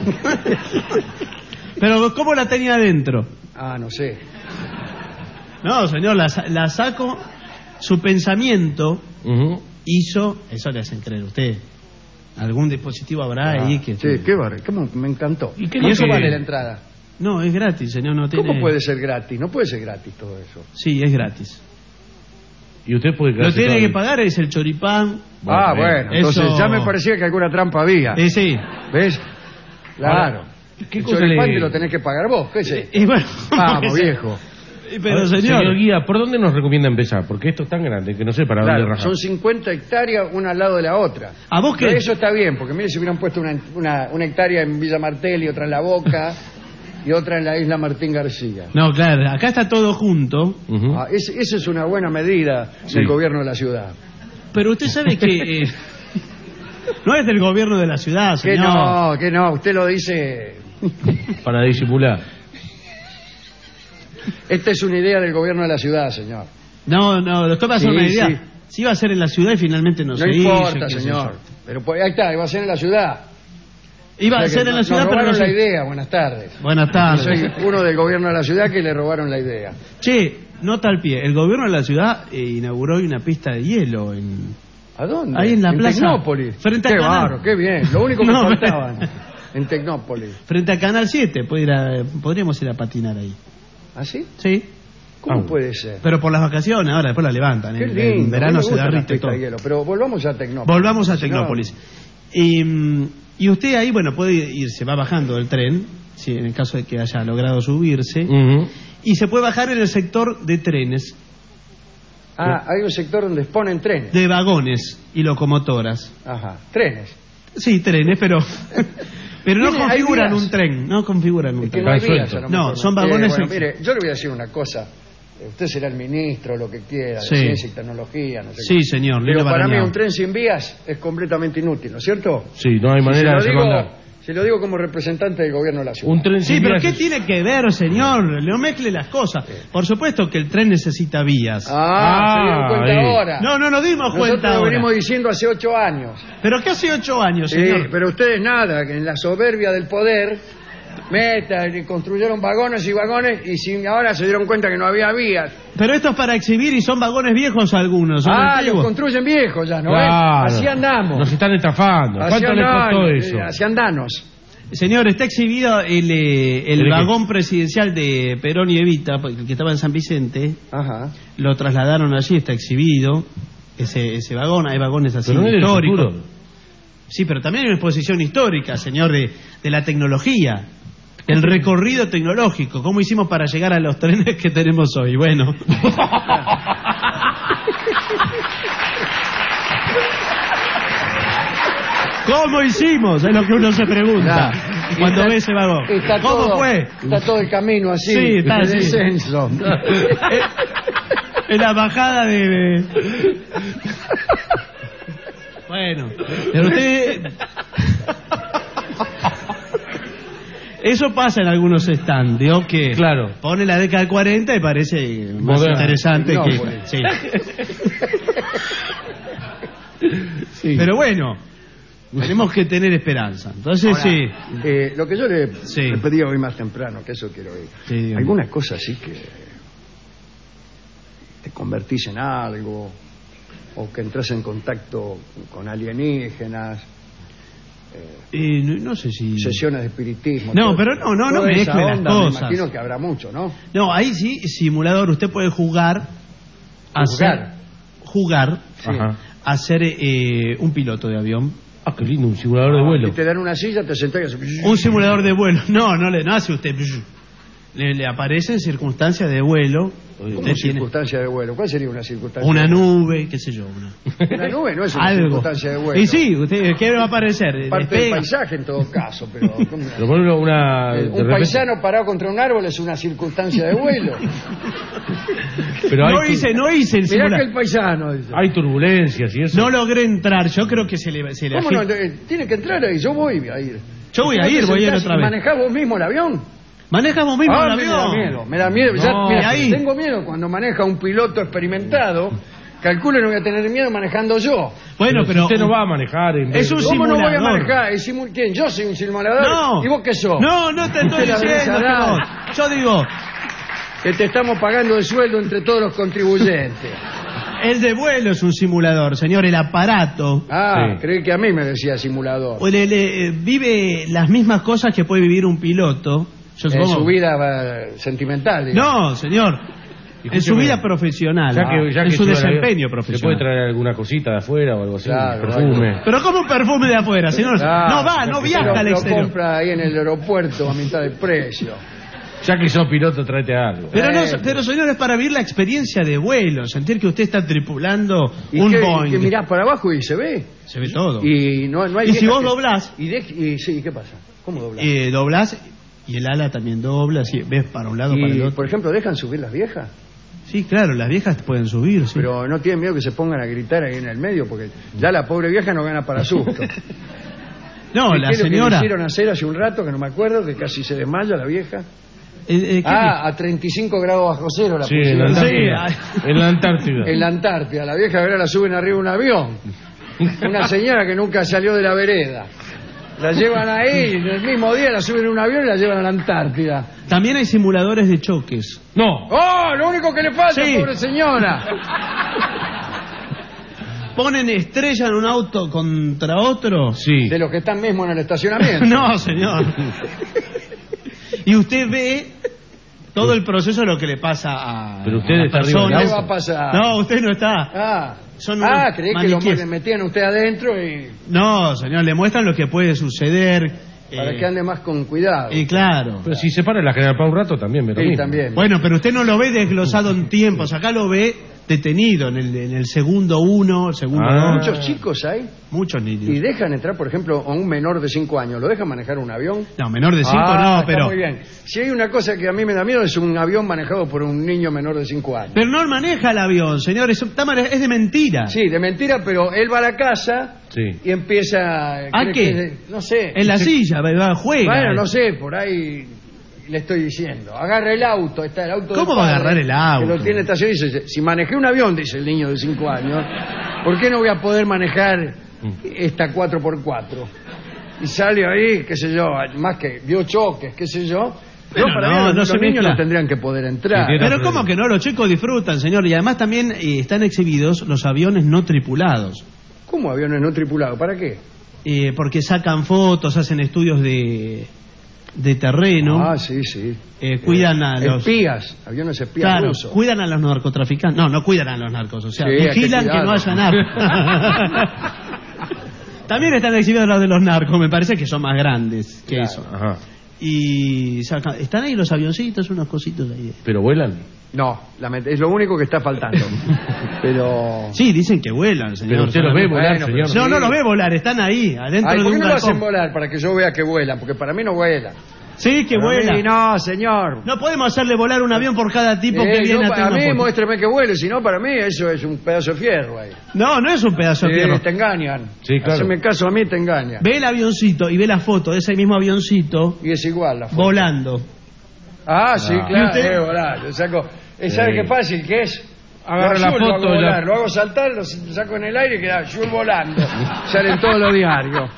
Speaker 16: pero ¿cómo la tenía adentro?
Speaker 8: Ah, no sé.
Speaker 16: No, señor, la, sa- la saco, su pensamiento
Speaker 15: Ujú.
Speaker 16: hizo, eso le hacen creer a usted. Algún dispositivo habrá ahí que...
Speaker 8: Sí, qué barrio. ¿Cómo? Me encantó.
Speaker 15: ¿Y qué
Speaker 8: ¿Y
Speaker 15: no
Speaker 8: eso
Speaker 15: que-
Speaker 8: vale la entrada?
Speaker 16: No, es gratis, señor, no tiene...
Speaker 8: ¿Cómo puede ser gratis? No puede ser gratis todo eso.
Speaker 16: Sí, es gratis.
Speaker 15: Y usted puede
Speaker 16: Lo
Speaker 15: quedarse
Speaker 16: tiene
Speaker 15: todo
Speaker 16: que
Speaker 15: el-
Speaker 16: pagar es el choripán.
Speaker 8: ah, bueno. Entonces
Speaker 16: Eso-
Speaker 8: ya me parecía que alguna trampa había.
Speaker 16: Eh, sí.
Speaker 8: ¿Ves? Claro.
Speaker 15: ¿Qué
Speaker 8: El
Speaker 15: cosa
Speaker 8: choripán
Speaker 15: le-
Speaker 8: te lo tenés que pagar vos. ¿Qué sé?
Speaker 16: Y bueno,
Speaker 8: Vamos,
Speaker 16: porque se-
Speaker 8: viejo.
Speaker 16: Pero
Speaker 15: A ver,
Speaker 16: señor,
Speaker 15: Guía, ¿por dónde nos recomienda empezar? Porque esto es tan grande que no sé para dónde
Speaker 8: Claro,
Speaker 15: rajar.
Speaker 8: son cincuenta hectáreas una al lado de la otra.
Speaker 16: ¿A vos qué?
Speaker 8: Pero eso está bien, porque mire si hubieran puesto una, una, una hectárea en Villa Martel y otra en La Boca y otra en la isla Martín García.
Speaker 16: no, claro, acá está todo junto,
Speaker 15: Ujú.
Speaker 8: Ah, es- esa es una buena medida
Speaker 15: Sí.
Speaker 8: del gobierno de la ciudad.
Speaker 16: pero usted sabe que eh, no es del gobierno de la ciudad,
Speaker 8: Que
Speaker 16: señor.
Speaker 8: no, que no, usted lo dice.
Speaker 15: Para disimular.
Speaker 8: Esta es una idea del gobierno de la ciudad, señor.
Speaker 16: No, no, lo toma
Speaker 8: Sí,
Speaker 16: una idea.
Speaker 8: sí.
Speaker 16: Si iba a ser en la ciudad y finalmente no,
Speaker 8: No
Speaker 16: se
Speaker 8: importa,
Speaker 16: hizo, qué sé
Speaker 8: señor.
Speaker 16: yo.
Speaker 8: Pero pues, ahí está, iba a ser en la ciudad.
Speaker 16: Iba
Speaker 8: O
Speaker 16: a
Speaker 8: sea
Speaker 16: ser
Speaker 8: que
Speaker 16: en la
Speaker 8: nos
Speaker 16: ciudad, pero no
Speaker 8: robaron
Speaker 16: se...
Speaker 8: la idea. Buenas tardes.
Speaker 16: Buenas
Speaker 8: Yo
Speaker 16: tardes.
Speaker 8: soy uno del gobierno de la ciudad que le robaron la idea.
Speaker 16: Che, nota al pie. El gobierno de la ciudad eh, inauguró hoy una pista de hielo en...
Speaker 8: ¿A dónde?
Speaker 16: Ahí en la plaza.
Speaker 8: Tecnópolis.
Speaker 16: Frente
Speaker 8: qué
Speaker 16: al canal.
Speaker 8: bárbaro, qué bien. Lo único que
Speaker 16: No,
Speaker 8: faltaba en Tecnópolis.
Speaker 16: Frente a Canal siete. Puede ir a- podríamos ir a patinar ahí.
Speaker 8: ¿Ah, sí?
Speaker 16: Sí.
Speaker 8: ¿Cómo
Speaker 15: Ah,
Speaker 8: puede ser?
Speaker 16: Pero por las vacaciones, ahora después la levantan.
Speaker 8: Qué
Speaker 16: En,
Speaker 8: lindo.
Speaker 16: en verano
Speaker 8: me
Speaker 16: se
Speaker 8: gusta la
Speaker 16: derrite
Speaker 8: pista
Speaker 16: todo.
Speaker 8: de hielo, pero volvamos a Tecnópolis.
Speaker 16: Volvamos a
Speaker 8: Si no-
Speaker 16: Tecnópolis. Y, mm, y usted ahí, bueno, puede ir, se va bajando del tren, si en el caso de que haya logrado subirse,
Speaker 15: Ujú.
Speaker 16: y se puede bajar en el sector de trenes,
Speaker 8: Ah, hay un sector donde exponen trenes.
Speaker 16: de vagones y locomotoras.
Speaker 8: Ajá, trenes.
Speaker 16: Sí, trenes, pero pero no
Speaker 8: Tiene- hay
Speaker 16: configuran
Speaker 8: vías.
Speaker 16: un tren, no configuran un
Speaker 8: Es que
Speaker 16: tren.
Speaker 8: no hay
Speaker 15: Están
Speaker 8: vías,
Speaker 15: sueltos.
Speaker 8: a lo
Speaker 16: No,
Speaker 8: mejor,
Speaker 16: son
Speaker 8: Eh,
Speaker 16: vagones
Speaker 8: bueno,
Speaker 16: ex-
Speaker 8: mire, yo le voy a decir una cosa. Eh, Usted será el ministro, lo que quiera, de
Speaker 16: Sí.
Speaker 8: ciencia y tecnología, no sé
Speaker 16: Sí,
Speaker 8: qué.
Speaker 16: señor,
Speaker 8: Pero
Speaker 16: Lilo
Speaker 8: para mí
Speaker 16: Barañao.
Speaker 8: un tren sin vías es completamente inútil, ¿no es cierto?
Speaker 15: Sí, no hay
Speaker 8: se,
Speaker 15: manera
Speaker 8: lo
Speaker 15: de hacerlo
Speaker 8: digo,
Speaker 15: andar.
Speaker 8: se lo digo como representante del gobierno de la ciudad.
Speaker 15: Un tren
Speaker 16: Sí,
Speaker 15: sin
Speaker 16: pero
Speaker 15: vías
Speaker 16: ¿qué
Speaker 15: es-
Speaker 16: tiene que ver, señor? No mezcle las cosas. Por supuesto que el tren necesita vías.
Speaker 8: Ah, se dieron
Speaker 15: Ah,
Speaker 8: cuenta
Speaker 15: ahí.
Speaker 8: ahora.
Speaker 16: No, no nos dimos
Speaker 8: Nosotros
Speaker 16: cuenta
Speaker 8: lo
Speaker 16: ahora.
Speaker 8: venimos diciendo hace ocho años.
Speaker 16: Pero que hace ocho años,
Speaker 8: Sí,
Speaker 16: señor.
Speaker 8: pero ustedes nada, que en la soberbia del poder metan y construyeron vagones y vagones y sin, ahora se dieron cuenta que no había vías.
Speaker 16: Pero esto es para exhibir y son vagones viejos algunos. son
Speaker 8: Ah, los
Speaker 16: antiguos.
Speaker 8: construyen viejos ya, ¿no ves?
Speaker 15: Claro.
Speaker 8: Así andamos.
Speaker 15: Nos están estafando.
Speaker 8: Así
Speaker 15: ¿Cuánto les costó
Speaker 8: andamos,
Speaker 15: eso?
Speaker 8: eh, Así andanos.
Speaker 16: Señor, está exhibido el, eh, el
Speaker 15: ¿El qué?
Speaker 16: vagón presidencial de Perón y Evita, el que estaba en San Vicente.
Speaker 8: Ajá.
Speaker 16: Lo trasladaron allí, está exhibido. Ese, ese vagón, hay vagones así
Speaker 15: Pero no es del
Speaker 16: históricos.
Speaker 15: futuro.
Speaker 16: Sí, pero también hay una exposición histórica, señor, de, de la tecnología. El recorrido tecnológico. ¿Cómo hicimos para llegar a los trenes que tenemos hoy? Bueno. ¿Cómo hicimos? Es lo que uno se pregunta
Speaker 8: Ya.
Speaker 16: cuando
Speaker 8: Está-
Speaker 16: ve ese vagón.
Speaker 8: Está
Speaker 16: ¿Cómo
Speaker 8: todo,
Speaker 16: fue?
Speaker 8: Está todo el camino así,
Speaker 16: Sí, está
Speaker 8: de
Speaker 16: así.
Speaker 8: descenso.
Speaker 16: En la bajada de... de- Bueno, pero usted... Eso pasa en algunos stands, ¿vio? Que
Speaker 15: claro.
Speaker 16: pone la década del cuarenta y parece más
Speaker 15: Moderno.
Speaker 16: interesante
Speaker 8: No,
Speaker 16: que...
Speaker 8: pues.
Speaker 16: Sí.
Speaker 15: Sí.
Speaker 16: Pero bueno, tenemos que tener esperanza. Entonces,
Speaker 8: Ahora,
Speaker 16: sí.
Speaker 8: eh, lo que yo le,
Speaker 16: Sí.
Speaker 8: le pedí hoy más temprano, que eso quiero oír.
Speaker 16: Sí, dígame.
Speaker 8: Algunas cosas así que te convertís en algo, o que entras en contacto con alienígenas,
Speaker 16: Eh, no, no sé si...
Speaker 8: sesiones de espiritismo.
Speaker 16: No,
Speaker 8: todo-
Speaker 16: pero no, no, no
Speaker 8: toda esa
Speaker 16: mezcle las
Speaker 8: onda,
Speaker 16: cosas.
Speaker 8: Me imagino que habrá mucho, ¿no?
Speaker 16: No, ahí sí, simulador, usted puede jugar a
Speaker 8: Jugar.
Speaker 16: ser, jugar
Speaker 8: Sí.
Speaker 15: Ajá.
Speaker 16: a ser eh, un piloto de avión.
Speaker 15: Ah, qué lindo, un simulador de vuelo.
Speaker 8: Y te dan una silla, te sentás y haces...
Speaker 16: Un simulador de vuelo. No, no le no hace usted. Le, le aparecen circunstancias de vuelo.
Speaker 8: ¿Cómo
Speaker 16: Usted tiene
Speaker 8: circunstancia de vuelo? ¿Cuál sería una circunstancia?
Speaker 16: una
Speaker 8: de vuelo?
Speaker 16: nube, qué sé yo. Una,
Speaker 8: Una nube no es una
Speaker 16: algo.
Speaker 8: circunstancia de vuelo.
Speaker 16: Y sí, usted, ¿qué va a aparecer?
Speaker 8: Parte del
Speaker 16: Despega.
Speaker 8: paisaje en todo caso, pero... ¿cómo?
Speaker 15: Pero por ejemplo, una...
Speaker 8: Eh,
Speaker 15: de
Speaker 8: un
Speaker 15: repente-
Speaker 8: paisano parado contra un árbol es una circunstancia de vuelo.
Speaker 15: Pero hay,
Speaker 16: No hice, no hice el
Speaker 8: Mirá que
Speaker 16: simulador.
Speaker 8: el paisano dice.
Speaker 15: hay turbulencias y eso.
Speaker 16: No logré entrar. Yo creo que se le, se le
Speaker 8: ¿Cómo no?
Speaker 16: agita-
Speaker 8: Eh, Tiene que entrar ahí, yo voy a ir.
Speaker 16: Yo voy
Speaker 8: ¿No
Speaker 16: a
Speaker 8: te
Speaker 16: ir, voy a ir
Speaker 8: sentás
Speaker 16: otra
Speaker 8: y
Speaker 16: vez.
Speaker 8: ¿Manejás vos mismo el avión?
Speaker 16: Maneja vos mismo
Speaker 8: Ah,
Speaker 16: el
Speaker 8: me
Speaker 16: avión.
Speaker 8: da miedo, me da miedo. Ya,
Speaker 16: No,
Speaker 8: mira,
Speaker 16: y ahí-
Speaker 8: tengo miedo cuando maneja un piloto experimentado. Calculo no voy a tener miedo manejando yo.
Speaker 16: Bueno,
Speaker 15: si
Speaker 16: pero...
Speaker 15: usted no va a manejar en
Speaker 16: Es un
Speaker 8: ¿Cómo no voy a
Speaker 16: simulador.
Speaker 8: manejar? ¿Es simu- ¿Quién? ¿Yo soy un simulador?
Speaker 16: No.
Speaker 8: ¿Y vos qué sos?
Speaker 16: No, no te estoy
Speaker 8: Usted la
Speaker 16: diciendo
Speaker 8: venís a
Speaker 16: que
Speaker 8: dar.
Speaker 16: no. Yo digo,
Speaker 8: Que te estamos pagando de sueldo entre todos los contribuyentes.
Speaker 16: el de vuelo es un simulador, señor, el aparato.
Speaker 8: Ah,
Speaker 15: Sí.
Speaker 8: creí que a mí me decía simulador.
Speaker 16: O le- le- eh, vive las mismas cosas que puede vivir un piloto. Yo
Speaker 8: En
Speaker 16: supongo-
Speaker 8: su vida eh, sentimental, digamos.
Speaker 16: No, señor. En su
Speaker 15: Escúcheme,
Speaker 16: vida profesional.
Speaker 15: Ya que, ya
Speaker 16: en
Speaker 15: que
Speaker 16: su
Speaker 15: sube el avión,
Speaker 16: desempeño
Speaker 15: ¿se puede
Speaker 16: profesional.
Speaker 15: traer alguna cosita de afuera o algo así?
Speaker 8: Claro,
Speaker 15: Perfume.
Speaker 8: algo.
Speaker 16: Pero como un perfume de afuera, señor.
Speaker 8: Ah,
Speaker 16: no va, no
Speaker 8: lo-
Speaker 16: viaja al
Speaker 8: lo
Speaker 16: exterior.
Speaker 8: compra ahí en el aeropuerto a mitad de precio.
Speaker 15: Ya que sos piloto, tráete algo.
Speaker 16: Pero no,
Speaker 8: Eh.
Speaker 16: pero señor, es para vivir la experiencia de vuelo, sentir que usted está tripulando
Speaker 8: ¿Y
Speaker 16: un
Speaker 8: qué,
Speaker 16: Boeing.
Speaker 8: que mirás para abajo y se ve?
Speaker 16: Se ve todo.
Speaker 8: Y no, no hay
Speaker 16: Y si
Speaker 8: viejas
Speaker 16: vos
Speaker 8: que-
Speaker 16: doblás,
Speaker 8: Y, de- y sí, ¿qué pasa? ¿Cómo doblás?
Speaker 16: eh, doblás y el ala también dobla, así, ves para un lado, para el
Speaker 8: Y,
Speaker 16: otro.
Speaker 8: por ejemplo, ¿dejan subir las viejas?
Speaker 16: Sí, claro, las viejas pueden subir, sí.
Speaker 8: Pero no tienen miedo que se pongan a gritar ahí en el medio, porque ya la pobre vieja no gana para susto.
Speaker 16: No,
Speaker 8: ¿Y
Speaker 16: la
Speaker 8: qué es lo que le
Speaker 16: señora...
Speaker 8: hicieron hacer hace un rato, que no me acuerdo, que casi se desmaya la vieja?
Speaker 16: Eh, eh, ¿qué
Speaker 8: Ah, a treinta y cinco grados bajo cero la
Speaker 15: Sí, en
Speaker 8: pusieron.
Speaker 15: la
Speaker 16: Sí,
Speaker 15: Antártida. En la Antártida.
Speaker 8: En la Antártida. La vieja ahora la suben arriba de un avión. Una señora que nunca salió de la vereda. La llevan ahí, y el mismo día la suben en un avión y la llevan a la Antártida.
Speaker 16: También hay simuladores de choques.
Speaker 15: No.
Speaker 8: ¡Oh! Lo único que le falta,
Speaker 16: Sí.
Speaker 8: pobre señora.
Speaker 16: Ponen estrella en un auto contra otro.
Speaker 15: Sí.
Speaker 8: De los que están mismo en el estacionamiento.
Speaker 16: No, señor. Y usted ve todo el proceso de lo que le pasa a,
Speaker 15: Pero usted
Speaker 16: a la
Speaker 15: está arriba del
Speaker 16: persona.
Speaker 8: ¿Qué
Speaker 15: auto.
Speaker 8: va a pasar?
Speaker 16: No, usted no está.
Speaker 8: Ah,
Speaker 16: Son
Speaker 8: ah
Speaker 16: unos
Speaker 8: creí que lo
Speaker 16: maniquíes.
Speaker 8: le metían a usted adentro y
Speaker 16: No, señor, le muestran lo que puede suceder.
Speaker 8: para
Speaker 16: eh,
Speaker 8: que ande más con cuidado.
Speaker 16: Y claro.
Speaker 15: Pero si se para la General Paz un rato también, me lo
Speaker 8: Sí,
Speaker 15: mismo.
Speaker 8: también.
Speaker 16: Bueno, pero usted no lo ve desglosado en tiempos. Acá lo ve detenido en el, en el segundo uno, el segundo
Speaker 15: Ah.
Speaker 16: dos.
Speaker 8: Muchos chicos hay
Speaker 16: Muchos niños.
Speaker 8: y dejan entrar, por ejemplo, a un menor de cinco años. ¿Lo dejan manejar un avión?
Speaker 16: No, menor de cinco
Speaker 8: Ah,
Speaker 16: no,
Speaker 8: está
Speaker 16: pero...
Speaker 8: muy bien. Si hay una cosa que a mí me da miedo es un avión manejado por un niño menor de cinco años.
Speaker 16: Pero no maneja el avión, señor, es, está mane- es de mentira.
Speaker 8: Sí, de mentira, pero él va a la casa
Speaker 15: Sí.
Speaker 8: y empieza...
Speaker 16: ¿A
Speaker 8: cree
Speaker 16: qué?
Speaker 8: que- no sé.
Speaker 16: En la silla, va, juega.
Speaker 8: Bueno, no sé, por ahí le estoy diciendo. Agarra el auto, está el auto.
Speaker 16: ¿Cómo
Speaker 8: del
Speaker 16: va a
Speaker 8: padre,
Speaker 16: agarrar el auto?
Speaker 8: Que lo tiene estacionado y dice, si manejé un avión, dice el niño de cinco años, ¿por qué no voy a poder manejar esta cuatro por cuatro? Y sale ahí, qué sé yo, más que vio choques, qué sé yo.
Speaker 16: Pero
Speaker 8: para
Speaker 16: no,
Speaker 8: mí, los,
Speaker 16: no
Speaker 8: los
Speaker 16: se
Speaker 8: niños
Speaker 16: mezcla.
Speaker 8: no tendrían que poder entrar.
Speaker 15: Sí, tiene-
Speaker 16: Pero ¿cómo que no? Los chicos disfrutan, señor. Y además también eh, están exhibidos los aviones no tripulados.
Speaker 8: ¿Cómo aviones no tripulados? ¿Para qué?
Speaker 16: Eh, porque sacan fotos, hacen estudios de, de terreno.
Speaker 8: Ah, sí, sí.
Speaker 16: eh, cuidan a los...
Speaker 8: Espías, aviones espías
Speaker 16: Claro,
Speaker 8: rusos.
Speaker 16: cuidan a los narcotraficantes. No, no cuidan a los narcos, o sea,
Speaker 8: Sí, hay que
Speaker 16: vigilan que, no
Speaker 8: cuidarlos.
Speaker 16: haya narcos. También están exhibidos los de los narcos, me parece que son más grandes que
Speaker 8: Claro.
Speaker 16: eso.
Speaker 15: Ajá.
Speaker 16: Y sacan, están ahí los avioncitos, unos cositos ahí.
Speaker 15: ¿Pero vuelan?
Speaker 8: No, lament- es lo único que está faltando. Pero...
Speaker 16: Sí, dicen que vuelan, señor.
Speaker 15: Pero usted los ve volar,
Speaker 8: Bueno,
Speaker 15: señor.
Speaker 8: pero
Speaker 16: No, no los ve volar, están ahí, adentro
Speaker 8: Ay,
Speaker 16: de
Speaker 8: ¿por
Speaker 16: un
Speaker 8: qué no lo hacen
Speaker 16: galpón.
Speaker 8: volar para que yo vea que vuelan? Porque para mí no vuelan.
Speaker 16: Sí, que
Speaker 8: Para
Speaker 16: vuela.
Speaker 8: mí, no, señor.
Speaker 16: No podemos hacerle volar un avión por cada tipo
Speaker 8: Eh,
Speaker 16: que viene
Speaker 8: yo,
Speaker 16: a
Speaker 8: a mí
Speaker 16: Tecnópolis.
Speaker 8: muéstreme que vuele, si no, para mí eso es un pedazo de fierro ahí.
Speaker 16: No, no es un pedazo de
Speaker 8: Sí,
Speaker 16: fierro.
Speaker 8: te engañan.
Speaker 15: Sí, claro.
Speaker 8: Haceme caso a mí, te engañan.
Speaker 16: Ve el avioncito y ve la foto de ese mismo avioncito
Speaker 8: Y es igual la foto.
Speaker 16: volando.
Speaker 8: Ah, sí,
Speaker 15: Ah.
Speaker 8: claro,
Speaker 16: ¿Y usted?
Speaker 8: eh, volar. Yo saco, eh, ¿sabe
Speaker 15: Sí.
Speaker 8: qué fácil que es?
Speaker 15: Agarra
Speaker 8: Lo
Speaker 15: la
Speaker 8: azul, lo
Speaker 15: foto
Speaker 8: hago
Speaker 15: y la-
Speaker 8: volar, lo hago saltar, lo saco en el aire y queda Jules volando. Sale en todos los diarios.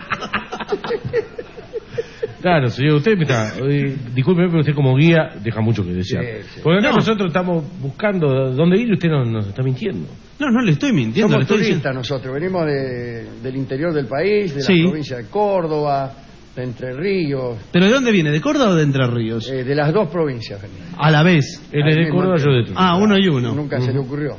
Speaker 15: Claro, señor, usted me está... eh, discúlpeme, pero usted como guía deja mucho que desear.
Speaker 8: Sí, sí.
Speaker 15: Porque acá
Speaker 16: No.
Speaker 15: nosotros estamos buscando dónde ir y usted nos, nos está mintiendo.
Speaker 16: No, no le estoy mintiendo.
Speaker 8: Somos
Speaker 16: le estoy
Speaker 8: turistas
Speaker 16: diciendo-
Speaker 8: nosotros, venimos de- del interior del país, de
Speaker 16: Sí.
Speaker 8: la provincia de Córdoba, de Entre Ríos,
Speaker 16: ¿Pero de dónde viene? ¿De Córdoba o de Entre Ríos?
Speaker 8: eh, de las dos provincias venimos.
Speaker 16: A la vez.
Speaker 15: Él es
Speaker 8: Al
Speaker 15: de
Speaker 8: mismo
Speaker 15: Córdoba, yo
Speaker 8: tiempo.
Speaker 15: de Trujillo.
Speaker 16: Ah, uno y uno.
Speaker 8: Nunca se le ocurrió.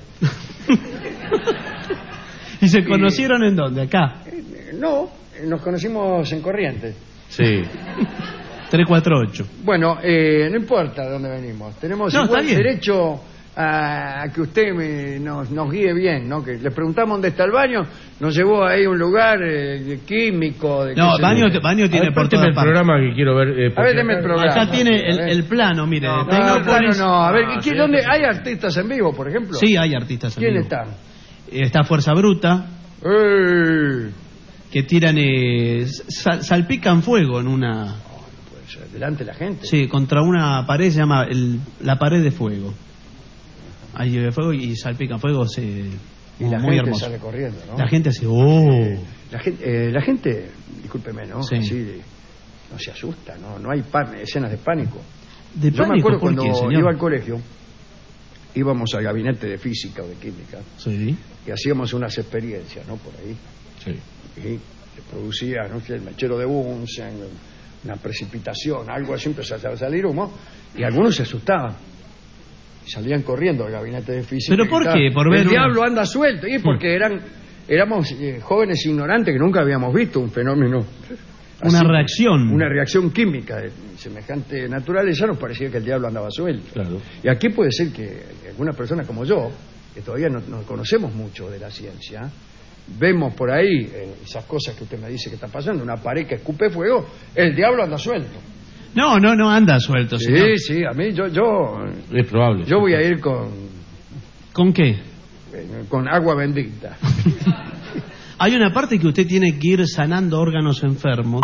Speaker 16: ¿Y se conocieron en dónde? Acá.
Speaker 8: Eh, No, eh, nos conocimos en Corrientes.
Speaker 15: Sí.
Speaker 16: tres cuatro ocho.
Speaker 8: Bueno, eh, no importa de dónde venimos. Tenemos
Speaker 16: No,
Speaker 8: igual
Speaker 16: está bien.
Speaker 8: derecho a, a que usted me- nos, nos guíe bien, ¿no? Que le preguntamos dónde está el baño, nos llevó ahí a un lugar eh, de químico. De
Speaker 16: No,
Speaker 8: qué sé
Speaker 16: baño,
Speaker 8: yo.
Speaker 16: baño
Speaker 15: A
Speaker 16: tiene
Speaker 15: ver,
Speaker 16: por
Speaker 15: pónteme
Speaker 16: todas
Speaker 15: el
Speaker 16: partes.
Speaker 15: programa que quiero ver. eh,
Speaker 8: A ver,
Speaker 15: porque
Speaker 8: deme el
Speaker 15: acá-
Speaker 8: programa.
Speaker 16: Acá tiene el,
Speaker 8: A ver.
Speaker 16: el plano, mire.
Speaker 8: No,
Speaker 16: de
Speaker 8: no, plano
Speaker 16: Tecnópolis.
Speaker 8: no. A ver,
Speaker 15: Ah,
Speaker 8: ¿qué-
Speaker 15: sí.
Speaker 8: ¿dónde hay artistas en vivo, por ejemplo?
Speaker 16: Sí, hay artistas en
Speaker 8: ¿Quién
Speaker 16: vivo.
Speaker 8: están?
Speaker 16: Está Fuerza Bruta,
Speaker 8: Eh,
Speaker 16: que tiran, eh, sal- salpican fuego en una...
Speaker 8: pues, delante de la gente.
Speaker 16: Sí, contra una pared se llama el- la pared de fuego. Hay eh, fuego y salpican fuego, se,
Speaker 8: Y la
Speaker 16: muy
Speaker 8: gente
Speaker 16: hermoso.
Speaker 8: sale corriendo, ¿no?
Speaker 16: La gente hace, oh.
Speaker 8: La gente, eh, la gente, discúlpeme, ¿no?
Speaker 16: Sí.
Speaker 8: Así de- no se asusta, ¿no? No hay pa- escenas de pánico.
Speaker 16: ¿De
Speaker 8: Yo me
Speaker 16: pánico
Speaker 8: acuerdo
Speaker 16: por
Speaker 8: cuando
Speaker 16: qué, señor?
Speaker 8: iba al colegio, íbamos al gabinete de física o de química
Speaker 16: Sí.
Speaker 8: y hacíamos unas experiencias, ¿no? Por ahí.
Speaker 15: Sí.
Speaker 8: Y se producía, no sé, el mechero de Bunsen, una precipitación, algo así, empezaba a salir humo y algunos se asustaban. Salían corriendo al gabinete de física.
Speaker 16: ¿Pero
Speaker 8: y
Speaker 16: por
Speaker 8: gritaban,
Speaker 16: qué? Por ver
Speaker 8: el
Speaker 16: una-
Speaker 8: diablo anda suelto. Y porque eran éramos eh, jóvenes ignorantes que nunca habíamos visto un fenómeno.
Speaker 16: Una
Speaker 8: así,
Speaker 16: reacción.
Speaker 8: Una reacción química de semejante naturaleza. Nos parecía que el diablo andaba suelto.
Speaker 15: Claro.
Speaker 8: Y aquí puede ser que alguna persona como yo, que todavía no, no conocemos mucho de la ciencia, vemos por ahí eh, esas cosas que usted me dice que está pasando, una pared que escupe fuego, el diablo anda suelto.
Speaker 16: No, no, no anda suelto,
Speaker 8: Sí,
Speaker 16: señor.
Speaker 8: sí, a mí yo yo
Speaker 15: Es probable.
Speaker 8: yo voy a ir con
Speaker 16: ¿Con qué?
Speaker 8: eh, con agua bendita.
Speaker 16: Hay una parte que usted tiene que ir sanando órganos enfermos.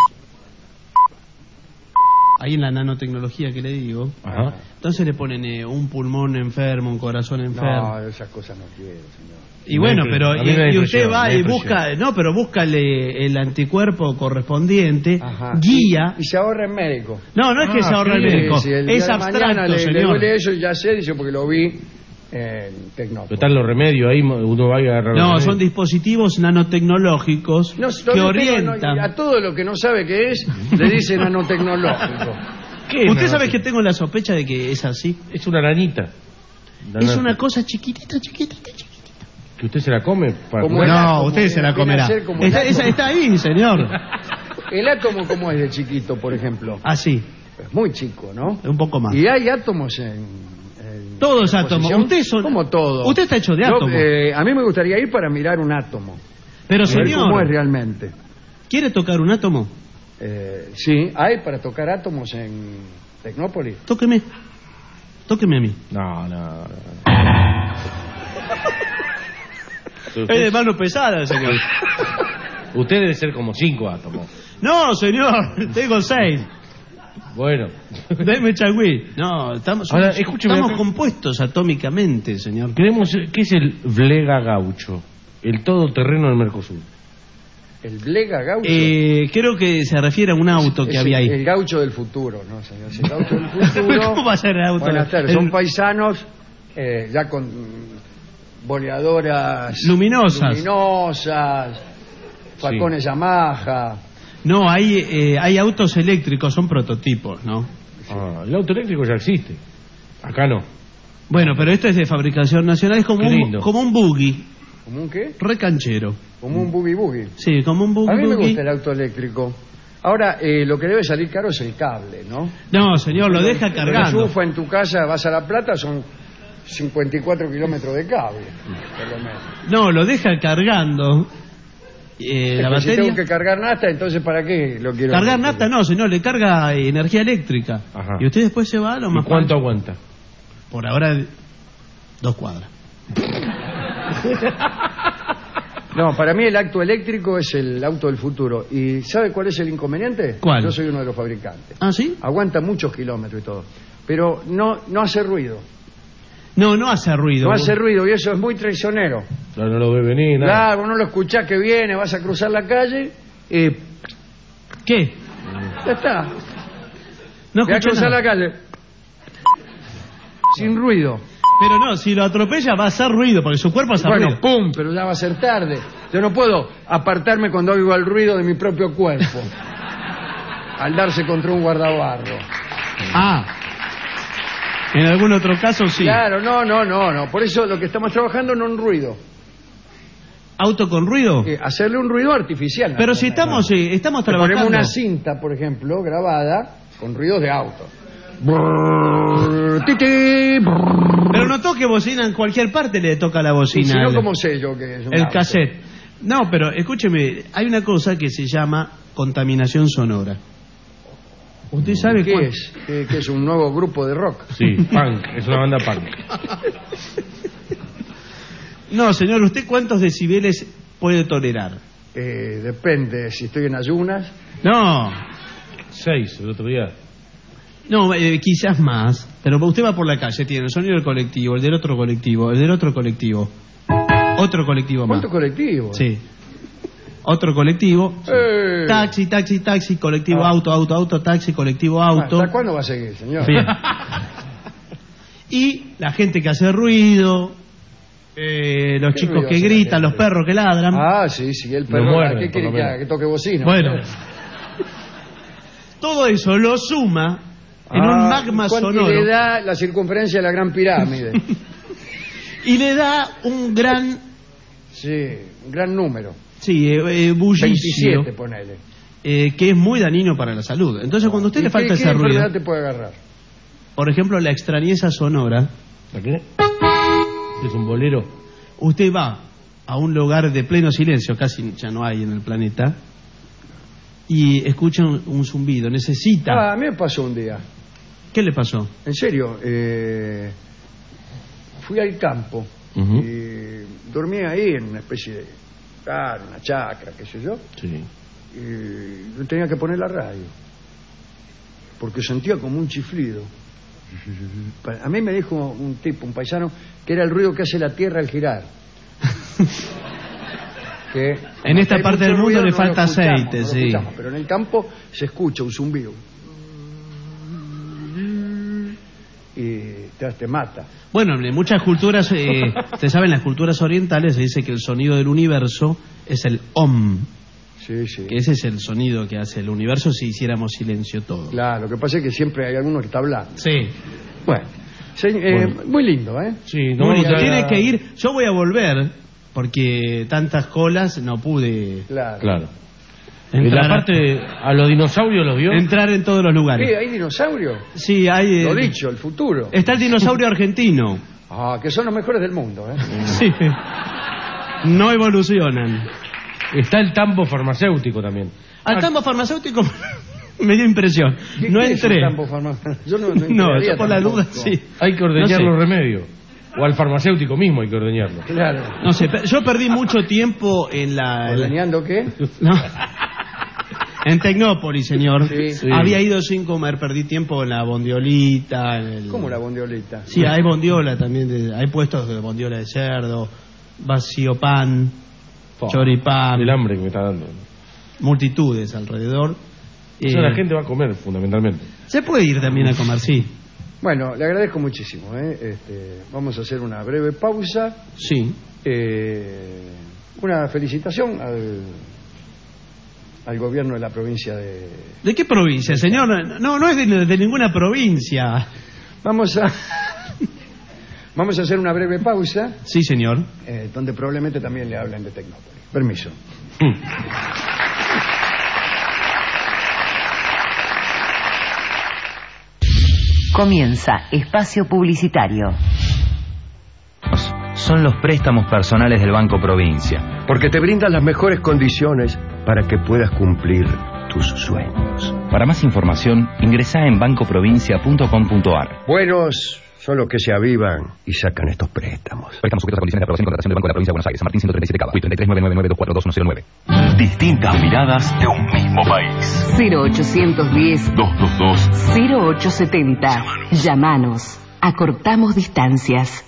Speaker 16: Ahí en la nanotecnología que le digo.
Speaker 15: Ajá.
Speaker 16: Entonces le ponen eh, un pulmón enfermo, un corazón enfermo.
Speaker 8: No, esas cosas no quiero, señor.
Speaker 16: Y bueno,
Speaker 15: Me da
Speaker 16: pero
Speaker 15: impre- a mí me da
Speaker 16: y, y usted
Speaker 15: impresión,
Speaker 16: va
Speaker 15: me da
Speaker 16: y
Speaker 15: impresión.
Speaker 16: busca, no, pero búscale el anticuerpo correspondiente,
Speaker 8: Ajá.
Speaker 16: guía.
Speaker 8: Y se ahorra el médico.
Speaker 16: No, no es que
Speaker 15: Ah,
Speaker 16: se ahorra el
Speaker 15: sí,
Speaker 16: médico,
Speaker 8: Si el día
Speaker 16: es
Speaker 8: de mañana
Speaker 16: abstracto,
Speaker 8: le, le
Speaker 16: señor.
Speaker 8: duele eso, ya sé, dice, porque lo vi en
Speaker 15: Pero
Speaker 8: Tecnópolis.
Speaker 15: están los remedios ahí, uno va a agarrar.
Speaker 16: No,
Speaker 15: los
Speaker 16: son
Speaker 15: remedios.
Speaker 16: dispositivos nanotecnológicos
Speaker 8: No,
Speaker 16: que
Speaker 8: todavía
Speaker 16: orientan.
Speaker 8: tengo- no, a todo lo que no sabe qué es, le dice nanotecnológico.
Speaker 15: ¿Qué
Speaker 16: Usted
Speaker 15: es
Speaker 16: sabe
Speaker 15: nanotec-
Speaker 16: que tengo la sospecha de que es así.
Speaker 15: Es una arañita. La
Speaker 16: Es
Speaker 15: nano-
Speaker 16: una cosa chiquitita, chiquitita, chiquitita.
Speaker 15: Que usted se la come para
Speaker 8: Como
Speaker 15: comer.
Speaker 8: el
Speaker 16: No,
Speaker 8: átomo,
Speaker 16: usted se la
Speaker 8: viene a
Speaker 16: comerá.
Speaker 8: ser como
Speaker 16: Está,
Speaker 8: el
Speaker 16: esa-
Speaker 8: átomo.
Speaker 16: está ahí, señor.
Speaker 8: El átomo, ¿cómo es de chiquito, por ejemplo?
Speaker 16: Así,
Speaker 8: Es muy chico, ¿no?
Speaker 16: un poco más.
Speaker 8: Y hay átomos en... en
Speaker 16: Todos
Speaker 8: en
Speaker 16: átomos.
Speaker 8: posición.
Speaker 16: Usted son-
Speaker 8: Como todo.
Speaker 16: Usted está hecho de
Speaker 8: Yo,
Speaker 16: átomos.
Speaker 8: eh, a mí me gustaría ir para mirar un átomo.
Speaker 16: Pero
Speaker 8: A ver
Speaker 16: señor,
Speaker 8: cómo es realmente.
Speaker 16: ¿quiere tocar un átomo?
Speaker 8: Eh, sí, hay para tocar átomos en Tecnópolis.
Speaker 16: Tóqueme. Tóqueme a mí.
Speaker 15: No, no, no.
Speaker 16: Es de mano pesada, señor.
Speaker 15: Usted debe ser como cinco átomos.
Speaker 16: No, señor, tengo seis.
Speaker 15: Bueno.
Speaker 16: Deme chagüí. No, estamos,
Speaker 15: Ahora,
Speaker 16: somos-
Speaker 15: escúcheme
Speaker 16: estamos
Speaker 15: acá.
Speaker 16: compuestos atómicamente, señor.
Speaker 15: Queremos, ¿qué es el Vlega Gaucho? El todoterreno del Mercosur.
Speaker 8: El Blega Gaucho.
Speaker 16: Eh, creo que se refiere a un auto que
Speaker 8: Es
Speaker 16: había
Speaker 8: el,
Speaker 16: ahí.
Speaker 8: el gaucho del futuro, ¿no, señor? Es el gaucho del futuro.
Speaker 16: ¿Cómo va a ser el auto?
Speaker 8: Buenas tardes.
Speaker 16: El-
Speaker 8: Son paisanos eh, ya con mm, boleadoras
Speaker 16: Luminosas.
Speaker 8: luminosas, facones Yamaha.
Speaker 16: No, hay, eh, hay autos eléctricos, son prototipos, ¿no?
Speaker 15: Ah, el auto eléctrico ya existe. Acá no.
Speaker 16: Bueno, pero esto es de fabricación nacional, es como,
Speaker 15: Qué
Speaker 16: un,
Speaker 15: lindo.
Speaker 16: como un buggy,
Speaker 8: ¿Como un qué?
Speaker 16: recanchero.
Speaker 8: Como un boogie boogie.
Speaker 16: Sí, como un buggy.
Speaker 8: A mí me
Speaker 16: buggy.
Speaker 8: gusta el auto eléctrico. Ahora, eh, lo que debe salir caro es el cable, ¿no?
Speaker 16: No, señor, lo deja
Speaker 8: Lo
Speaker 16: cargando.
Speaker 8: enchufa en tu casa, vas a La Plata, son cincuenta y cuatro kilómetros de cable, por lo menos.
Speaker 16: No, lo deja cargando Eh,
Speaker 8: Es
Speaker 16: la
Speaker 8: que si
Speaker 16: batería.
Speaker 8: tengo que cargar nafta, entonces ¿para qué lo quiero?
Speaker 16: Cargar nafta no, señor, le carga energía eléctrica.
Speaker 15: Ajá.
Speaker 16: Y usted después se va a lo
Speaker 15: ¿Y
Speaker 16: más
Speaker 15: cuánto
Speaker 16: fácil.
Speaker 15: aguanta?
Speaker 16: Por ahora, dos cuadras.
Speaker 8: No, para mí el auto eléctrico es el auto del futuro. ¿Y sabe cuál es el inconveniente?
Speaker 16: ¿Cuál?
Speaker 8: Yo soy uno de los fabricantes.
Speaker 16: ¿Ah, sí?
Speaker 8: Aguanta muchos kilómetros y todo. Pero no, no hace ruido.
Speaker 16: No, no hace ruido.
Speaker 8: No hace ruido y eso es muy traicionero.
Speaker 15: No, no lo ve venir, nada.
Speaker 8: Claro, no lo escuchás que viene, vas a cruzar la calle y...
Speaker 16: ¿Qué?
Speaker 8: Ya está.
Speaker 16: No
Speaker 8: Voy a
Speaker 16: escuché
Speaker 8: cruzar
Speaker 16: nada.
Speaker 8: la calle. Sin ruido.
Speaker 16: Pero no, si lo atropella va a hacer ruido, porque su cuerpo hace
Speaker 8: Bueno,
Speaker 16: ruido.
Speaker 8: pum, pero ya va a ser tarde. Yo no puedo apartarme cuando oigo el ruido de mi propio cuerpo. Al darse contra un guardabarro.
Speaker 16: Ah. En algún otro caso sí.
Speaker 8: Claro, no, no, no, no. Por eso lo que estamos trabajando no es un ruido.
Speaker 16: ¿Auto con ruido?
Speaker 8: Eh, hacerle un ruido artificial.
Speaker 16: Pero si estamos, eh, estamos
Speaker 8: Le
Speaker 16: trabajando.
Speaker 8: ponemos una cinta, por ejemplo, grabada con ruidos de auto. Brrr, ti, ti, brrr.
Speaker 16: Pero no toque bocina, en cualquier parte le toca la
Speaker 8: Y
Speaker 16: bocina.
Speaker 8: si no,
Speaker 16: El-
Speaker 8: ¿cómo sé yo que es un
Speaker 16: El
Speaker 8: auto?
Speaker 16: cassette. No, pero escúcheme, hay una cosa que se llama contaminación sonora. ¿Usted sabe
Speaker 8: ¿Qué
Speaker 16: cuál?
Speaker 8: es? ¿Qué, qué es un nuevo grupo de rock?
Speaker 15: Sí, punk, es una banda punk.
Speaker 16: No, señor, ¿usted cuántos decibeles puede tolerar?
Speaker 8: Eh, depende, si estoy en ayunas.
Speaker 16: No,
Speaker 15: Seis, el otro día.
Speaker 16: no, eh, quizás más. Pero usted va por la calle, tiene el sonido del colectivo, el del otro colectivo, el del otro colectivo. Otro colectivo más.
Speaker 8: ¿Cuántos colectivos?
Speaker 16: Sí. Otro colectivo.
Speaker 8: Eh.
Speaker 16: Taxi, taxi, taxi, colectivo,
Speaker 8: Ah.
Speaker 16: auto, auto, auto, taxi, colectivo, auto.
Speaker 8: ¿Hasta cuándo va a seguir, señor?
Speaker 16: Bien. Y la gente que hace ruido, eh, los
Speaker 8: ¿Qué
Speaker 16: chicos
Speaker 8: ruido
Speaker 16: que
Speaker 8: hace la
Speaker 16: gritan,
Speaker 8: gente?
Speaker 16: los perros que ladran.
Speaker 8: Ah, sí, sí, el
Speaker 15: Lo
Speaker 8: perro.
Speaker 15: muerden,
Speaker 8: ¿Qué
Speaker 15: por
Speaker 8: quiere
Speaker 15: lo
Speaker 8: que haga?
Speaker 15: menos.
Speaker 8: Que toque bocina.
Speaker 16: Bueno, todo eso lo suma en un
Speaker 8: Ah,
Speaker 16: magma
Speaker 8: ¿cuánto
Speaker 16: sonoro
Speaker 8: le da la circunferencia de la Gran Pirámide?
Speaker 16: y le da un gran,
Speaker 8: Sí, un gran número.
Speaker 16: sí, eh, eh, bullicio,
Speaker 8: veintisiete, ponele.
Speaker 16: eh, que es muy dañino para la salud. Entonces, cuando a usted
Speaker 8: ¿Y
Speaker 16: le
Speaker 8: qué-
Speaker 16: falta
Speaker 8: qué
Speaker 16: ese ruido,
Speaker 8: enfermedad te puede agarrar?
Speaker 16: por ejemplo, la extrañeza sonora,
Speaker 15: ¿La qué? Es un bolero.
Speaker 16: usted va a un lugar de pleno silencio, casi ya no hay en el planeta, y escucha un, un zumbido, necesita...
Speaker 8: Ah, a mí me pasó un día.
Speaker 16: ¿Qué le pasó?
Speaker 8: En serio, eh, fui al campo
Speaker 15: Ujú.
Speaker 8: y dormí ahí en una especie de... Claro, una chacra, qué sé yo.
Speaker 15: Sí.
Speaker 8: Y yo tenía que poner la radio. Porque sentía como un chiflido. A mí me dijo un tipo, un paisano, que era el ruido que hace la tierra al girar. Que
Speaker 16: En esta
Speaker 8: hay
Speaker 16: parte
Speaker 8: mucho
Speaker 16: del mundo
Speaker 8: ruido,
Speaker 16: le
Speaker 8: no
Speaker 16: falta
Speaker 8: lo escuchamos,
Speaker 16: aceite,
Speaker 8: no lo
Speaker 16: sí.
Speaker 8: escuchamos, pero en el campo se escucha un zumbido. Y te, te mata.
Speaker 16: Bueno, en muchas culturas, eh, ustedes saben, en las culturas orientales se dice que el sonido del universo es el Om,
Speaker 8: Sí, sí.
Speaker 16: que ese es el sonido que hace el universo si hiciéramos silencio todo.
Speaker 8: Claro, lo que pasa es que siempre hay alguno que está hablando.
Speaker 16: Sí.
Speaker 8: Bueno, se- eh,
Speaker 15: Bueno.
Speaker 8: muy lindo, ¿eh?
Speaker 15: Sí, no
Speaker 16: Muy
Speaker 15: me
Speaker 16: lindo.
Speaker 15: gusta-
Speaker 16: Tiene que ir, yo voy a volver, porque tantas colas no pude
Speaker 8: Claro.
Speaker 15: Claro. Y
Speaker 16: entrar,
Speaker 15: la parte, a los dinosaurios los vio.
Speaker 16: entrar en todos los
Speaker 8: ¿Qué?
Speaker 16: lugares.
Speaker 8: ¿Hay dinosaurio?
Speaker 16: Sí, hay... eh,
Speaker 8: Lo dicho, el futuro.
Speaker 16: Está el dinosaurio argentino.
Speaker 8: Ah, que son los mejores del mundo, ¿eh?
Speaker 16: Sí. No evolucionan.
Speaker 15: Está el tambo farmacéutico también.
Speaker 16: Al campo farmacéutico me dio impresión.
Speaker 8: ¿Qué-
Speaker 16: No
Speaker 8: qué es un
Speaker 16: entré.
Speaker 8: campo farmacéutico? Yo no, no,
Speaker 16: No,
Speaker 8: entraría
Speaker 16: yo por la
Speaker 8: tampoco.
Speaker 16: duda sí.
Speaker 15: Hay que ordeñar
Speaker 16: No sé.
Speaker 15: los remedios. O al farmacéutico mismo hay que ordeñarlo.
Speaker 8: Claro.
Speaker 16: No sé, pe- yo perdí mucho tiempo en la...
Speaker 8: ¿Ordeñando qué?
Speaker 16: No. En Tecnópolis, señor.
Speaker 8: Sí.
Speaker 15: Sí.
Speaker 16: Había ido sin comer, perdí tiempo en la bondiolita. En el...
Speaker 8: ¿Cómo la bondiolita?
Speaker 16: Sí, hay bondiola también, de- hay puestos de bondiola de cerdo, vacío pan,
Speaker 15: Po,
Speaker 16: choripán,
Speaker 15: El hambre que me está dando.
Speaker 16: multitudes alrededor.
Speaker 15: O sea,
Speaker 16: Eh,
Speaker 15: la gente va a comer, fundamentalmente.
Speaker 16: Se puede ir también a comer, sí.
Speaker 8: Bueno, le agradezco muchísimo, ¿eh? Este, vamos a hacer una breve pausa.
Speaker 16: Sí.
Speaker 8: Eh, una felicitación al, al gobierno de la provincia de...
Speaker 16: ¿De qué provincia, señor? No, no es de, de ninguna provincia.
Speaker 8: Vamos a... Vamos a hacer una breve pausa,
Speaker 16: Sí, señor.
Speaker 8: eh, donde probablemente también le hablen de Tecnópolis. Permiso.
Speaker 6: Comienza espacio publicitario.
Speaker 17: son los préstamos personales del Banco Provincia.
Speaker 18: Porque te brindan las mejores condiciones para que puedas cumplir tus sueños.
Speaker 17: Para más información, ingresá en banco provincia punto com punto ar.
Speaker 18: Buenos son los que se avivan y sacan estos préstamos.
Speaker 17: Préstamos sujetos a condiciones de aprobación y contratación del Banco de la Provincia de Buenos Aires. San Martín ciento treinta y siete Cava. treinta y tres nueve nueve nueve dos cuatro dos uno cero nueve.
Speaker 3: Distintas miradas de un mismo país.
Speaker 6: cero ochocientos diez,
Speaker 3: dos dos dos,
Speaker 6: cero ocho setenta. Llámanos. Acortamos distancias.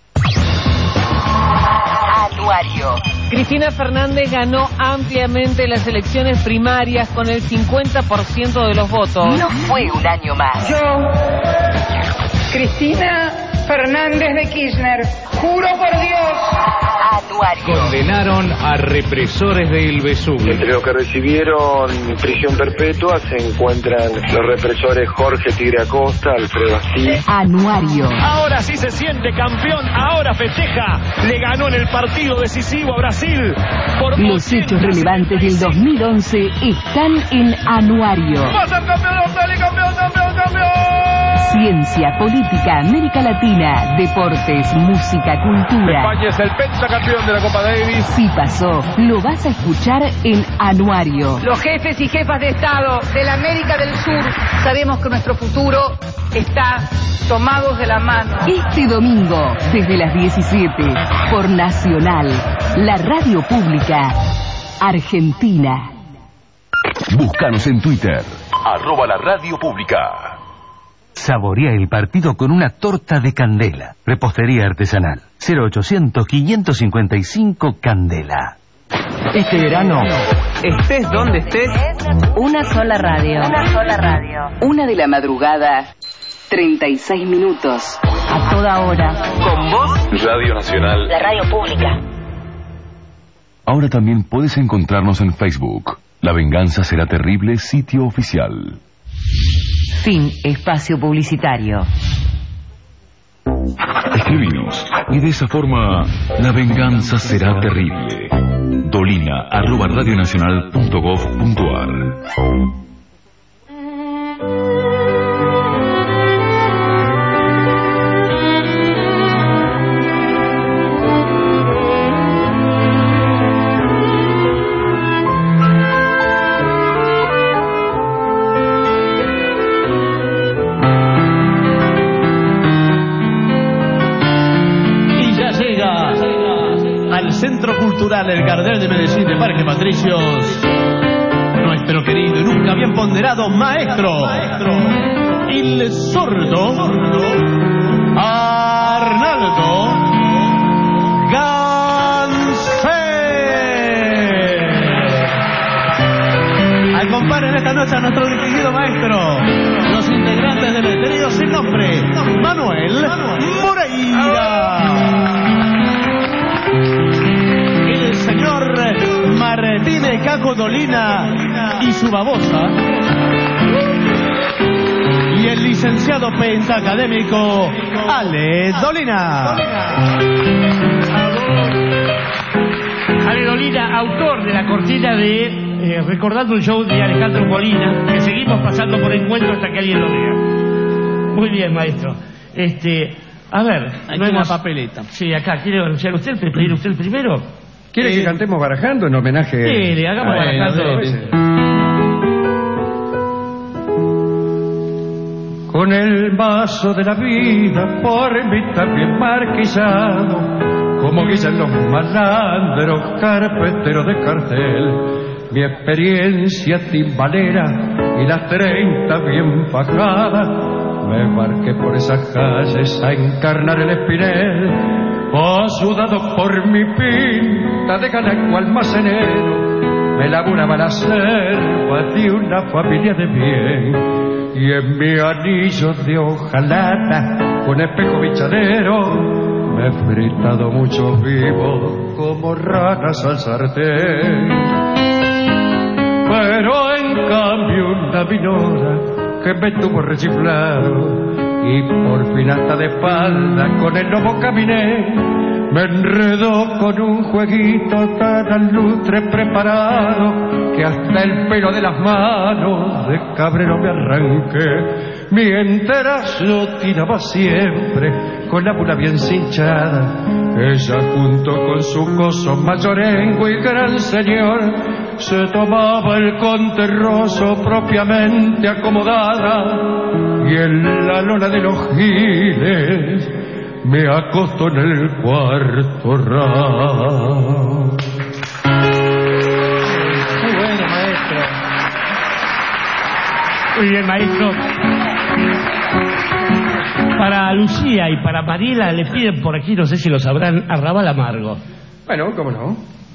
Speaker 6: Anuario.
Speaker 1: Cristina Fernández ganó ampliamente las elecciones primarias con el cincuenta por ciento de los votos.
Speaker 6: No fue un año más.
Speaker 19: Yo, Cristina Fernández de Kirchner, juro por Dios.
Speaker 6: Anuario.
Speaker 20: Condenaron a represores del Vesubio.
Speaker 21: Entre los que recibieron prisión perpetua se encuentran los represores Jorge Tigre Acosta, Alfredo Asís.
Speaker 6: Anuario.
Speaker 22: Ahora sí se siente campeón, ahora festeja. Le ganó en el partido decisivo a Brasil. Por
Speaker 6: los hechos relevantes del dos mil once están en Anuario.
Speaker 22: ¡Va a ser campeón, campeón, campeón, campeón!
Speaker 6: Ciencia, política, América Latina, deportes, música, cultura.
Speaker 22: España es el pentacampeón de la Copa Davis.
Speaker 6: Si pasó, lo vas a escuchar en Anuario.
Speaker 19: Los jefes y jefas de Estado de la América del Sur sabemos que nuestro futuro está tomados de la mano.
Speaker 6: Este domingo, desde las diecisiete, por Nacional, la radio pública argentina.
Speaker 3: Búscanos en Twitter, arroba la radio pública.
Speaker 23: Saborea el partido con una torta de Candela. Repostería artesanal. cero ochocientos, quinientos cincuenta y cinco Candela.
Speaker 12: Este verano, estés donde estés,
Speaker 6: una sola radio.
Speaker 13: Una sola radio.
Speaker 6: Una de la madrugada, treinta y seis minutos. A toda hora.
Speaker 12: Con vos,
Speaker 3: Radio Nacional.
Speaker 13: La radio pública.
Speaker 3: Ahora también puedes encontrarnos en Facebook. La venganza será terrible, sitio oficial.
Speaker 6: Fin espacio publicitario.
Speaker 3: Escribinos y de esa forma la venganza será terrible. Dolina arroba radionacional punto gov punto ar.
Speaker 16: Centro Cultural El Gardel de Medellín de Parque Patricios, nuestro querido y nunca bien ponderado maestro, el sordo Arnaldo Gansé. Acompañan esta noche a nuestro distinguido maestro, los integrantes del trío sin nombre, Manuel Moreira, el señor Martínez Caco Dolina y su babosa, y el licenciado pentacadémico Ale Dolina.
Speaker 10: Ale Dolina, autor de la cortina de eh, Recordando un show de Alejandro Molina, que seguimos pasando por encuentro hasta que alguien lo vea. Muy bien, maestro. Este, a ver,
Speaker 16: hay
Speaker 10: no
Speaker 16: una
Speaker 10: hemos...
Speaker 16: papeleta.
Speaker 10: Sí, acá, ¿quiere anunciar usted, pedir usted el primero?
Speaker 18: ¿Quiere
Speaker 10: eh...
Speaker 18: que cantemos barajando en homenaje?
Speaker 10: Sí, le hagamos
Speaker 18: ah,
Speaker 10: barajando.
Speaker 18: Eh, Con el vaso de la vida por mí también marquillado, como guisan los malandros carpeteros de cartel, mi experiencia timbalera y las treinta bien fajadas, me embarqué por esas calles a encarnar el espinel, ayudado por mi pinta de canaco almacenero, me laburaba la selva de una familia de bien. Y en mi anillo de hojalata, con espejo bichadero, me he fritado muchos vivos como ranas al sartén. Pero en cambio una minora que me tuvo rechiflado, y por fin hasta de espalda con el lobo caminé, me enredó con un jueguito tan alustre preparado, que hasta el pelo de las manos de cabrero me arranqué. Mientras yo tiraba siempre con la mula bien cinchada, Ella junto con su coso mayorengo y gran señor se tomaba el conterroso propiamente acomodada, y en la lona de los giles me acostó en el cuarto raro.
Speaker 16: Muy bueno, maestro.
Speaker 10: Muy bien, maestro. Para Lucía y para Mariela le piden por aquí, no sé si lo sabrán, Arrabal Amargo.
Speaker 8: Bueno, cómo no.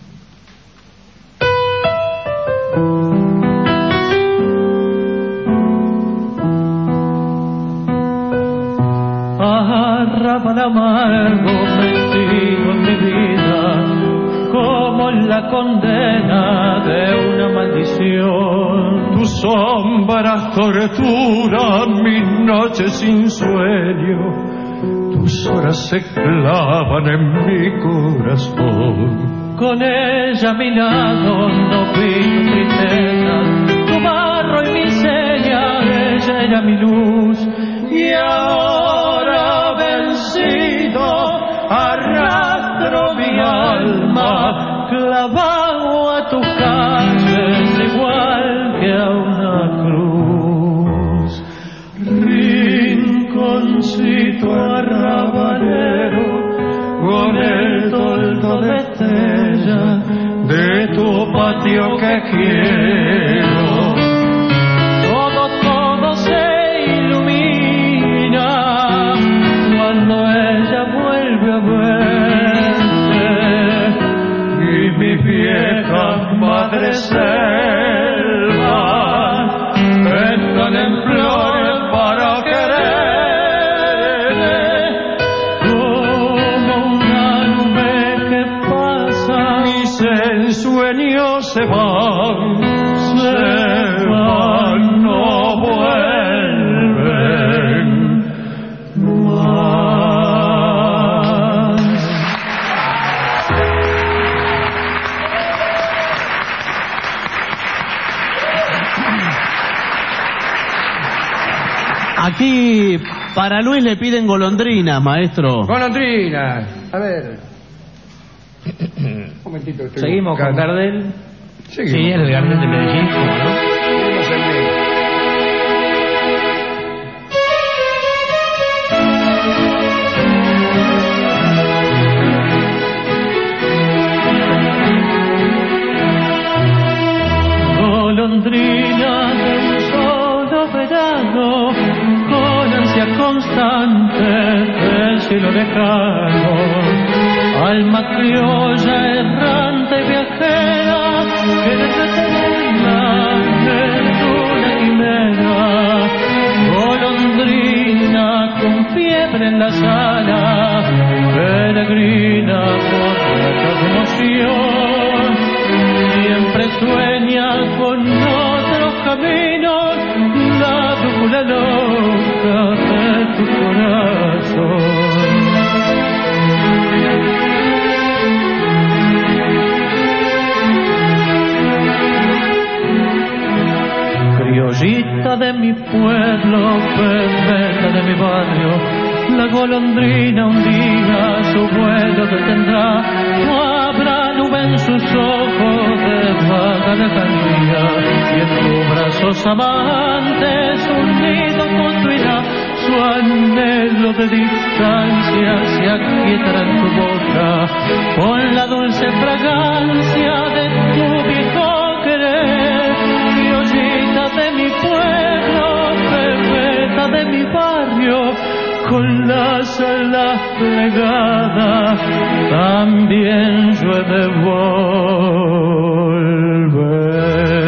Speaker 18: Arrabal amargo metido en mi vida, como en la condena de una maldición. Tus sombras torturan mis noches sin sueño, tus horas se clavan en mi corazón. Con ella a mi lado no vi tristeza, tu barro y miseria, ella era mi luz, y ahora vencido arrastro mi alma clavado a tus calles igual que a una cruz. Rinconcito arrabalero con el toldo de estrella de tu patio que quiero, todo, todo se ilumina cuando ella vuelve a verte, y mi vieja madre selva están en flores para quererme, como una nube que pasa, mis ensueños se van, se van, no vuelven más.
Speaker 16: Aquí para Luis le piden golondrinas, maestro.
Speaker 8: Golondrinas. A ver. Un momentito. Estoy
Speaker 16: Seguimos con
Speaker 8: buscando.
Speaker 16: Gardel.
Speaker 8: Seguimos.
Speaker 10: Sí, el Gardel de Medellín, ¿cómo no?
Speaker 8: Seguimos en vivo.
Speaker 18: Golondrina del solo verano, con ansia constante del cielo lejano, alma criolla errante viajera que determina en una quimera, golondrina con fiebre en las alas, peregrina por la emoción, siempre sueña con otros caminos, la brújula loca de tu corazón. Criollita de mi pueblo, perfecta de mi barrio, la golondrina un día su vuelo detendrá, no habrá nube en sus ojos de vaga lejanía, y en tus brazos amantes un nido construirá, su anhelo de distancia se aquietará en tu boca, con la dulce fragancia de tu viejo querer, criollita de mi pueblo, bebeta de mi barrio, con las alas plegadas también yo he de volver.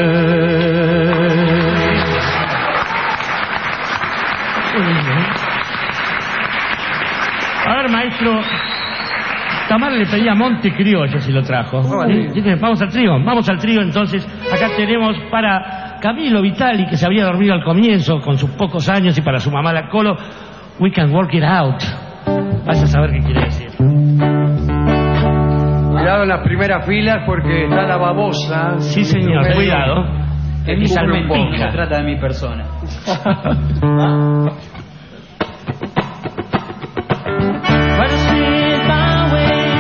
Speaker 10: A ver, maestro, Tamar le pedía a Monte Criollo si lo trajo. ¿Sí? ¿Sí? Vamos al trío, vamos al trío entonces. Acá tenemos para Camilo Vitali, que se había dormido al comienzo con sus pocos años, y para su mamá la Colo, We Can Work It Out. Vaya a saber qué quiere decir.
Speaker 8: Cuidado en las primeras filas porque está la babosa.
Speaker 10: Sí, señor, cuidado.
Speaker 2: Es mi salmentica. Se trata de mi persona.
Speaker 18: But I see my way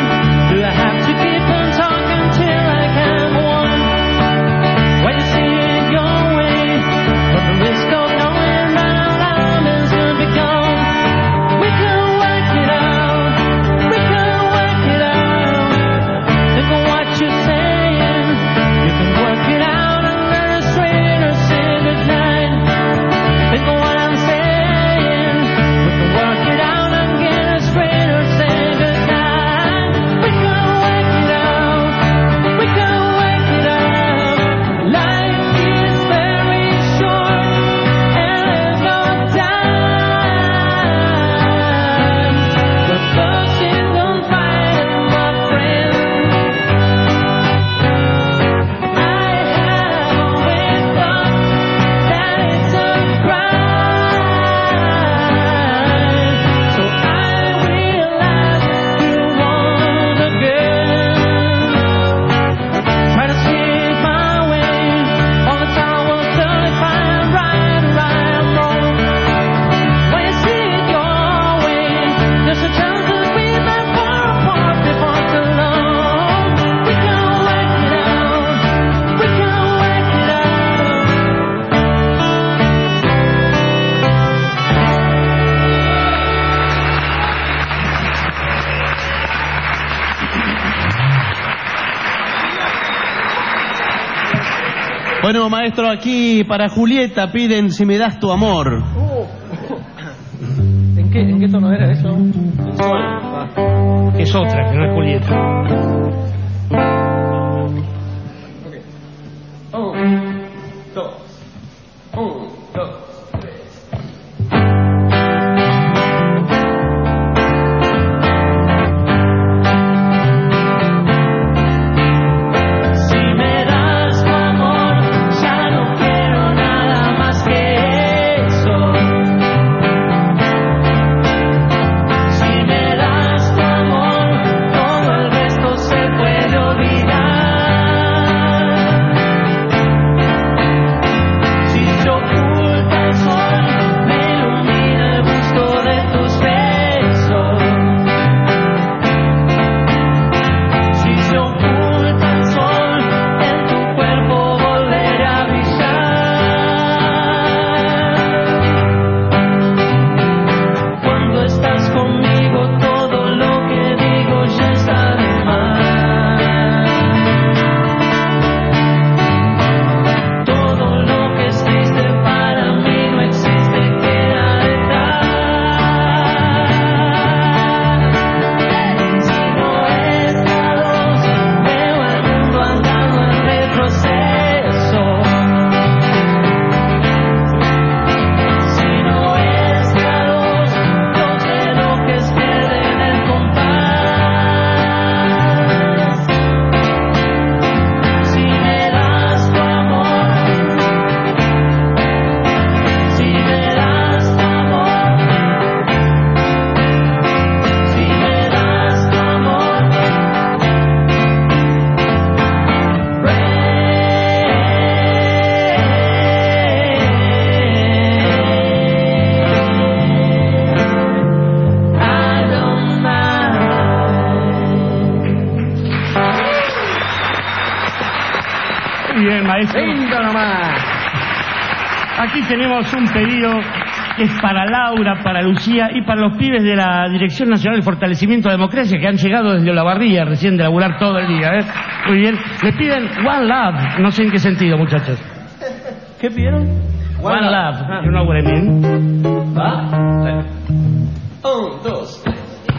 Speaker 16: Bueno, maestro, aquí para Julieta piden Si me das tu amor.
Speaker 10: ¿En qué, en qué tono era eso? Sol. Ah. Es otra, que no es Julieta.
Speaker 5: Un, dos, un, dos.
Speaker 10: Aquí tenemos un pedido que es para Laura, para Lucía y para los pibes de la Dirección Nacional de Fortalecimiento de la Democracia que han llegado desde Olavarría recién de laburar todo el día. ¿eh? Muy bien. Le piden One Love. No sé en qué sentido, muchachos.
Speaker 16: ¿Qué pidieron?
Speaker 10: One, One Love. Ah. You know what I mean.
Speaker 5: ¿Va? Un, dos, tres.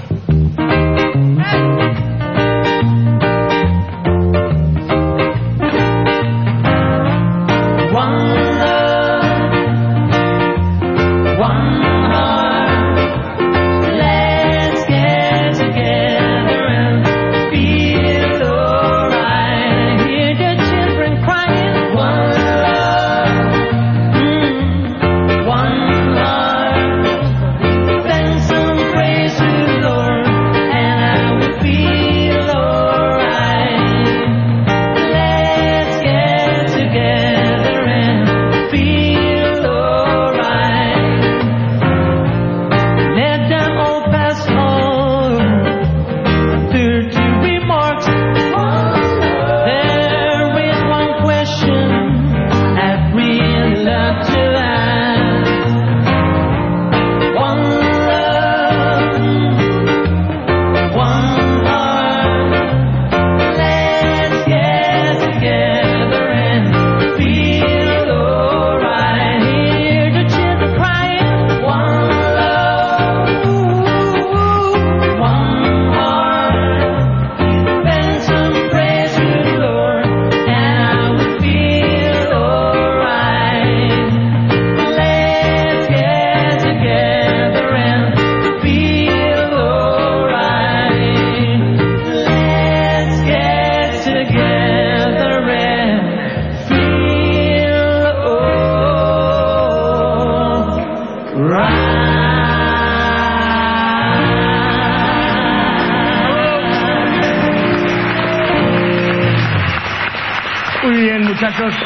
Speaker 10: Muchachos,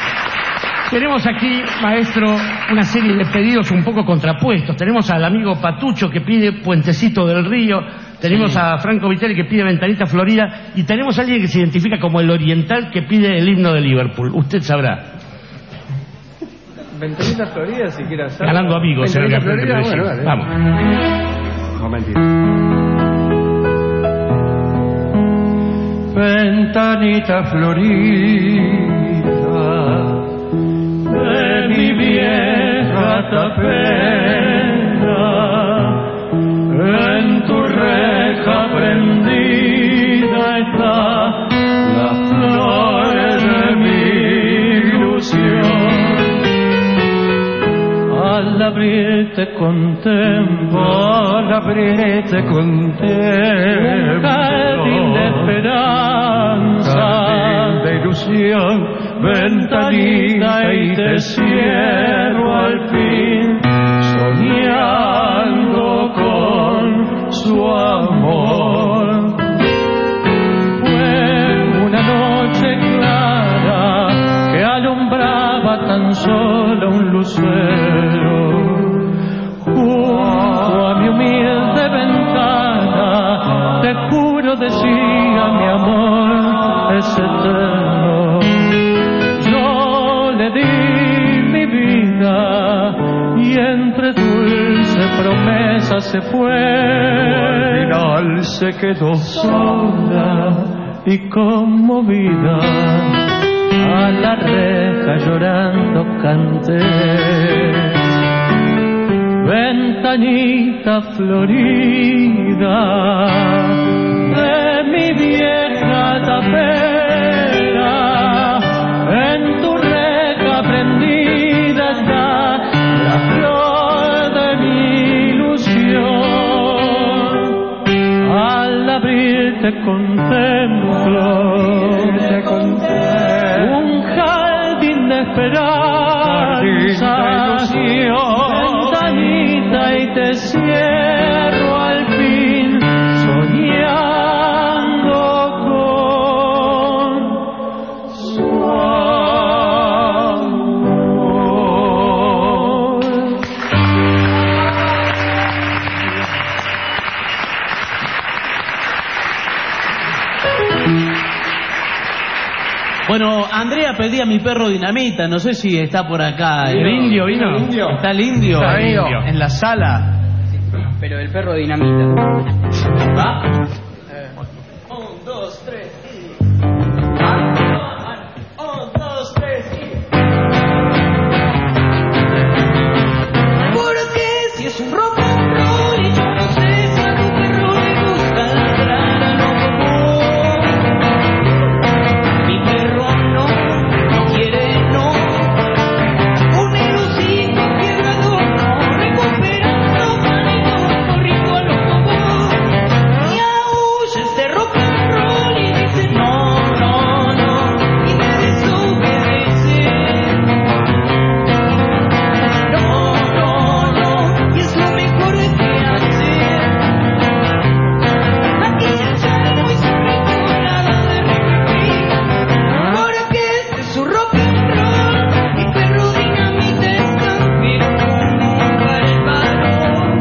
Speaker 10: tenemos aquí, maestro, una serie de pedidos un poco contrapuestos. Tenemos al amigo Patucho que pide Puentecito del Río, tenemos sí. a Franco Vitelli que pide Ventanita Florida y tenemos a alguien que se identifica como el oriental que pide el himno de Liverpool. Usted sabrá.
Speaker 2: Ventanita Florida, si quiere hacer.
Speaker 10: Ganando amigos.
Speaker 2: Ventanita Florida, bueno, vale.
Speaker 10: Vamos.
Speaker 2: Momentito.
Speaker 18: Ventanita Florida, de mi vieja tapera, en tu reja prendida está la flor de mi ilusión. Al abrir te contemplo, al abrir te contemplo, un jardín de esperanza, jardín de ilusión, ventanita y te cierro al fin, soñando con su amor. Fue una noche clara que alumbraba tan solo un lucero. Junto a mi humilde ventana, te juro decía mi amor es eterno. Yo le di mi vida y entre dulce promesa se fue. Al final se quedó sola y conmovida. A la reja llorando canté. Ventanita florida de mi vieja tapera, en tu reja prendida está la flor de mi ilusión. Al abrir te contemplo, te contemplo un jardín de esperanza, ventanita y te cierro al fin, soñando con su amor.
Speaker 16: Bueno, Andrea pedía a mi perro Dinamita, no sé si está por acá.
Speaker 10: ¿El indio vino?
Speaker 16: ¿Está el indio?
Speaker 10: Está el indio.
Speaker 16: En la sala.
Speaker 12: Pero el perro Dinamita.
Speaker 16: ¿Va?
Speaker 12: Un, dos, tres y...
Speaker 5: Un, dos, tres y... Porque si es un rock and roll y yo no sé si a tu perro le gusta ladrar a lo común. Mi perro no, no quiere no. Un melocito quiebrador no, recuperando manito, corriendo a lo común. Y aúlla este rock and roll y dice no, no, no, y me desobedece. No, no, no, y es lo mejor que hace. Aquí y allá muy solito, nada de repetir. Porque este es su rock and roll, mi perro Dinamita está pero como un bárbaro.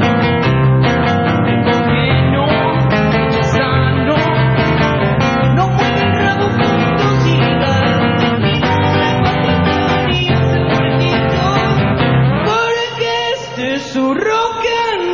Speaker 5: El coge no, rechaza no, no mueve el rabo con docilidad, ni no la patita ni hace el muertito. Porque este es su rock and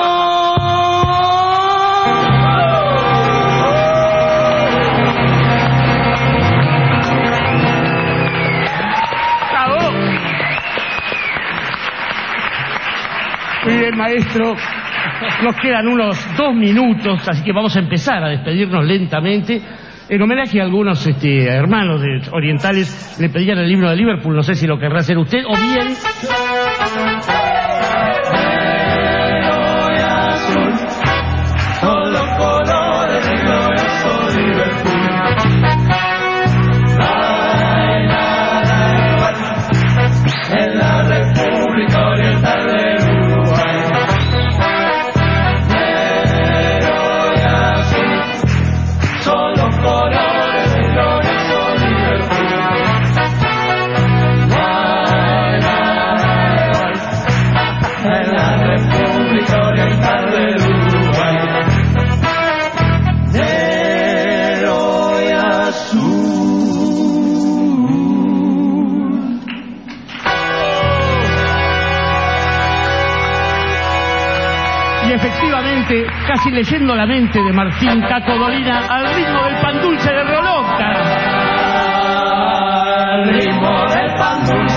Speaker 10: Muy bien, maestro. Nos quedan unos dos minutos, así que vamos a empezar a despedirnos lentamente. En homenaje a algunos este, hermanos de orientales, le pedían el himno de Liverpool. No sé si lo querrá hacer usted o bien...
Speaker 5: Son los colores de glorioso Liverpool. No hay nada igual en la República Oriental del Uruguay. Negro y azul son los colores de glorioso Liverpool. No hay nada igual en la República Oriental del Uruguay.
Speaker 10: Efectivamente, casi leyendo la mente de Martín Caco Dolina, al ritmo del pan dulce de Rolón.
Speaker 5: Al ritmo del pan dulce.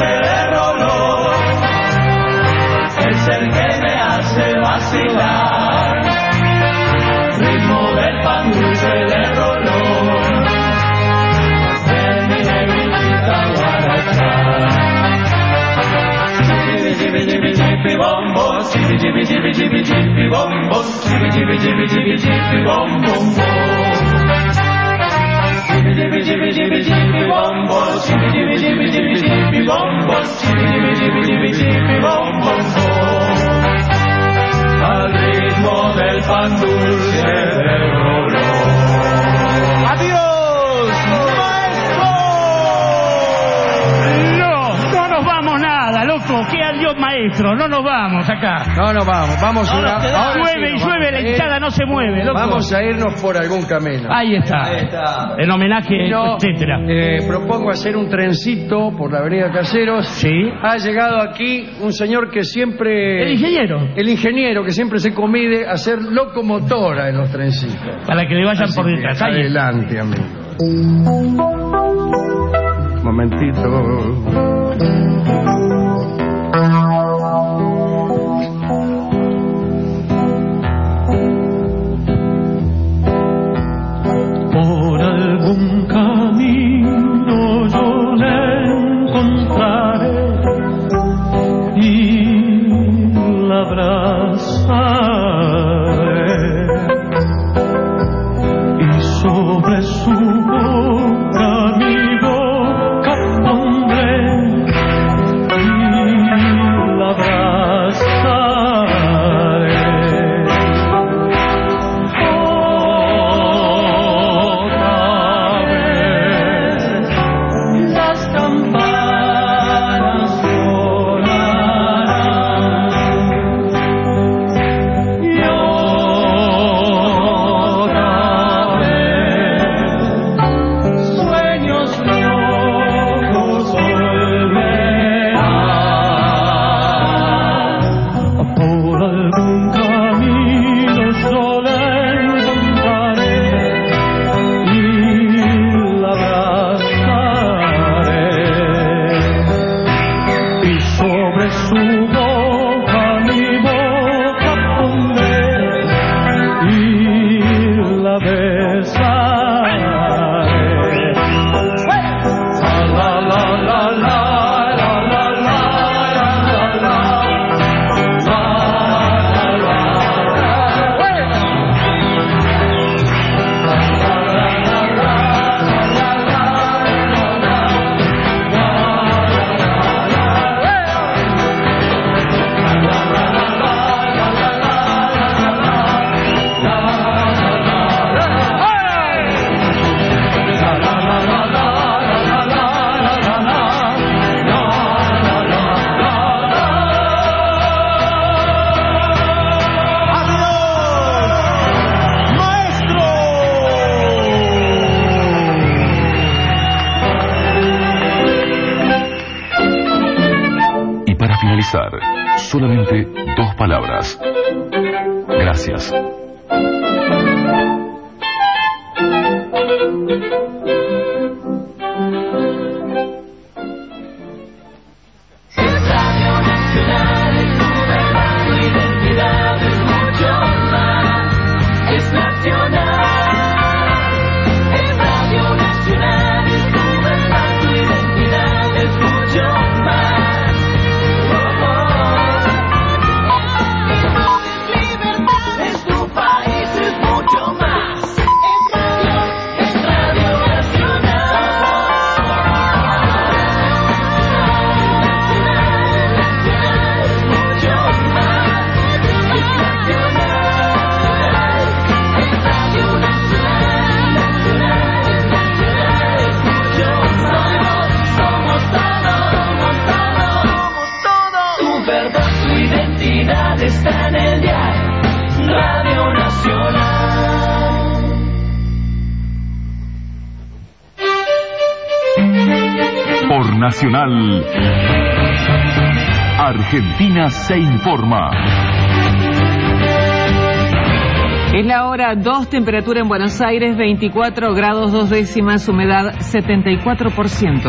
Speaker 5: Jimmy, Jimmy, Jimmy, Jimmy, bom, bom, bom. Jimmy, Jimmy, Jimmy, Jimmy, Jimmy, bom, bom. Jimmy, Jimmy, Jimmy, Jimmy, Jimmy, bom, bom. Jimmy, Jimmy, Jimmy, Jimmy, Jimmy, bom, bom, bom. Al ritmo del pan dulce del rolón.
Speaker 4: ¡Adiós, maestro!
Speaker 10: No, no nos vamos nada, loco. ¿Qué adiós, maestro? No nos vamos acá.
Speaker 8: No nos vamos, vamos
Speaker 10: No
Speaker 8: una...
Speaker 10: nos quedamos.
Speaker 8: ahora
Speaker 10: Llueve
Speaker 8: sí
Speaker 10: y
Speaker 8: nos
Speaker 10: llueve,
Speaker 8: vamos
Speaker 10: la
Speaker 8: a ir.
Speaker 10: hinchada no se mueve, loco.
Speaker 8: Vamos a irnos por algún camino.
Speaker 10: Ahí está. En homenaje,
Speaker 8: No,
Speaker 10: etcétera.
Speaker 8: eh, propongo hacer un trencito por la avenida Caseros.
Speaker 10: Sí.
Speaker 8: Ha llegado aquí un señor que siempre...
Speaker 10: El ingeniero.
Speaker 8: El ingeniero que siempre se comide a ser locomotora en los trencitos.
Speaker 10: Para que le vayan
Speaker 8: Así
Speaker 10: por
Speaker 8: que
Speaker 10: detrás. Ahí.
Speaker 8: adelante, amigo. Un momentito.
Speaker 18: Por algún camino yo le encontraré y la abrazaré y sobre su boca mi boca pondré y la abrazaré. Las campanas sonarán y otra vez sueños locos volverán. Por algún camino yo la encontraré y la abrazaré y sobre su boca mi boca pondré y la besaré. La la la la la la la la la
Speaker 3: Y para finalizar, solamente dos palabras. Gracias.
Speaker 5: Radio Nacional, tu identidad es mucho más. Es nacional. Es Radio Nacional, es tu verdad, tu identidad es mucho más. Es tu país, es mucho más. Es Radio está en el diario Radio Nacional.
Speaker 3: Por Nacional, Argentina se informa.
Speaker 1: Es la hora dos, temperatura en Buenos Aires veinticuatro grados dos décimas, humedad setenta y cuatro por ciento.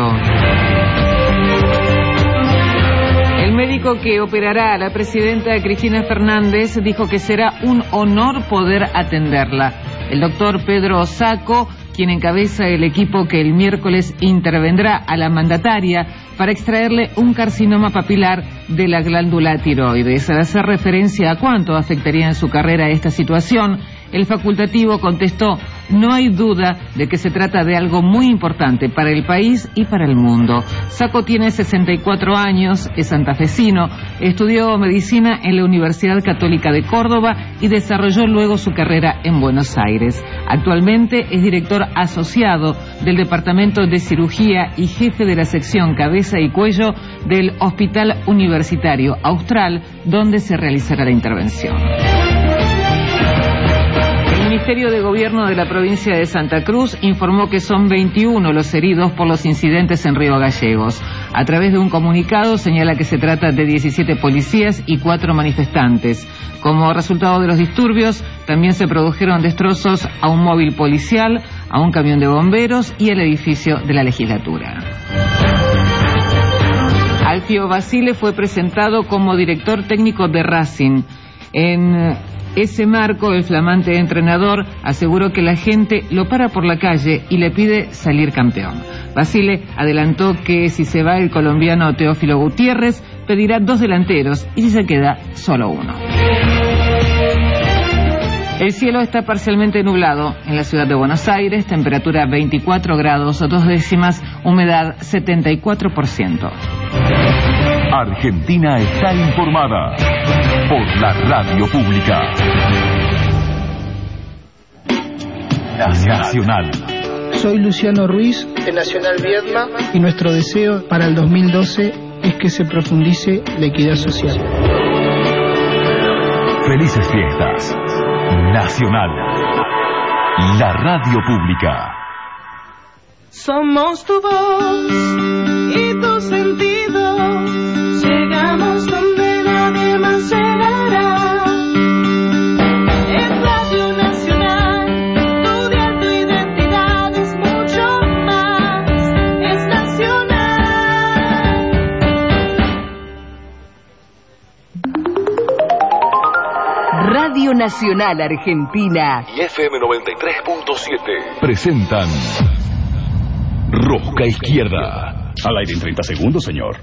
Speaker 1: El médico que operará a la presidenta Cristina Fernández dijo que será un honor poder atenderla. El doctor Pedro Sacco, quien encabeza el equipo que el miércoles intervendrá a la mandataria, para extraerle un carcinoma papilar de la glándula tiroides. Al hacer referencia a cuánto afectaría en su carrera esta situación, el facultativo contestó: no hay duda de que se trata de algo muy importante para el país y para el mundo. Sacco tiene sesenta y cuatro años, es santafesino, estudió medicina en la Universidad Católica de Córdoba y desarrolló luego su carrera en Buenos Aires. Actualmente es director asociado del Departamento de Cirugía y jefe de la sección Cabeza y Cuello del Hospital Universitario Austral, donde se realizará la intervención. El Ministerio de Gobierno de la provincia de Santa Cruz informó que son veintiuno los heridos por los incidentes en Río Gallegos. A través de un comunicado señala que se trata de diecisiete policías y cuatro manifestantes. Como resultado de los disturbios, también se produjeron destrozos a un móvil policial, a un camión de bomberos y al edificio de la legislatura. Alfio Basile fue presentado como director técnico de Racing. En ese marco, el flamante entrenador aseguró que la gente lo para por la calle y le pide salir campeón. Basile adelantó que si se va el colombiano Teófilo Gutiérrez, pedirá dos delanteros y si se queda, solo uno. El cielo está parcialmente nublado en la ciudad de Buenos Aires, temperatura veinticuatro grados dos décimas, humedad setenta y cuatro por ciento.
Speaker 3: Argentina está informada por la radio pública. Nacional.
Speaker 4: Soy Luciano Ruiz, de Nacional Viedma, y nuestro deseo para el dos mil doce es que se profundice la equidad social.
Speaker 3: Felices fiestas. Nacional. La radio pública.
Speaker 5: Somos tu voz y tu sentido. Llegamos donde nadie más llegará. En Radio Nacional, tu dial, tu identidad es mucho más. Es nacional.
Speaker 6: Radio Nacional Argentina
Speaker 3: Y F M noventa y tres punto siete presentan Rosca Izquierda.
Speaker 7: Al aire en treinta segundos, señor.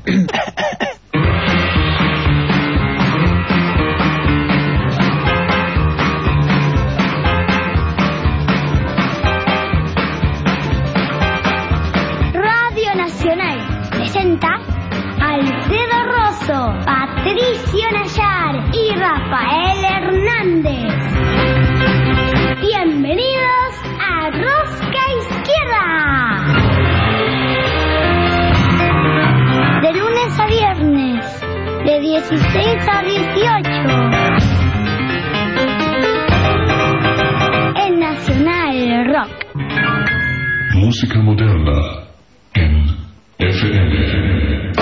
Speaker 11: Radio Nacional presenta Alfredo Rosso, Patricio Nayar y Rafael Hernández. Bienvenidos a Rosca Izquierda. De lunes a viernes, de dieciséis a dieciocho. En Nacional Rock.
Speaker 3: Música moderna en F M.